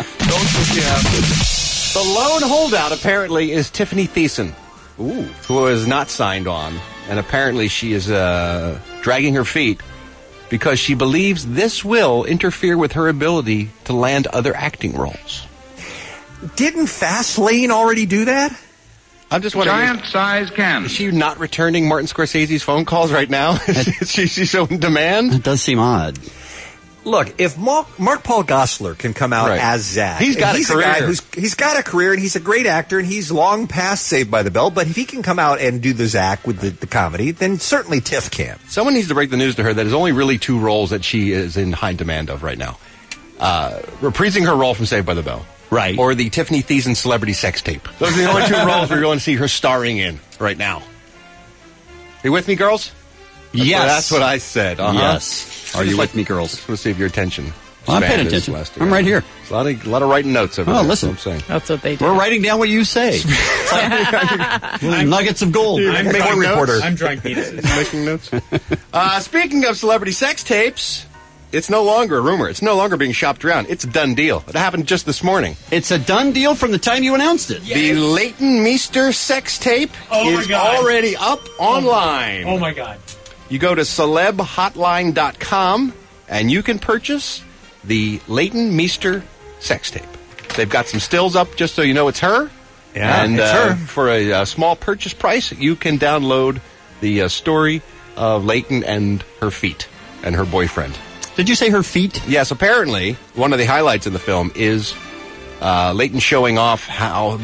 The lone holdout, apparently, is Tiffany Thiessen, who is not signed on. And apparently she is dragging her feet because she believes this will interfere with her ability to land other acting roles. Didn't Fastlane already do that? I'm just wondering. Giant-size cannon. Is she not returning Martin Scorsese's phone calls right now? Is she so in demand? It does seem odd. Look, if Mark Paul Gosselaar can come out as Zach, he's got a career. He's got a career, and he's a great actor, and he's long past Saved by the Bell. But if he can come out and do the Zach with the comedy, then certainly Tiff can. Someone needs to break the news to her that there's only really two roles that she is in high demand of right now: reprising her role from Saved by the Bell, right, or the Tiffany Thiessen celebrity sex tape. Those are the only two roles we're going to see her starring in right now. You with me, girls? Yes, that's what I said. Yes. Are you with me, girls? Let's see if your attention. Well, I'm paying attention. I'm right here. A lot of writing notes over there. Oh, listen. That's what I'm saying. That's what they do. We're writing down what you say. Nuggets of gold. I'm making reporter. I'm drawing penises. Making notes. Speaking of celebrity sex tapes, it's no longer a rumor. It's no longer being shopped around. It's a done deal. It happened just this morning. It's a done deal from the time you announced it. Yes. The Leighton Meester sex tape is already up online. Oh, my God. You go to celebhotline.com and you can purchase the Leighton Meester sex tape. They've got some stills up just so you know it's her. Yeah, and it's her. For a small purchase price, you can download the story of Leighton and her feet and her boyfriend. Did you say her feet? Yes, apparently one of the highlights of the film is Leighton showing off how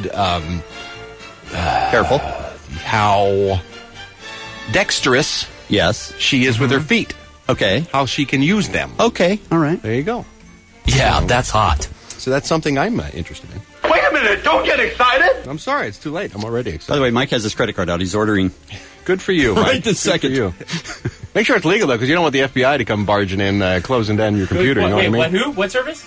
careful, how dexterous yes she is with her feet. Okay. How she can use them. Okay. All right. There you go. Yeah, that's hot. So that's something I'm interested in. Wait a minute, don't get excited. I'm sorry, it's too late. I'm already excited. By the way, Mike has his credit card out. He's ordering. Good for you, Mike. Right this Good second. for you. Make sure it's legal, though, because you don't want the FBI to come barging in, closing down your computer. You know what I mean? Who? What service?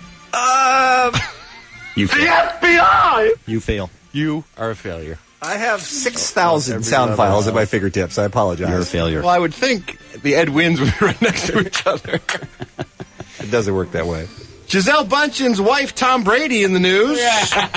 You The fail. FBI! You fail. You are a failure. I have 6,000 sound files at my fingertips. I apologize. You're a failure. Well, I would think the Ed Wins would be right next to each other. It doesn't work that way. Gisele Bundchen's wife, Tom Brady, in the news. The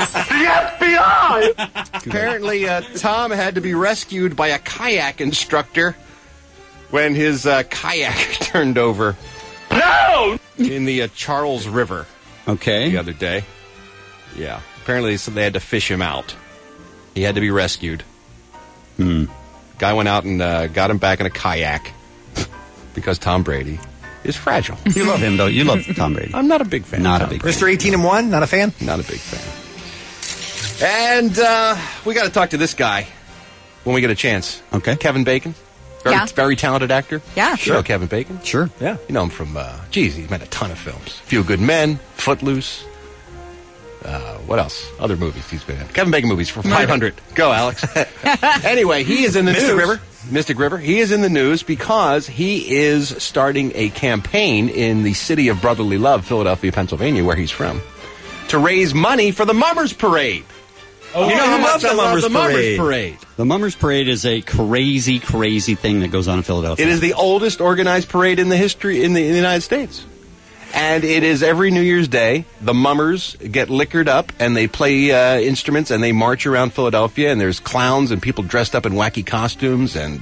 FBI! Apparently, Tom had to be rescued by a kayak instructor when his kayak turned over. No! In the Charles River Okay. the other day. Yeah. Apparently, so they had to fish him out. He had to be rescued. Guy went out and got him back in a kayak because Tom Brady is fragile. You love him, though. You love Tom Brady. I'm not a big fan. Not of a Tom big Brady. Mr. 18-1, not a fan? Not a big fan. And we got to talk to this guy when we get a chance. Okay. Kevin Bacon. Very talented actor. Yeah. You know Kevin Bacon? Sure. Yeah. You know him from, he's made a ton of films. Few Good Men, Footloose. What else? Other movies he's been in. Kevin Bacon movies for 500. Go, Alex. Anyway, he is in the news. Mystic River. He is in the news because he is starting a campaign in the city of brotherly love, Philadelphia, Pennsylvania, where he's from, to raise money for the Mummers Parade. Oh, you know how much I love the Mummers Parade. Parade. The Mummers Parade is a crazy, crazy thing that goes on in Philadelphia. It is the oldest organized parade in the history in the United States. And it is every New Year's Day. The mummers get liquored up and they play instruments and they march around Philadelphia. And there's clowns and people dressed up in wacky costumes and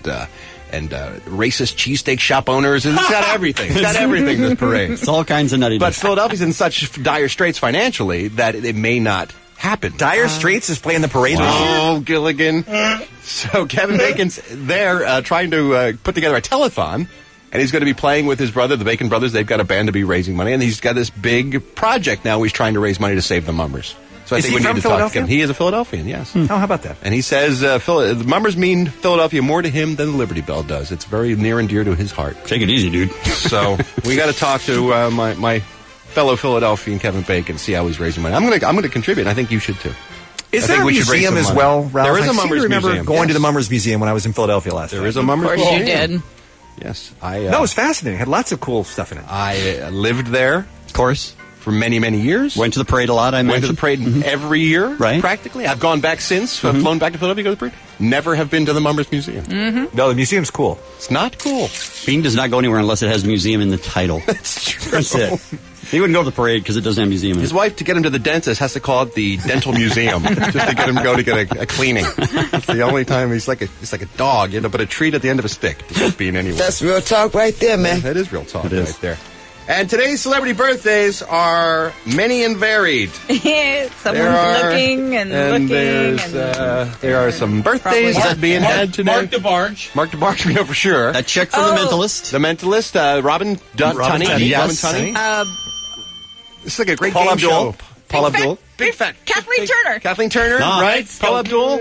racist cheesesteak shop owners. And it's got everything. It's got everything, this parade. It's all kinds of nuttiness. But Philadelphia's in such dire straits financially that it may not happen. Dire Straits is playing the parade this year? Oh, Gilligan. So Kevin Bacon's there trying to put together a telethon. And he's going to be playing with his brother, the Bacon Brothers. They've got a band to be raising money. And he's got this big project now. He's trying to raise money to save the Mummers. So I Is think he we from need to talk to Philadelphia? him. He is a Philadelphian, yes. Oh, how about that? And he says the Mummers mean Philadelphia more to him than the Liberty Bell does. It's very near and dear to his heart. Take it easy, dude. So we got to talk to my fellow Philadelphian Kevin Bacon, see how he's raising money. I'm going to contribute. And I think you should too. Is I there think a we should raise museum some as money. well, Ralph? There is a I seem Mummers to remember Museum. going to Yes. the Mummers Museum when I was in Philadelphia last There time. is a Mummers Of course you Museum. did. Yes. No, it was fascinating. It had lots of cool stuff in it. I lived there, Of course. for many, many years. Went to the parade a lot, I Went to mentioned. the parade every year, Right. practically. I've gone back since. I've flown back to Philadelphia to go to the parade. Never have been to the Mummers Museum. No, the museum's cool. It's not cool. Bean does not go anywhere unless it has museum in the title. That's true. That's it. He wouldn't go to the parade because it doesn't have museum in His it. wife, to get him to the dentist, has to call it the dental museum just to get him to go to get a cleaning. It's the only time he's like a dog, but a treat at the end of a stick to get Bean anywhere. That's real talk right there, man. That is real talk It is. right there. And today's celebrity birthdays are many and varied. Someone's There are- looking and looking. There are some birthdays Probably- that being had today. Mark DeBarge. Mark DeBarge, we know for sure. A check from the Mentalist. The Mentalist, Robin Tunney. Tunney, yes. Robin Tunney. This is like a great Paul game Abdul. show. Paul Big Abdul. fat- Big fat. Kathleen Turner. Kathleen Turner, Ah. right? Paul Abdul.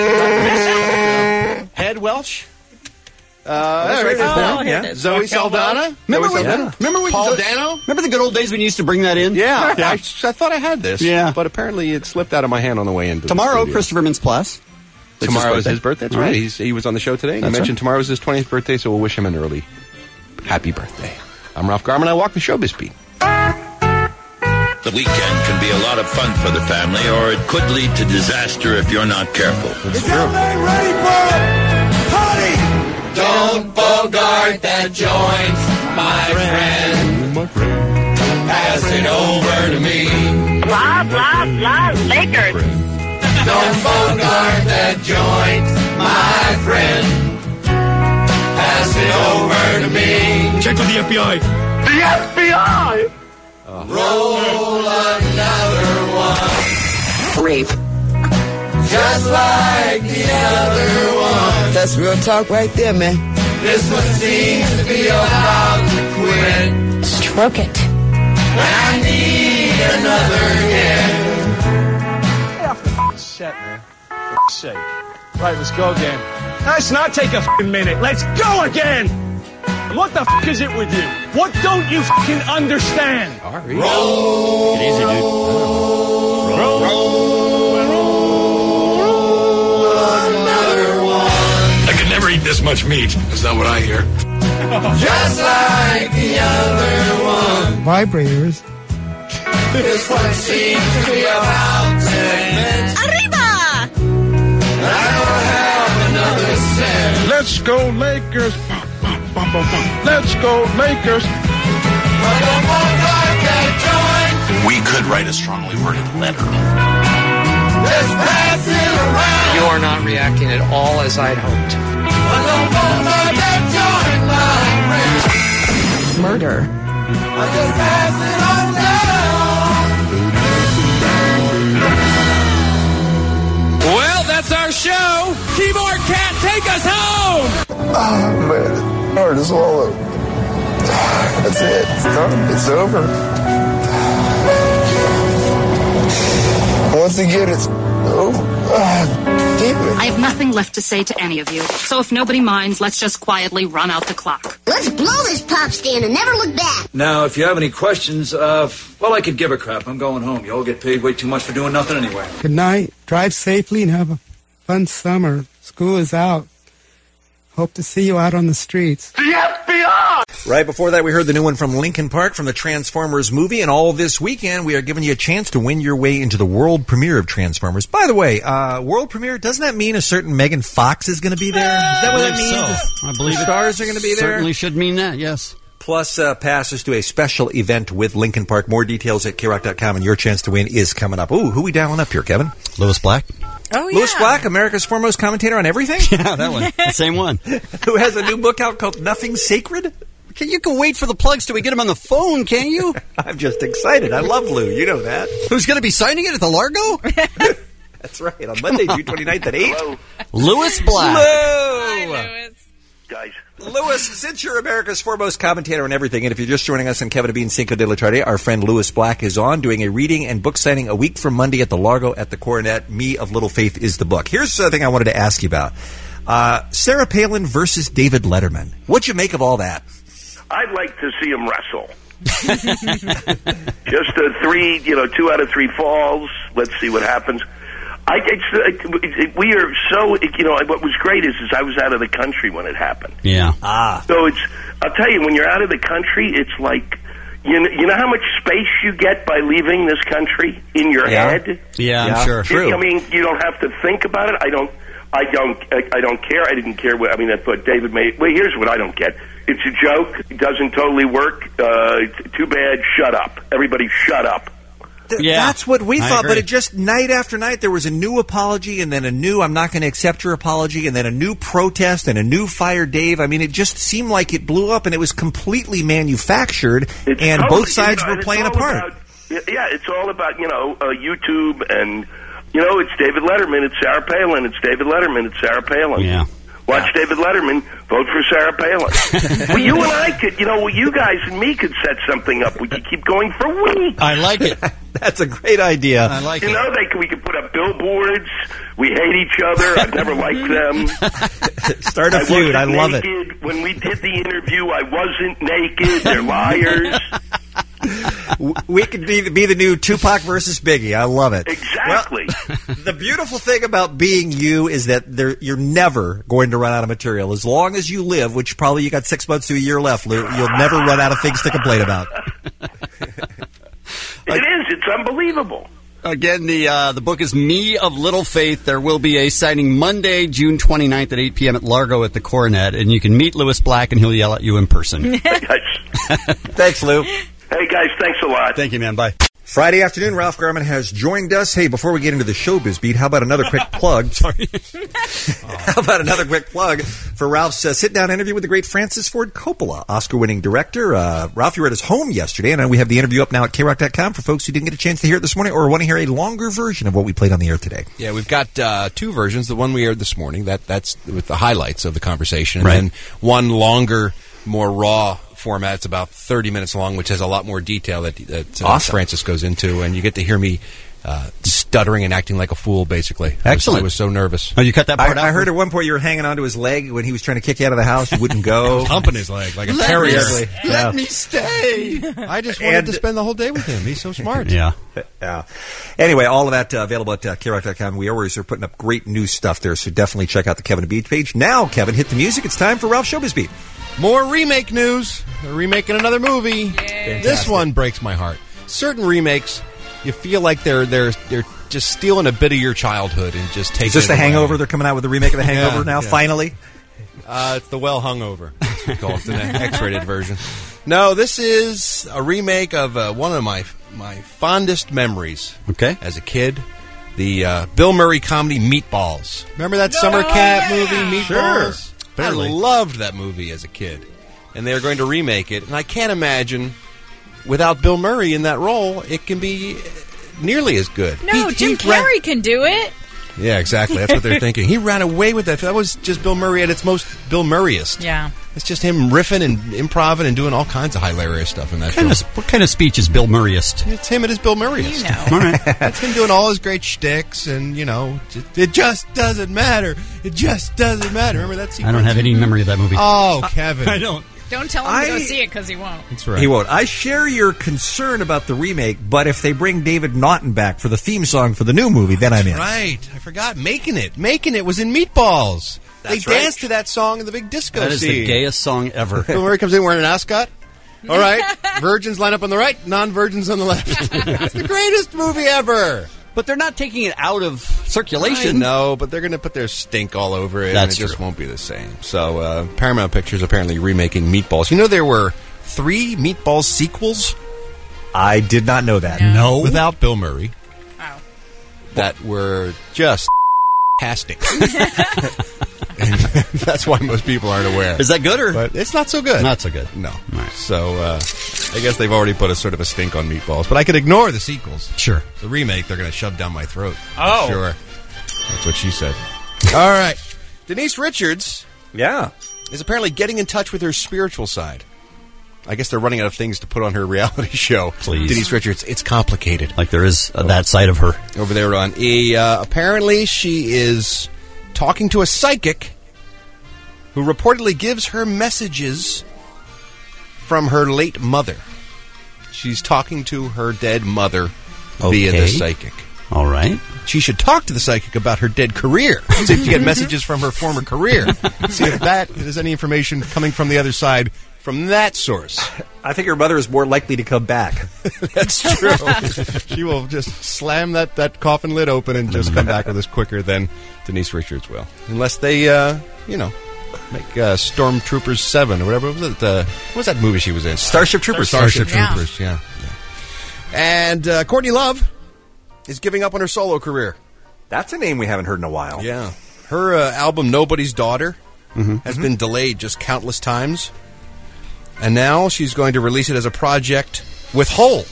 Head Welsh. That's right. Oh, here Yeah. it is. Zoe Saldana. Remember Zoe when- Saldana. remember when- Paul Dano? Remember the good old days when you used to bring that in? Yeah. I thought I had this. Yeah. But apparently it slipped out of my hand on the way into Tomorrow, the studio. Christopher Mintz-Plasse. It's Tomorrow is his birthday. That's All right. He was on the show today. And I That's mentioned tomorrow's his 20th birthday, so we'll wish him an early happy birthday. I'm Ralph Garman. I walk the showbiz beat. The weekend can be a lot of fun for the family, or it could lead to disaster if you're not careful. Is everybody ready for a party? Don't bogart that joint, my friend. Pass it over to me. Blah, blah, blah, Lakers. Don't bogart that joint, my friend. Pass it over to me. Check with the FBI. The FBI! Roll another one. Rape. Just like the other one. That's real talk right there, man. This one seems to be about to quit. Stroke it. I need another hit. Set, man. For sake. Right, let's go again. Let's not take a minute. Let's go again. What the f*** is it with you? What don't you f***ing understand? Roll. Get easy, dude. I could never eat this much meat. Is that what I hear? Just like the other one. Vibrators. This one seems to be about 10 minutes. Arriba! I don't have another cent. Let's go Lakers. Let's go Lakers. We could write a strongly worded letter. Just pass it around. You are not reacting at all as I'd hoped. Murder. I just pass it on down. Well, that's our show. Keyboard Cat, take us home. Oh, man. Hard to swallow. That's it. It's done. It's over. Once again, it's over. Damn it. I have nothing left to say to any of you. So if nobody minds, let's just quietly run out the clock. Let's blow this pop stand and never look back. Now, if you have any questions, well, I could give a crap. I'm going home. You all get paid way too much for doing nothing anyway. Good night. Drive safely and have a fun summer. School is out. Hope to see you out on the streets. The FBI! Right before that, we heard the new one from Linkin Park from the Transformers movie, and all this weekend we are giving you a chance to win your way into the world premiere of Transformers. By the way, world premiere, doesn't that mean a certain Megan Fox is going to be there? Is that what that means? So. I believe the stars are going to be there? Certainly should mean that, yes. Plus passes to a special event with Linkin Park. More details at KROC.com, and your chance to win is coming up. Ooh, who we dialing up here, Kevin? Lewis Black. Oh, yeah. Lewis Black, America's foremost commentator on everything? Yeah, that one. The same one. Who has a new book out called Nothing Sacred? You can wait for the plugs till we get him on the phone, can't you? I'm just excited. I love Lou. You know that. Who's going to be signing it at the Largo? That's right. On Monday, June 29th at 8. Hello. Lewis Black. Lou! Hi, Lewis. Guys. Lewis, since you're America's foremost commentator on everything, and if you're just joining us on Kevin and Bean Cinco de la Tarde, our friend Lewis Black is on doing a reading and book signing a week from Monday at the Largo at the Coronet. Me of Little Faith is the book. Here's the thing I wanted to ask you about. Sarah Palin versus David Letterman. What'd you make of all that? I'd like to see him wrestle. Just 2 out of 3 falls. Let's see what happens. We are so, what was great is I was out of the country when it happened. Yeah. So I'll tell you, when you're out of the country, it's like, you know how much space you get by leaving this country in your head? Yeah, I'm sure. True. I mean, you don't have to think about it. I don't care. I didn't care. I thought David made. Wait, here's what I don't get. It's a joke. It doesn't totally work. Too bad. Shut up. Everybody shut up. That's what we thought, agree. but it just, night after night, there was a new apology, and then a new, I'm not going to accept your apology, and then a new protest, and a new fire Dave. I mean, it just seemed like it blew up, and it was completely manufactured, and both sides were playing a part. It's all about, YouTube, and, it's David Letterman, it's Sarah Palin, it's David Letterman, it's Sarah Palin. Yeah. Watch David Letterman, vote for Sarah Palin. Well, you and I could, you guys and me could set something up. We could keep going for weeks. I like it. That's a great idea. I like it. We could put up billboards. We hate each other. I've never liked them. Start a feud. I love it. When we did the interview, I wasn't naked. They're liars. We could be the new Tupac versus Biggie. I love it. Exactly. Well, the beautiful thing about being you is that you're never going to run out of material. As long as you live, which probably you got 6 months to a year left, Lou, you'll never run out of things to complain about. It is. It's unbelievable. Again, the book is Me of Little Faith. There will be a signing Monday, June 29th at 8 p.m. at Largo at the Coronet, and you can meet Lewis Black, and he'll yell at you in person. Thanks, Lou. Hey, guys, thanks a lot. Thank you, man. Bye. Friday afternoon, Ralph Garman has joined us. Hey, before we get into the showbiz beat, how about another quick plug? Sorry. How about another quick plug for Ralph's sit-down interview with the great Francis Ford Coppola, Oscar-winning director. Ralph, you were at his home yesterday, and we have the interview up now at KROC.com for folks who didn't get a chance to hear it this morning or want to hear a longer version of what we played on the air today. Yeah, we've got 2 versions. The one we aired this morning, that's with the highlights of the conversation, and right. then one longer, more raw format. It's about 30 minutes long, which has a lot more detail that awesome. Francis goes into, and you get to hear me stuttering and acting like a fool, basically. Excellent. I was so nervous. Oh, you cut that part out? I heard at one point you were hanging onto his leg when he was trying to kick you out of the house. You wouldn't go. Humping his leg like a Let terrier. Let me stay. I just wanted to spend the whole day with him. He's so smart. Yeah. Anyway, all of that available at KROC.com. We always are putting up great new stuff there, so definitely check out the Kevin and Bean page. Now, Kevin, hit the music. It's time for Ralph Showbiz Beat. More remake news. They're remaking another movie. This one breaks my heart. Certain remakes, you feel like they're just stealing a bit of your childhood and just taking. Is this it The away. Hangover? They're coming out with the remake of The Hangover now. Yeah. Finally. It's the Well Hungover. That's what we call it. It's an X-rated version. No, this is a remake of one of my fondest memories. Okay. As a kid, the Bill Murray comedy Meatballs. Remember that summer camp movie Meatballs? Sure. Barely. I loved that movie as a kid, and they are going to remake it. And I can't imagine without Bill Murray in that role, it can be nearly as good. No, Jim Carrey can do it. Yeah, exactly. That's what they're thinking. He ran away with that. That was just Bill Murray at its most Bill Murrayest. Yeah. It's just him riffing and improving and doing all kinds of hilarious stuff in that film. What kind of speech is Bill Murrayest? It's him at his Bill Murrayest. You know. All right. That's him doing all his great shticks and, it just doesn't matter. It just doesn't matter. Remember that sequence? I don't have any memory of that movie. Oh, Kevin. I don't. Don't tell him to go see it because he won't. That's right. He won't. I share your concern about the remake, but if they bring David Naughton back for the theme song for the new movie, then I'm in. Right. I forgot. Making It was in Meatballs. That's they right. danced to that song in the big disco That is scene. the gayest song ever. Bill Murray comes in wearing an ascot. All right. Virgins line up on the right, non-virgins on the left. It's the greatest movie ever. But they're not taking it out of circulation. No, but they're going to put their stink all over it. That's and it just true. won't be the same. So Paramount Pictures apparently remaking Meatballs. You know there were 3 Meatballs sequels? I did not know that. No. Without Bill Murray. Oh. That were just fantastic. And that's why most people aren't aware. Is that good or? But it's not so good. Not so good. No. Right. So I guess they've already put a sort of a stink on Meatballs. But I could ignore the sequels. Sure. The remake, they're going to shove down my throat. Oh. Sure. That's what she said. All right. Denise Richards is apparently getting in touch with her spiritual side. I guess they're running out of things to put on her reality show. Please. Denise Richards, it's complicated. Like there is that side of her. Over there on E. Apparently she is talking to a psychic who reportedly gives her messages from her late mother. She's talking to her dead mother via the psychic. All right. She should talk to the psychic about her dead career. See if you get messages from her former career. See if there's any information coming from the other side from that source. I think her mother is more likely to come back. That's true. She will just slam that coffin lid open and just come back with us quicker than Denise Richards will. Unless they, make Stormtroopers 7 or whatever. What was that movie she was in? Starship Troopers. Starship Troopers, yeah. And Courtney Love is giving up on her solo career. That's a name we haven't heard in a while. Yeah. Her album, Nobody's Daughter, has been delayed just countless times. And now she's going to release it as a project with Hole.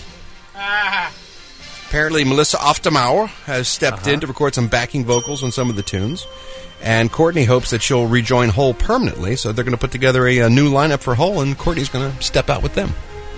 Apparently, Melissa Oftemauer has stepped in to record some backing vocals on some of the tunes. And Courtney hopes that she'll rejoin Hole permanently. So they're going to put together a new lineup for Hole, and Courtney's going to step out with them.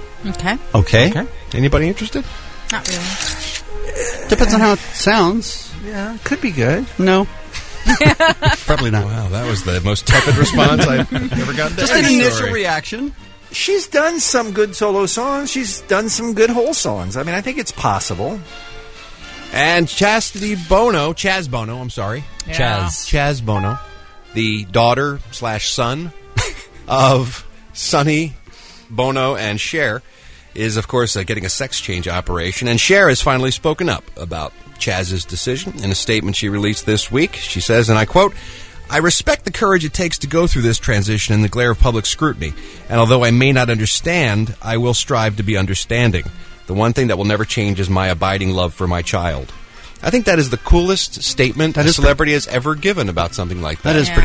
Okay. Anybody interested? Not really. Depends on how it sounds. Yeah, could be good. No. Probably not. Wow, that was the most tepid response I've ever gotten to Just any an initial story. reaction. She's done some good solo songs. She's done some good Hole songs. I mean, I think it's possible. And Chastity Bono, Chaz Bono, I'm sorry. Yeah. Chaz Bono, the daughter/son of Sonny Bono and Cher, is, of course, getting a sex change operation. And Cher has finally spoken up about Chaz's decision. In a statement she released this week, she says, and I quote, "I respect the courage it takes to go through this transition in the glare of public scrutiny. And although I may not understand, I will strive to be understanding. The one thing that will never change is my abiding love for my child." I think that is the coolest statement a celebrity has ever given about something like that. That is pretty cool.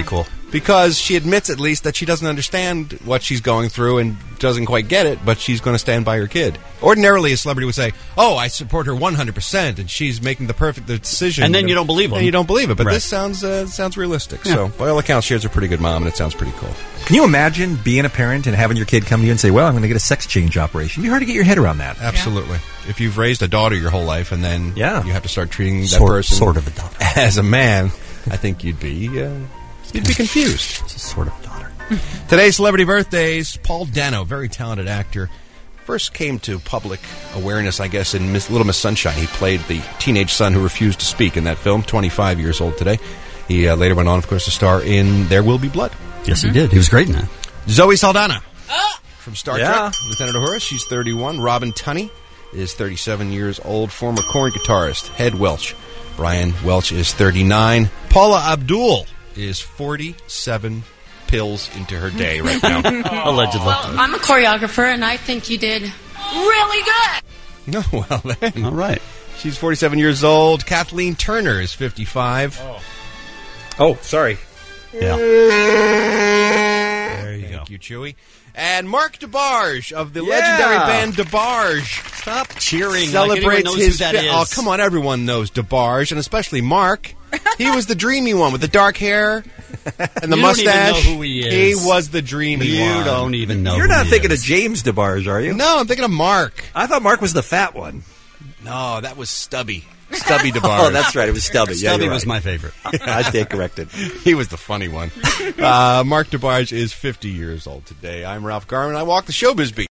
because she admits at least that she doesn't understand what she's going through and doesn't quite get it, but she's going to stand by her kid. Ordinarily, a celebrity would say, "Oh, I support her 100%, and she's making the perfect decision." And then you don't believe them. And you don't believe it, but Right. this sounds realistic. Yeah. So, by all accounts, she has a pretty good mom, and it sounds pretty cool. Can you imagine being a parent and having your kid come to you and say, well, I'm going to get a sex change operation? It'd be hard to get your head around that. Absolutely. If you've raised a daughter your whole life, and then you have to start treating that Sort person of a daughter. as a man, I think you'd be confused. It's a sort of daughter. Today's celebrity birthdays: Paul Dano, very talented actor. First came to public awareness, I guess, in Little Miss Sunshine. He played the teenage son who refused to speak in that film, 25 years old today. He later went on, of course, to star in There Will Be Blood. Yes, he did. He was great in that. Zoe Saldana from Star Yeah. Trek, Lieutenant Uhura, she's 31. Robin Tunney is 37 years old, former Korn guitarist. Head Welch. Brian Welch is 39. Paula Abdul is 47 pills into her day right now. Allegedly. Well, I'm a choreographer, and I think you did really good. No, well then. All right. She's 47 years old. Kathleen Turner is 55. Oh, sorry. Yeah. There you go. Thank you, Chewy. And Mark DeBarge of the legendary band DeBarge. Stop cheering. Celebrates knows his who that is. Oh, come on. Everyone knows DeBarge, and especially Mark. He was the dreamy one with the dark hair and the You mustache. don't even know who he is. He was the dreamy one. You don't even know You're who not he thinking is. of James DeBarge, are you? No, I'm thinking of Mark. I thought Mark was the fat one. No, that was Stubby. Stubby DeBarge. Oh, that's right. It was Stubby. Yeah, Stubby you're was right. my favorite. I stand corrected. He was the funny one. Mark DeBarge is 50 years old today. I'm Ralph Garman. I walk the showbiz beat.